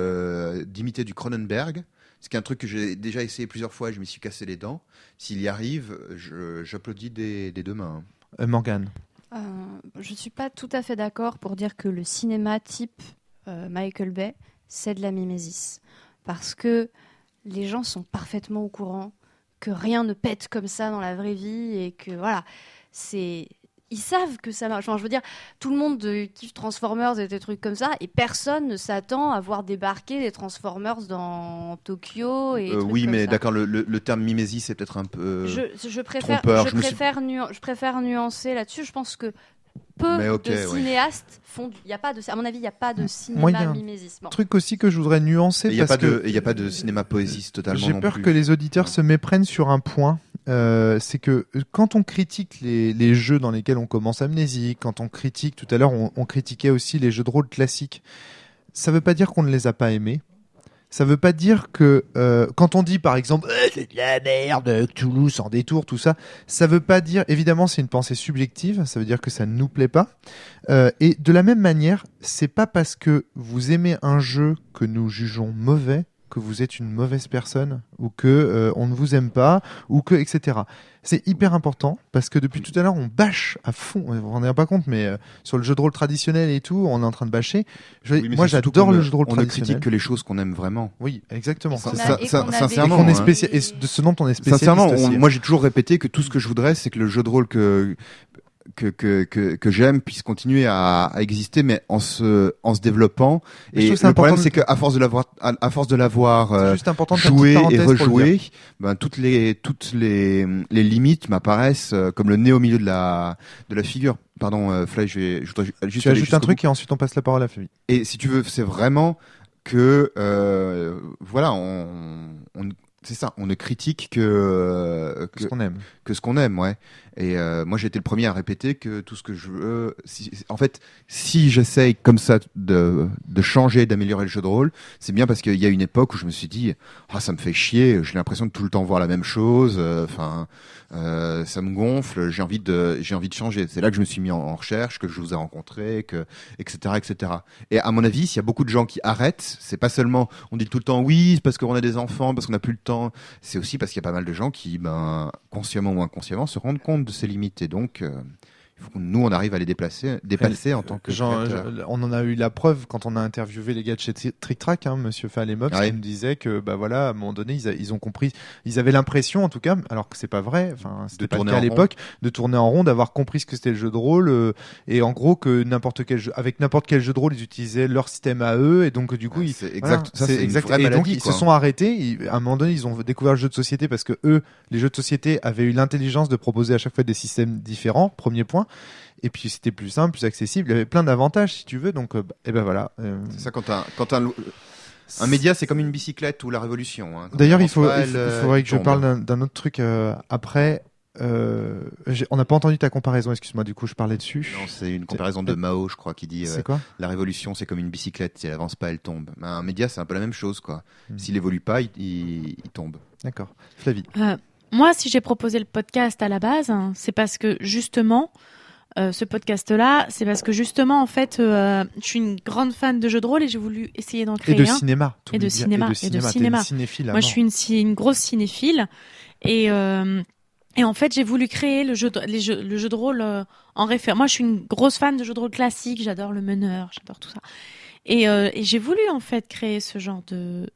de, d'imiter du Cronenberg, c'est un truc que j'ai déjà essayé plusieurs fois et je m'y suis cassé les dents. S'il y arrive, je, j'applaudis des, des deux mains. Euh, Morgane. Euh, je ne suis pas tout à fait d'accord pour dire que le cinéma type euh, Michael Bay, c'est de la mimésis. Parce que les gens sont parfaitement au courant que rien ne pète comme ça dans la vraie vie et que voilà, c'est... Ils savent que ça marche. Enfin, je veux dire, tout le monde kiffe Transformers et des trucs comme ça, et personne ne s'attend à voir débarquer des Transformers dans Tokyo. Et euh, trucs oui, comme mais ça. d'accord, le, le, le terme mimésis c'est peut-être un peu euh, je, je préfère, trompeur. Je, je, préfère suis... nu- je préfère nuancer là-dessus. Je pense que peu okay, de ouais. cinéastes font. Du... Y a pas de, à mon avis, il n'y a pas de cinéma Moi, y a un mimésis. Bon. truc aussi que je voudrais nuancer. Il n'y a, parce que que... a pas de cinéma poésis totalement. J'ai non peur plus. que les auditeurs se méprennent sur un point. Euh, c'est que quand on critique les, les jeux dans lesquels on commence Amnésique, quand on critique, tout à l'heure on, on critiquait aussi les jeux de rôle classiques, ça veut pas dire qu'on ne les a pas aimés. Ça veut pas dire que euh, quand on dit par exemple eh, c'est de la merde, Cthulhu sans détour, tout ça, ça veut pas dire, évidemment c'est une pensée subjective, ça veut dire que ça ne nous plaît pas. Euh, et de la même manière, c'est pas parce que vous aimez un jeu que nous jugeons mauvais que vous êtes une mauvaise personne ou que euh, on ne vous aime pas ou que et cetera. C'est hyper important parce que depuis tout à l'heure on bâche à fond. On n'en est pas compte, mais euh, sur le jeu de rôle traditionnel et tout, on est en train de bâcher. Je, oui, moi, j'adore le jeu de rôle on traditionnel. On ne critique que les choses qu'on aime vraiment. Oui, exactement. Ça, a, ça, ça, sincèrement, on est hein. spécial... et de ce dont on est spécialiste. Sincèrement, on, aussi. moi j'ai toujours répété que tout ce que je voudrais, c'est que le jeu de rôle que que que que, que j'aime puisse continuer à, à exister, mais en se en se développant. Et le problème, c'est qu'à force de l'avoir à, à force de l'avoir euh, joué et rejoué, ben toutes les toutes les les limites m'apparaissent euh, comme le nez au milieu de la de la figure. Pardon, euh, Fly, je vais je voudrais juste. Tu ajoutes un truc bout. Et ensuite on passe la parole à Flavie. Et si tu veux, c'est vraiment que euh, voilà, on, on c'est ça, on ne critique que que ce qu'on aime. que ce qu'on aime, ouais. Et euh, moi, j'ai été le premier à répéter que tout ce que je veux, si, en fait, si j'essaye comme ça de de changer, d'améliorer le jeu de rôle, c'est bien parce qu'il y a une époque où je me suis dit, ah, ça me fait chier, j'ai l'impression de tout le temps voir la même chose, enfin, euh, euh, ça me gonfle, j'ai envie de j'ai envie de changer. C'est là que je me suis mis en, en recherche, que je vous ai rencontré, que et cetera et cetera. Et à mon avis, s'il y a beaucoup de gens qui arrêtent, c'est pas seulement on dit tout le temps oui, c'est parce qu'on a des enfants, parce qu'on n'a plus le temps. C'est aussi parce qu'il y a pas mal de gens qui, ben, consciemment ou inconsciemment, se rendent compte de ses limites. Et donc, euh, il faut que nous, on arrive à les déplacer, dépasser en tant que Jean, créateur. je- on en a eu la preuve quand on a interviewé les gars de chez Tri- Trick Track, hein, Monsieur Fall et Mobs, Ouais. qui nous disaient que, bah voilà, à un moment donné, ils, a- ils ont compris, ils avaient l'impression, en tout cas, alors que c'est pas vrai, enfin, c'était De pas le tourner cas à en l'époque, de tourner en rond, d'avoir compris ce que c'était le jeu de rôle, euh, et en gros que n'importe quel jeu, avec n'importe quel jeu de rôle, ils utilisaient leur système à eux, et donc du coup, Ouais, ils, c'est voilà, exact. Ça, c'est une exact. vraie Et donc maladie, ils quoi. se sont arrêtés. Ils- à un moment donné, ils ont découvert le jeu de société parce que eux, les jeux de société, avaient eu l'intelligence de proposer à chaque fois des systèmes différents. Premier point. Et puis c'était plus simple, plus accessible. Il y avait plein d'avantages, si tu veux. Donc, euh, bah, et ben voilà. Euh, C'est ça, quand un, quand un, un média, c'est comme une bicyclette ou la révolution. Hein. Quand D'ailleurs, on il, faut, avance pas, il, faut- elle, il faudrait que elle je tombe. parle d'un- d'un autre truc euh, après. Euh, j'ai- on n'a pas entendu ta comparaison. Excuse-moi. Du coup, je parlais dessus. Non, c'est une comparaison de Mao, je crois, qui dit euh, C'est quoi? la révolution, c'est comme une bicyclette. Si elle avance pas, elle tombe. Ben, un média, c'est un peu la même chose, quoi. Hmm. S'il évolue pas, il, il, il tombe. D'accord. Flavie. Euh, moi, si j'ai proposé le podcast à la base, hein, c'est parce que justement, euh, ce podcast-là, c'est parce que justement, en fait, euh, je suis une grande fan de jeux de rôle et j'ai voulu essayer d'en Et créer de un. cinéma. Et de t'oublies bien. cinéma, Et de et de cinéma. T'es cinéma. une cinéphile à Moi, je mort. suis une, ci- une grosse cinéphile et euh, et en fait, j'ai voulu créer le jeu, de, les jeux, le jeu de rôle euh, en référence. Moi, je suis une grosse fan de jeux de rôle classiques. J'adore le meneur, j'adore tout ça. Et, euh, et j'ai voulu en fait créer ce genre de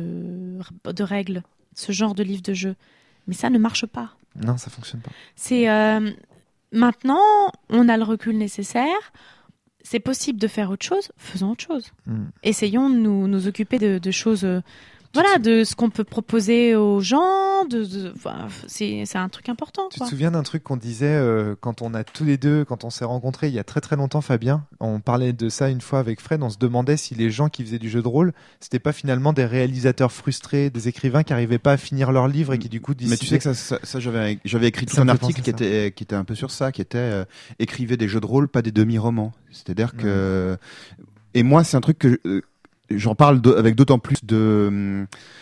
de de règles, ce genre de livre de jeu. Mais ça ne marche pas. Non, ça fonctionne pas. C'est euh, maintenant, on a le recul nécessaire. C'est possible de faire autre chose. Faisons autre chose. Hmm. Essayons de nous, nous occuper de, de choses. euh, voilà, de ce qu'on peut proposer aux gens. De, de- enfin, c'est, c'est un truc important. Tu Quoi. te souviens d'un truc qu'on disait euh, quand on a tous les deux, quand on s'est rencontrés il y a très très longtemps, Fabien, on parlait de ça une fois avec Fred, on se demandait si les gens qui faisaient du jeu de rôle, c'était pas finalement des réalisateurs frustrés, des écrivains qui arrivaient pas à finir leur livre et qui du coup Mais tu sais décidaient- que ça, ça, ça, j'avais, j'avais écrit tout Ça un me fait article qui penser à était, qui était un peu sur ça, qui était euh, écrivez des jeux de rôle, pas des demi-romans. C'est-à-dire que, et moi, c'est un truc que euh, j'en parle de- avec d'autant plus de, hum,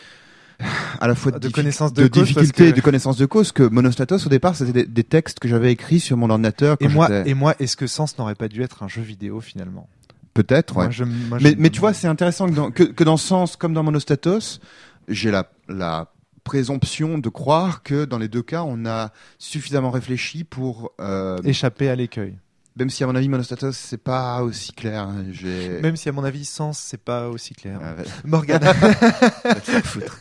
à la fois de, De diffi- connaissance de cause, difficulté, parce que- et de connaissance de cause, que Monostatos au départ, c'était des, des textes que j'avais écrits sur mon ordinateur. Et quand moi, j'étais- et moi, est-ce que Sens n'aurait pas dû être un jeu vidéo finalement? peut-être, ouais. Moi, je- moi, je Mais, me mais tu vois, demande. c'est intéressant que dans, que, que dans Sens comme dans Monostatos, j'ai la, la présomption de croire que dans les deux cas, on a suffisamment réfléchi pour, euh, échapper à l'écueil. même si à mon avis Monostatos c'est pas aussi clair. hein, J'ai. Même si à mon avis Sens c'est pas aussi clair. Ah, ouais. Morgane. Va te faire foutre.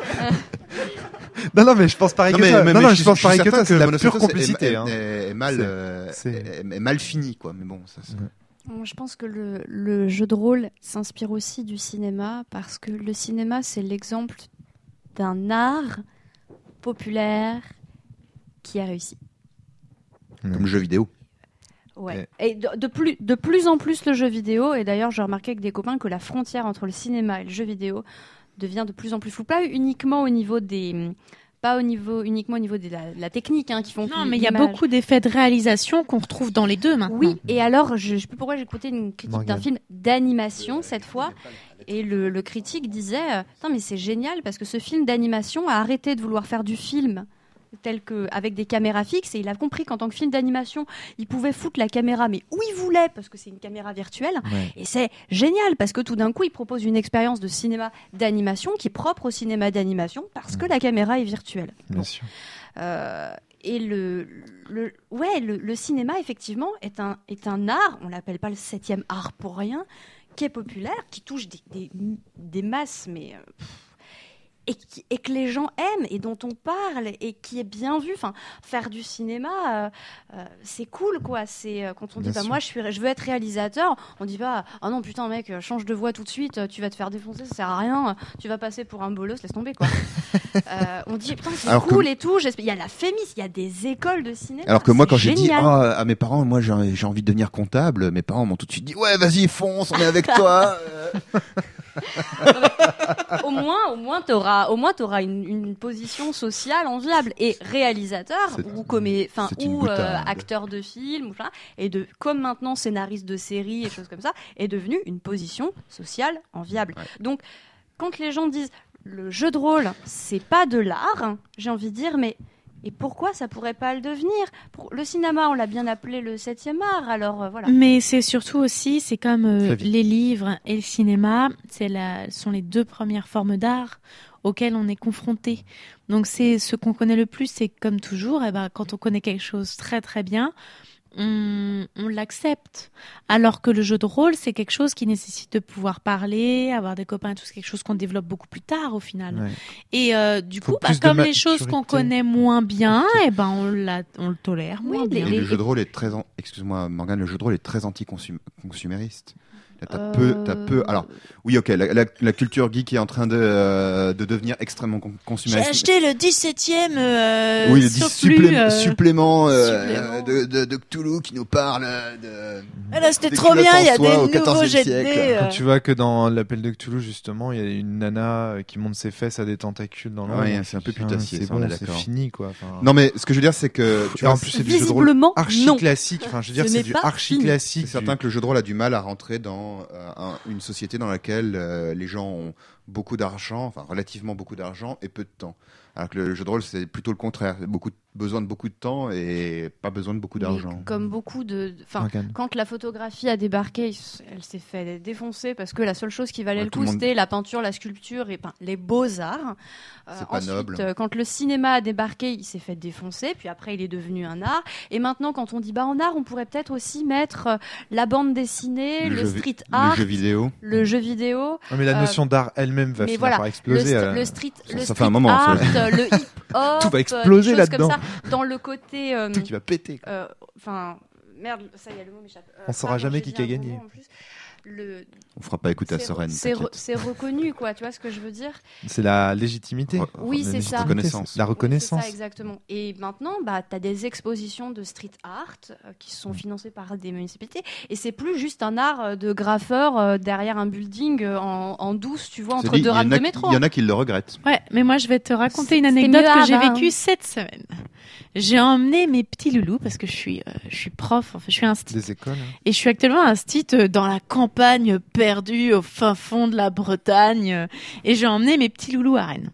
non non mais je pense pareil Non, que mais, toi. mais- non mais non je je suis- pense je suis pareil que certain toi. C'est la Monostatos pure est- complicité. est, hein. est- est mal, C'est- euh, c'est- est- est mal fini, quoi. Mais bon, ça. c'est- Ouais. Je pense que le, le jeu de rôle s'inspire aussi du cinéma parce que le cinéma, c'est l'exemple d'un art populaire qui a réussi. Comme jeu vidéo. Ouais. Et de, de plus, de plus en plus le jeu vidéo, et d'ailleurs j'ai remarqué avec des copains que la frontière entre le cinéma et le jeu vidéo devient de plus en plus floue. Pas uniquement au niveau des... Pas au niveau, uniquement au niveau de la, la technique hein, qui font Non, mais il y a l'image. beaucoup d'effets de réalisation qu'on retrouve dans les deux maintenant. Oui, et alors, je ne sais plus pourquoi j'ai écouté une critique Morgane. d'un film d'animation cette fois, et le, le critique disait euh, Putain, mais c'est génial parce que ce film d'animation a arrêté de vouloir faire du film tel que avec des caméras fixes et il a compris qu'en tant que film d'animation, il pouvait foutre la caméra mais où il voulait parce que c'est une caméra virtuelle Ouais. et c'est génial parce que tout d'un coup, il propose une expérience de cinéma d'animation qui est propre au cinéma d'animation parce que la caméra est virtuelle. Bien Bon. sûr. Euh, et le, le, ouais, le, le cinéma, effectivement, est un, est un art, on l'appelle pas le septième art pour rien, qui est populaire, qui touche des, des, des masses, mais... euh, pff, et, qui, et que les gens aiment, et dont on parle, et qui est bien vu. Enfin, faire du cinéma, euh, euh, c'est cool, quoi. C'est, euh, quand on dit, Bien bah, sûr. moi, je, suis, je veux être réalisateur, on dit pas, ah non, putain, mec, change de voix tout de suite, tu vas te faire défoncer, ça sert à rien, tu vas passer pour un bolos, laisse tomber, quoi. Euh, on dit putain c'est Alors que- cool et tout. j'espère- Il y a la Fémis, il y a des écoles de cinéma. Alors que moi, c'est quand j'ai dit génial. ah, à mes parents, moi j'ai j'ai envie de devenir comptable, mes parents m'ont tout de suite dit ouais, vas-y, fonce, on est avec toi. Euh, au moins, au moins, t'auras, au moins, t'auras une, une position sociale enviable. Et réalisateur C'est- ou comé, enfin c'est une ou euh, boutade. acteur de film, ou ça, et de, comme maintenant scénariste de séries et choses comme ça, est devenu une position sociale enviable. Ouais. Donc, quand les gens disent le jeu de rôle, c'est pas de l'art, j'ai envie de dire, mais et pourquoi ça pourrait pas le devenir? Pour le cinéma, on l'a bien appelé le septième art, alors euh, voilà. Mais c'est surtout aussi, c'est comme euh, Très vite. les livres et le cinéma, c'est la, sont les deux premières formes d'art auxquelles on est confronté. Donc c'est ce qu'on connaît le plus, c'est comme toujours, eh ben, quand on connaît quelque chose très très bien, on, on l'accepte. Alors que le jeu de rôle, c'est quelque chose qui nécessite de pouvoir parler, avoir des copains et tout, c'est quelque chose qu'on développe beaucoup plus tard au final. Ouais. Et euh, du Faut coup, bah, plus de comme les choses qu'on maturité. connaît moins bien, eh ben, on, la, on le tolère Oui, moins les- bien. Et les- le jeu de rôle est très, en- excuse-moi Morgane, le jeu de rôle est très anti-consumériste. Là, T'as Euh, peu, t'as peu. Alors, oui, ok, la, la, la culture geek est en train de, euh, de devenir extrêmement con- J'ai consumériste. acheté le dix-septième euh, oui, le surplus, supplé- euh, supplément, euh, supplément. de, de, de Cthulhu qui nous parle de. Ah là, c'était des trop culottes bien, en il y a soie des au nouveaux quatorzième jets de siècle. dés, euh. Quand tu vois que dans l'appel de Cthulhu, justement, il y a une nana euh, qui monte ses fesses à des tentacules dans l'ombre. Ouais, c'est un peu Putain, putassier, c'est ça, on bon, est c'est d'accord. fini, quoi. Enfin, Non, mais ce que je veux dire, c'est que tu et en vois, plus, c'est du jeu de rôle Visiblement, archi non. classique. Enfin, je veux dire, Ce c'est n'est du pas archi fini. classique. c'est certain que le jeu de rôle a du mal à rentrer dans euh, un- une société dans laquelle euh, les gens ont beaucoup d'argent, enfin relativement beaucoup d'argent et peu de temps. Alors que le jeu de rôle, c'est plutôt le contraire. Beaucoup de- besoin de beaucoup de temps et pas besoin de beaucoup Mais d'argent. Comme beaucoup de, enfin, Morgane. quand la photographie a débarqué, elle s'est fait défoncer parce que la seule chose qui valait Ouais, le tout coup, le monde- c'était la peinture, la sculpture et ben, les beaux-arts. C'est pas ensuite, noble. euh, quand le cinéma a débarqué, il s'est fait défoncer, puis après il est devenu un art. Et maintenant, quand on dit bah en art, on pourrait peut-être aussi mettre euh, la bande dessinée, le, jeu vi- street le art, jeu vidéo. le jeu vidéo. Non, mais la euh, notion d'art elle-même va mais finir voilà, par Le, exploser. st- euh. le street, ça- le ça fait street un moment, ça. art, euh, le hip-hop, Tout va euh, exploser des choses comme là-dedans. ça, dans le côté. euh, Tout qui va péter. quoi. euh, Enfin, merde, ça y est, le mot m'échappe. Euh, On saura pardon, jamais j'ai qui dit a un gagné. gros mot en plus. Le... On fera pas écouter à c'est- Soren. C'est re- t'inquiète. c'est reconnu, quoi. Tu vois ce que je veux dire? C'est la légitimité. Re- Oui, re- c'est la ça. Reconnaissance. La Oui, reconnaissance. c'est ça, exactement. Et maintenant, bah, tu as des expositions de street art euh, qui sont financées par des municipalités. Et c'est plus juste un art euh, de graffeur euh, derrière un building euh, en, en douce, tu vois, C'est entre dit, deux il y en rames a de qui- métro. Il y en a qui le regrettent. Ouais, mais moi je vais te raconter une C'était anecdote mieux que j'ai avant. vécue cette semaine. J'ai emmené mes petits loulous parce que je suis, euh, je suis prof, enfin je suis un stit Des écoles. hein. et je suis actuellement un stit euh, dans la campagne perdue au fin fond de la Bretagne euh, et j'ai emmené mes petits loulous à Rennes.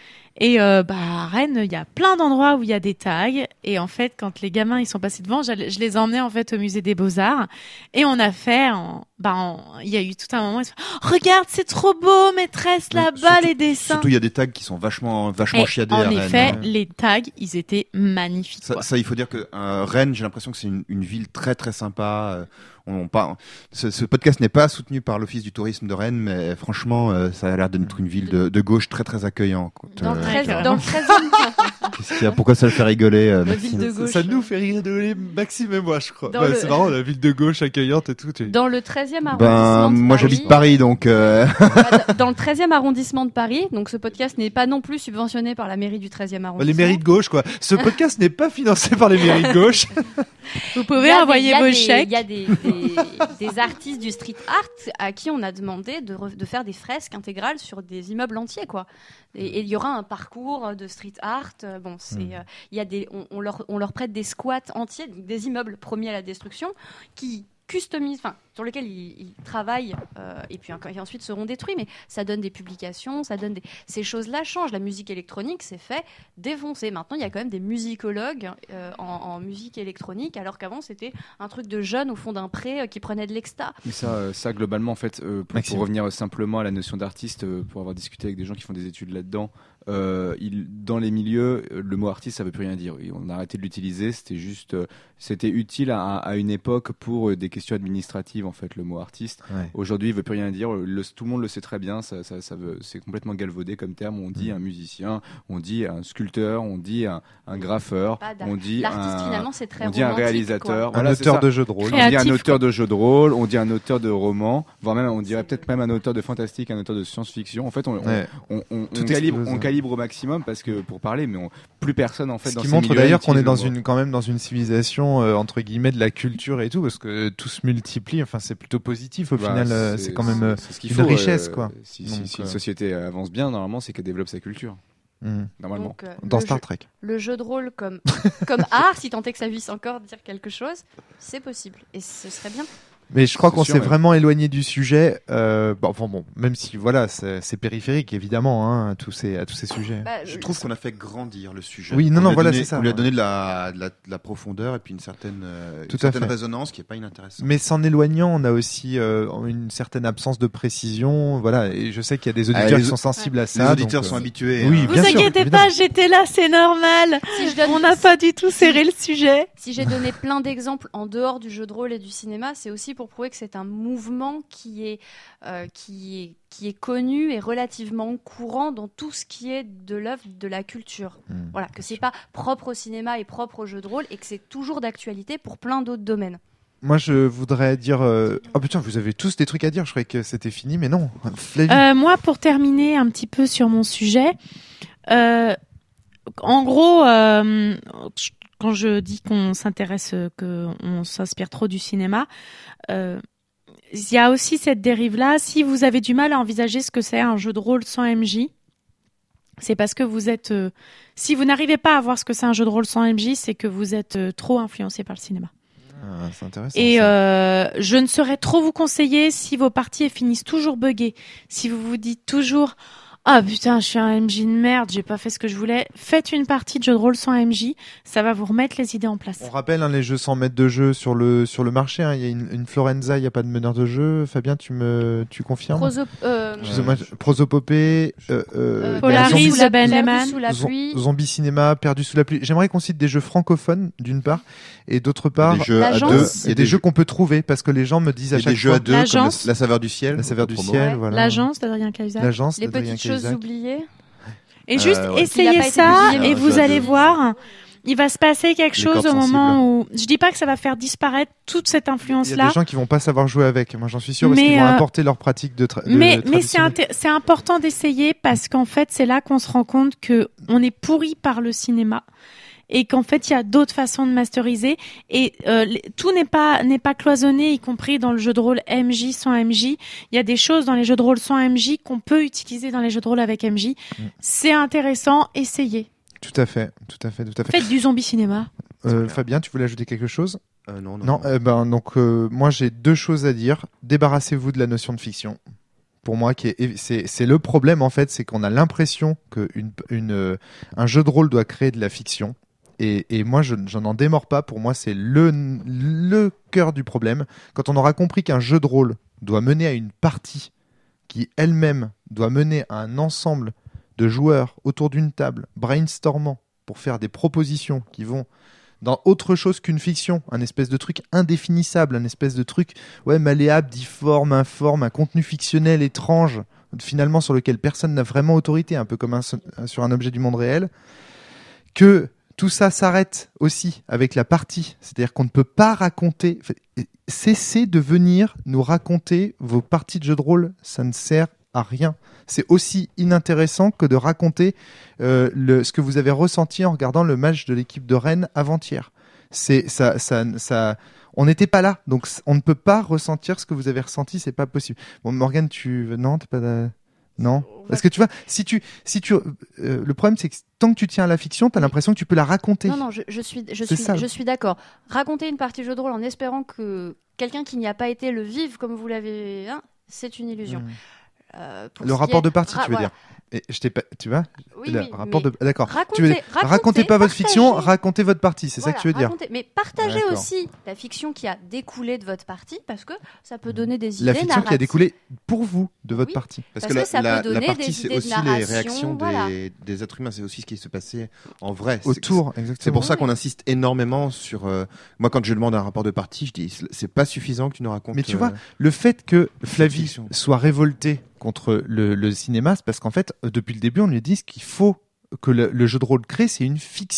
Et euh, bah à Rennes, il y a plein d'endroits où il y a des tags et en fait quand les gamins ils sont passés devant, j'allais- je les ai emmenés en fait au musée des Beaux-Arts et on a fait en, bah en- il y a eu tout un moment ils se font, oh, regarde, c'est trop beau maîtresse Mais là-bas surtout- les dessins. Surtout, il y a des tags qui sont vachement, vachement Et chiadés à en Rennes, effet, hein. les tags, ils étaient magnifiques. Ça, quoi. ça, il faut dire que euh, Rennes, j'ai l'impression que c'est une, une ville très très sympa. Euh, on, pas, ce, ce podcast n'est pas soutenu par l'Office du tourisme de Rennes, mais franchement, euh, ça a l'air d'être une ville de, de gauche très très accueillante. Dans le Euh, treize- carrément. dans le treizième. Qu'est-ce qu'il y a Pourquoi ça le fait rigoler, euh, La Maxime ville de gauche. Ça nous fait rigoler, Maxime et moi, je crois. Dans Ouais, le- C'est marrant, la ville de gauche accueillante et tout. tu- Dans le treizième Ben, arrondissement de moi Paris, j'habite Paris, donc euh, bah, dans le treizième arrondissement de Paris, donc ce podcast n'est pas non plus subventionné par la mairie du treizième Bah, arrondissement. les mairies de gauche, quoi. Ce podcast n'est pas financé par les mairies de gauche. Vous Il pouvez y a des- envoyer il y a vos des- chèques. Il y a des, des, des artistes du street art à qui on a demandé de, re- de faire des fresques intégrales sur des immeubles entiers, quoi. Et et il y aura un parcours de street art. euh, Bon, c'est, Mm. euh, il y a des, on, on leur, on leur prête des squats entiers, donc des immeubles promis à la destruction, qui customisent, enfin, sur lesquels ils, ils travaillent euh, et puis encore- et ensuite seront détruits. Mais ça donne des publications, ça donne des, ces choses-là changent. La musique électronique s'est fait défoncer. Maintenant, il y a quand même des musicologues euh, en, en musique électronique, alors qu'avant c'était un truc de jeunes au fond d'un pré euh, qui prenaient de l'exta. Mais ça, euh, ça globalement, en fait, euh, pour, Maxime. pour revenir simplement à la notion d'artiste, euh, pour avoir discuté avec des gens qui font des études là-dedans, euh, il, dans les milieux, euh, le mot artiste, ça veut plus rien dire. Oui, on a arrêté de l'utiliser. C'était juste, euh, c'était utile à, à une époque pour euh, des questions administratives, en fait, le mot artiste. Ouais. Aujourd'hui, il veut plus rien dire. Le- tout le monde le sait très bien. Ça, ça, ça veut, c'est complètement galvaudé comme terme. On dit Mm. un musicien, on dit un sculpteur, on dit un, un graffeur, Pas d'art- on dit L'artiste un, finalement c'est très on dit un romantique, réalisateur. quoi. Un Voilà, c'est auteur ça. de jeux de rôle. On dit un Créatif, auteur de jeux de rôle, on dit un auteur de roman, voire même on dirait C'est peut-être même un auteur de fantastique, un auteur de science-fiction. En fait, on, on- Ouais. on, on, Tout on calibre, explose. on calibre calibre au maximum parce que pour parler, mais on, plus personne en fait. Ce dans qui ces montre milieux-là d'ailleurs qu'on est utilise dans le mot. une, quand même dans une civilisation euh, entre guillemets de la culture et tout, parce que tout se multiplie. Enfin, c'est plutôt positif au Bah, final. euh, c'est quand même euh, c'est ce qu'il une faut, richesse, euh, quoi. Si, Donc, si, si euh, une société avance bien, normalement, c'est qu'elle développe sa culture. hmm. Normalement. Donc, euh, Dans le Star jeu- Trek. Le jeu de rôle comme, comme art, si tant est que ça puisse encore dire quelque chose, c'est possible. Et ce serait bien. Mais je crois C'est qu'on sûr, s'est mais- vraiment éloigné du sujet. Euh, bon, enfin bon, même si voilà, c'est, c'est périphérique évidemment hein, à tous ces à tous ces sujets. Bah, Je trouve qu'on a fait grandir le sujet. Oui, non, On lui non, a voilà, donné- c'est ça, On lui a ouais. donné de la, de la, de la profondeur et puis une certaine, euh, Tout une à certaine fait. résonance qui est pas inintéressante. Mais s'en éloignant, on a aussi euh, une certaine absence de précision. Voilà, et je sais qu'il y a des auditeurs Ah, les qui sont au- sensibles à Les ça. auditeurs donc, sont euh, habitués. oui, hein. Vous bien sûr, inquiétez évidemment. pas, j'étais là, c'est normal. Si je donne- On n'a pas du tout serré le sujet. Si j'ai donné plein d'exemples en dehors du jeu de rôle et du cinéma, c'est aussi pour prouver que c'est un mouvement qui est, euh, qui est, qui est connu et relativement courant dans tout ce qui est de l'œuvre de la culture. Hmm. Voilà, que c'est pas propre au cinéma et propre au jeu de rôle et que c'est toujours d'actualité pour plein d'autres domaines. Moi, je voudrais dire. Euh... Oh putain, vous avez tous des trucs à dire. Je croyais que c'était fini, mais non. Flavie. Euh, moi, pour terminer un petit peu sur mon sujet, euh, en gros, euh, je- quand je dis qu'on s'intéresse, euh, qu'on s'inspire trop du cinéma, euh, il y a aussi cette dérive-là. Si vous avez du mal à envisager ce que c'est un jeu de rôle sans M J, c'est parce que vous êtes... euh, si vous n'arrivez pas à voir ce que c'est un jeu de rôle sans M J, c'est que vous êtes euh, trop influencé par le cinéma. Ah, c'est intéressant. Et ça. euh, je ne saurais trop vous conseiller si vos parties elles finissent toujours buggées, si vous vous dites toujours ah putain je suis un M J de merde, j'ai pas fait ce que je voulais. Faites une partie de jeu de rôle sans M J, ça va vous remettre les idées en place. On rappelle hein, les jeux sans maître de jeu sur le sur le marché. hein. Il y a une, une Florenza, il n'y a pas de meneur de jeu. Fabien, tu me tu confirmes Proso, euh, Excusez-moi, Prosopopée, euh, euh, euh, Polaris Perdu sous de la- Ben Perdu Lehman. sous la Zo- pluie. Zombie Cinéma, Perdu sous la pluie. J'aimerais qu'on cite des jeux francophones d'une part et d'autre part Des jeux à L'agence. deux. il y a des jeux qu'on peut trouver parce que les gens me disent à Il y a chaque des jeux fois à deux comme L'agence. la, la saveur du ciel. la saveur du promo. ciel, Ouais. voilà. L'agence d'Adrien Cahuzac. L'agence Les d'Adrien petites choses Cahuzac. oubliées. Et juste Euh, ouais. Il a essayez pas été ça publié, et non, vous jeu à allez deux. voir, il va se passer quelque Les chose cordes au moment où... Je dis pas que ça va faire disparaître toute cette Il y a influence-là. des gens qui vont pas savoir jouer avec. Moi, j'en suis sûr parce Mais, qu'ils vont euh, apporter leur pratique de, tra- de Mais, mais c'est, traditionnelle. inté- c'est important d'essayer parce qu'en fait, c'est là qu'on se rend compte que on est pourri par le cinéma et qu'en fait, il y a d'autres façons de masteriser et euh, les- tout n'est pas n'est pas cloisonné, y compris dans le jeu de rôle M J sans M J. Il y a des choses dans les jeux de rôle sans M J qu'on peut utiliser dans les jeux de rôle avec M J. Mm. C'est intéressant, essayez. Tout à fait, tout à fait, tout à fait. Faites du zombie cinéma. Euh, Fabien, tu voulais ajouter quelque chose? Euh, non, non. Non, eh ben donc euh, moi j'ai deux choses à dire. Débarrassez-vous de la notion de fiction. Pour moi, qui est c'est c'est le problème en fait, c'est qu'on a l'impression que une une euh, un jeu de rôle doit créer de la fiction. Et, et moi, je, je n'en démords pas. Pour moi, c'est le le cœur du problème. Quand on aura compris qu'un jeu de rôle doit mener à une partie qui elle-même doit mener à un ensemble de joueurs autour d'une table, brainstormant pour faire des propositions qui vont dans autre chose qu'une fiction, un espèce de truc indéfinissable, un espèce de truc ouais malléable, difforme, informe, un contenu fictionnel étrange, finalement sur lequel personne n'a vraiment autorité, un peu comme un, sur un objet du monde réel, que tout ça s'arrête aussi avec la partie, c'est-à-dire qu'on ne peut pas raconter, cessez de venir nous raconter vos parties de jeux de rôle, ça ne sert à rien. C'est aussi inintéressant que de raconter euh, le, ce que vous avez ressenti en regardant le match de l'équipe de Rennes avant-hier. C'est ça, ça, ça. On n'était pas là, donc on ne peut pas ressentir ce que vous avez ressenti. C'est pas possible. Bon, Morgane, tu non, t'es pas là. Non, parce que tu vois, si tu, si tu, euh, le problème c'est que tant que tu tiens à la fiction, t'as l'impression que tu peux la raconter. Non, non, je, je suis, je C'est suis, ça. je suis d'accord. Raconter une partie de jeu de rôle en espérant que quelqu'un qui n'y a pas été le vive comme vous l'avez, hein, c'est une illusion. Mmh. Euh, pour Le ce qui rapport est- de partie, ra- tu veux voilà. dire. Et je t'ai pas, tu vois, Oui, le oui, rapport mais de, d'accord. racontez- tu veux dire, racontez, racontez pas votre partagez. fiction, racontez votre partie. C'est ça Voilà, que tu veux dire. racontez. Mais partagez D'accord. aussi la fiction qui a découlé de votre partie parce que ça peut donner des idées La fiction qui a narratives. découlé pour vous de votre Oui. partie. Parce, Parce que, que ça la, peut la, donner la partie, des c'est idées de aussi les narration, réactions voilà. des, des êtres humains. C'est aussi ce qui se passait en vrai. C'est- Autour, C'est exactement. pour ça qu'on insiste énormément sur. euh, moi, quand je demande un rapport de partie, je dis c'est pas suffisant que tu nous racontes. Mais tu euh, vois, le fait que Flavie fiction. soit révoltée contre le, le cinéma, c'est parce qu'en fait, euh, depuis le début, on lui dit ce qu'il faut que le, le jeu de rôle crée, c'est une fiction.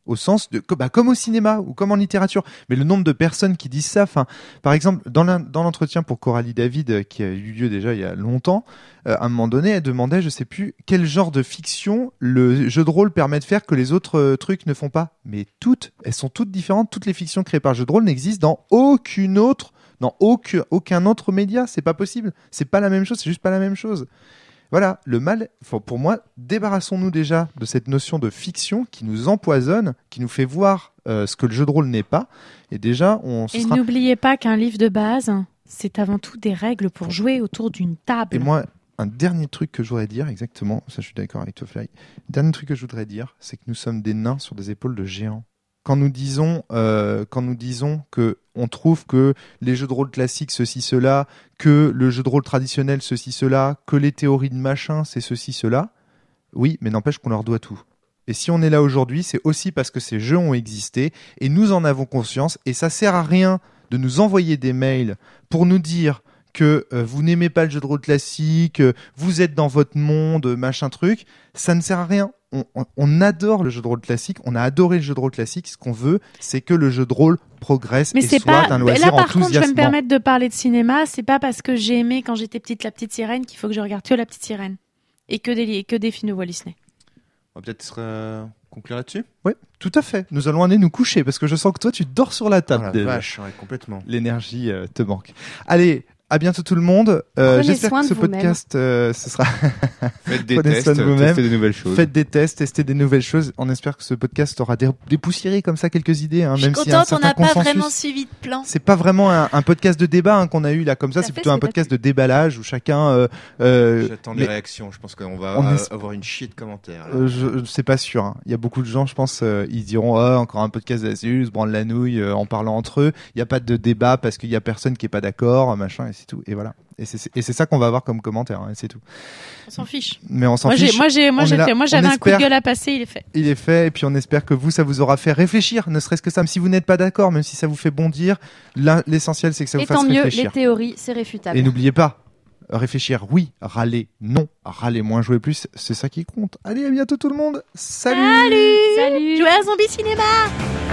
au sens de bah, comme au cinéma ou comme en littérature. Mais le nombre de personnes qui disent ça, enfin, par exemple, dans, l'in- dans l'entretien pour Coralie David, euh, qui a eu lieu déjà il y a longtemps, euh, à un moment donné, elle demandait, je sais plus, quel genre de fiction le jeu de rôle permet de faire que les autres euh, trucs ne font pas. Mais toutes, elles sont toutes différentes. Toutes les fictions créées par jeu de rôle n'existent dans aucune autre, dans aucun, aucun autre média. C'est pas possible. C'est pas la même chose. C'est juste pas la même chose. Voilà, le mal, enfin, pour moi, débarrassons-nous déjà de cette notion de fiction qui nous empoisonne, qui nous fait voir euh, ce que le jeu de rôle n'est pas. Et déjà, on se Et sera... n'oubliez pas qu'un livre de base, c'est avant tout des règles pour jouer autour d'une table. Et moi, un dernier truc que je voudrais dire, exactement, ça je suis d'accord avec toi, Fly. Dernier truc que je voudrais dire, c'est que nous sommes des nains sur des épaules de géants. Quand nous disons, euh, quand nous disons que on trouve que les jeux de rôle classiques ceci cela, que le jeu de rôle traditionnel ceci cela, que les théories de machin c'est ceci cela, oui, mais n'empêche qu'on leur doit tout. Et si on est là aujourd'hui, c'est aussi parce que ces jeux ont existé et nous en avons conscience. Et ça sert à rien de nous envoyer des mails pour nous dire que euh, vous n'aimez pas le jeu de rôle classique, euh, vous êtes dans votre monde, euh, machin truc. Ça ne sert à rien. On, on, on adore le jeu de rôle classique, on a adoré le jeu de rôle classique. Ce qu'on veut, c'est que le jeu de rôle progresse Mais et c'est soit pas. d'un loisir Là, par contre, je vais me enthousiasmant. permettre de parler de cinéma. C'est pas parce que j'ai aimé quand j'étais petite La Petite Sirène qu'il faut que je regarde que La Petite Sirène et que des que des films de Walt Disney. On va peut-être euh, conclure là-dessus. Oui, tout à fait. Nous allons aller nous coucher parce que je sens que toi, tu dors sur la Oh table. la déjà. vache, ouais, complètement. L'énergie euh, te manque. Allez, à bientôt tout le monde. Euh, Prenez j'espère soin que de ce vous-même. podcast, euh, ce sera. Faites des Prenez tests, soin de vous-même. testez des nouvelles choses. Faites des tests, testez des nouvelles choses. On espère que ce podcast aura dé- dépoussiéré comme ça quelques idées, hein, Je suis même s'il y a un contente, on certain n'a pas consensus. vraiment suivi de plan. C'est pas vraiment un, un podcast de débat hein, qu'on a eu là comme ça. Tout à C'est fait, plutôt un c'est pas podcast de déballage où chacun. Euh, euh, J'attends mais- des réactions. Je pense qu'on va on euh, est- avoir une chier de commentaires. là. Euh, je, je sais pas sûr. hein. Il y a beaucoup de gens, je pense, euh, ils diront oh, encore un podcast d'Azul, se branle la nouille euh, en parlant entre eux. Il y a pas de débat parce qu'il y a personne qui est pas d'accord, machin, et c'est tout. Et voilà. Et c'est, et c'est ça qu'on va avoir comme commentaire, hein, et c'est tout. On s'en fiche. Mais on s'en Moi, j'ai, fiche. moi, j'ai, moi, On est j'étais- là. moi, On j'avais un coup de espère- gueule à passer. Il est fait. Il est fait, et puis on espère que vous, ça vous aura fait réfléchir, ne serait-ce que ça. Même si vous n'êtes pas d'accord, même si ça vous fait bondir, l'un- l'essentiel c'est que ça vous Et fasse tant mieux, réfléchir. les théories, c'est réfutable. Et n'oubliez pas, réfléchir oui, râler non, râler moins, jouer plus, c'est ça qui compte. Allez, à bientôt tout le monde. Salut. Salut Jouer à Zombie Cinéma.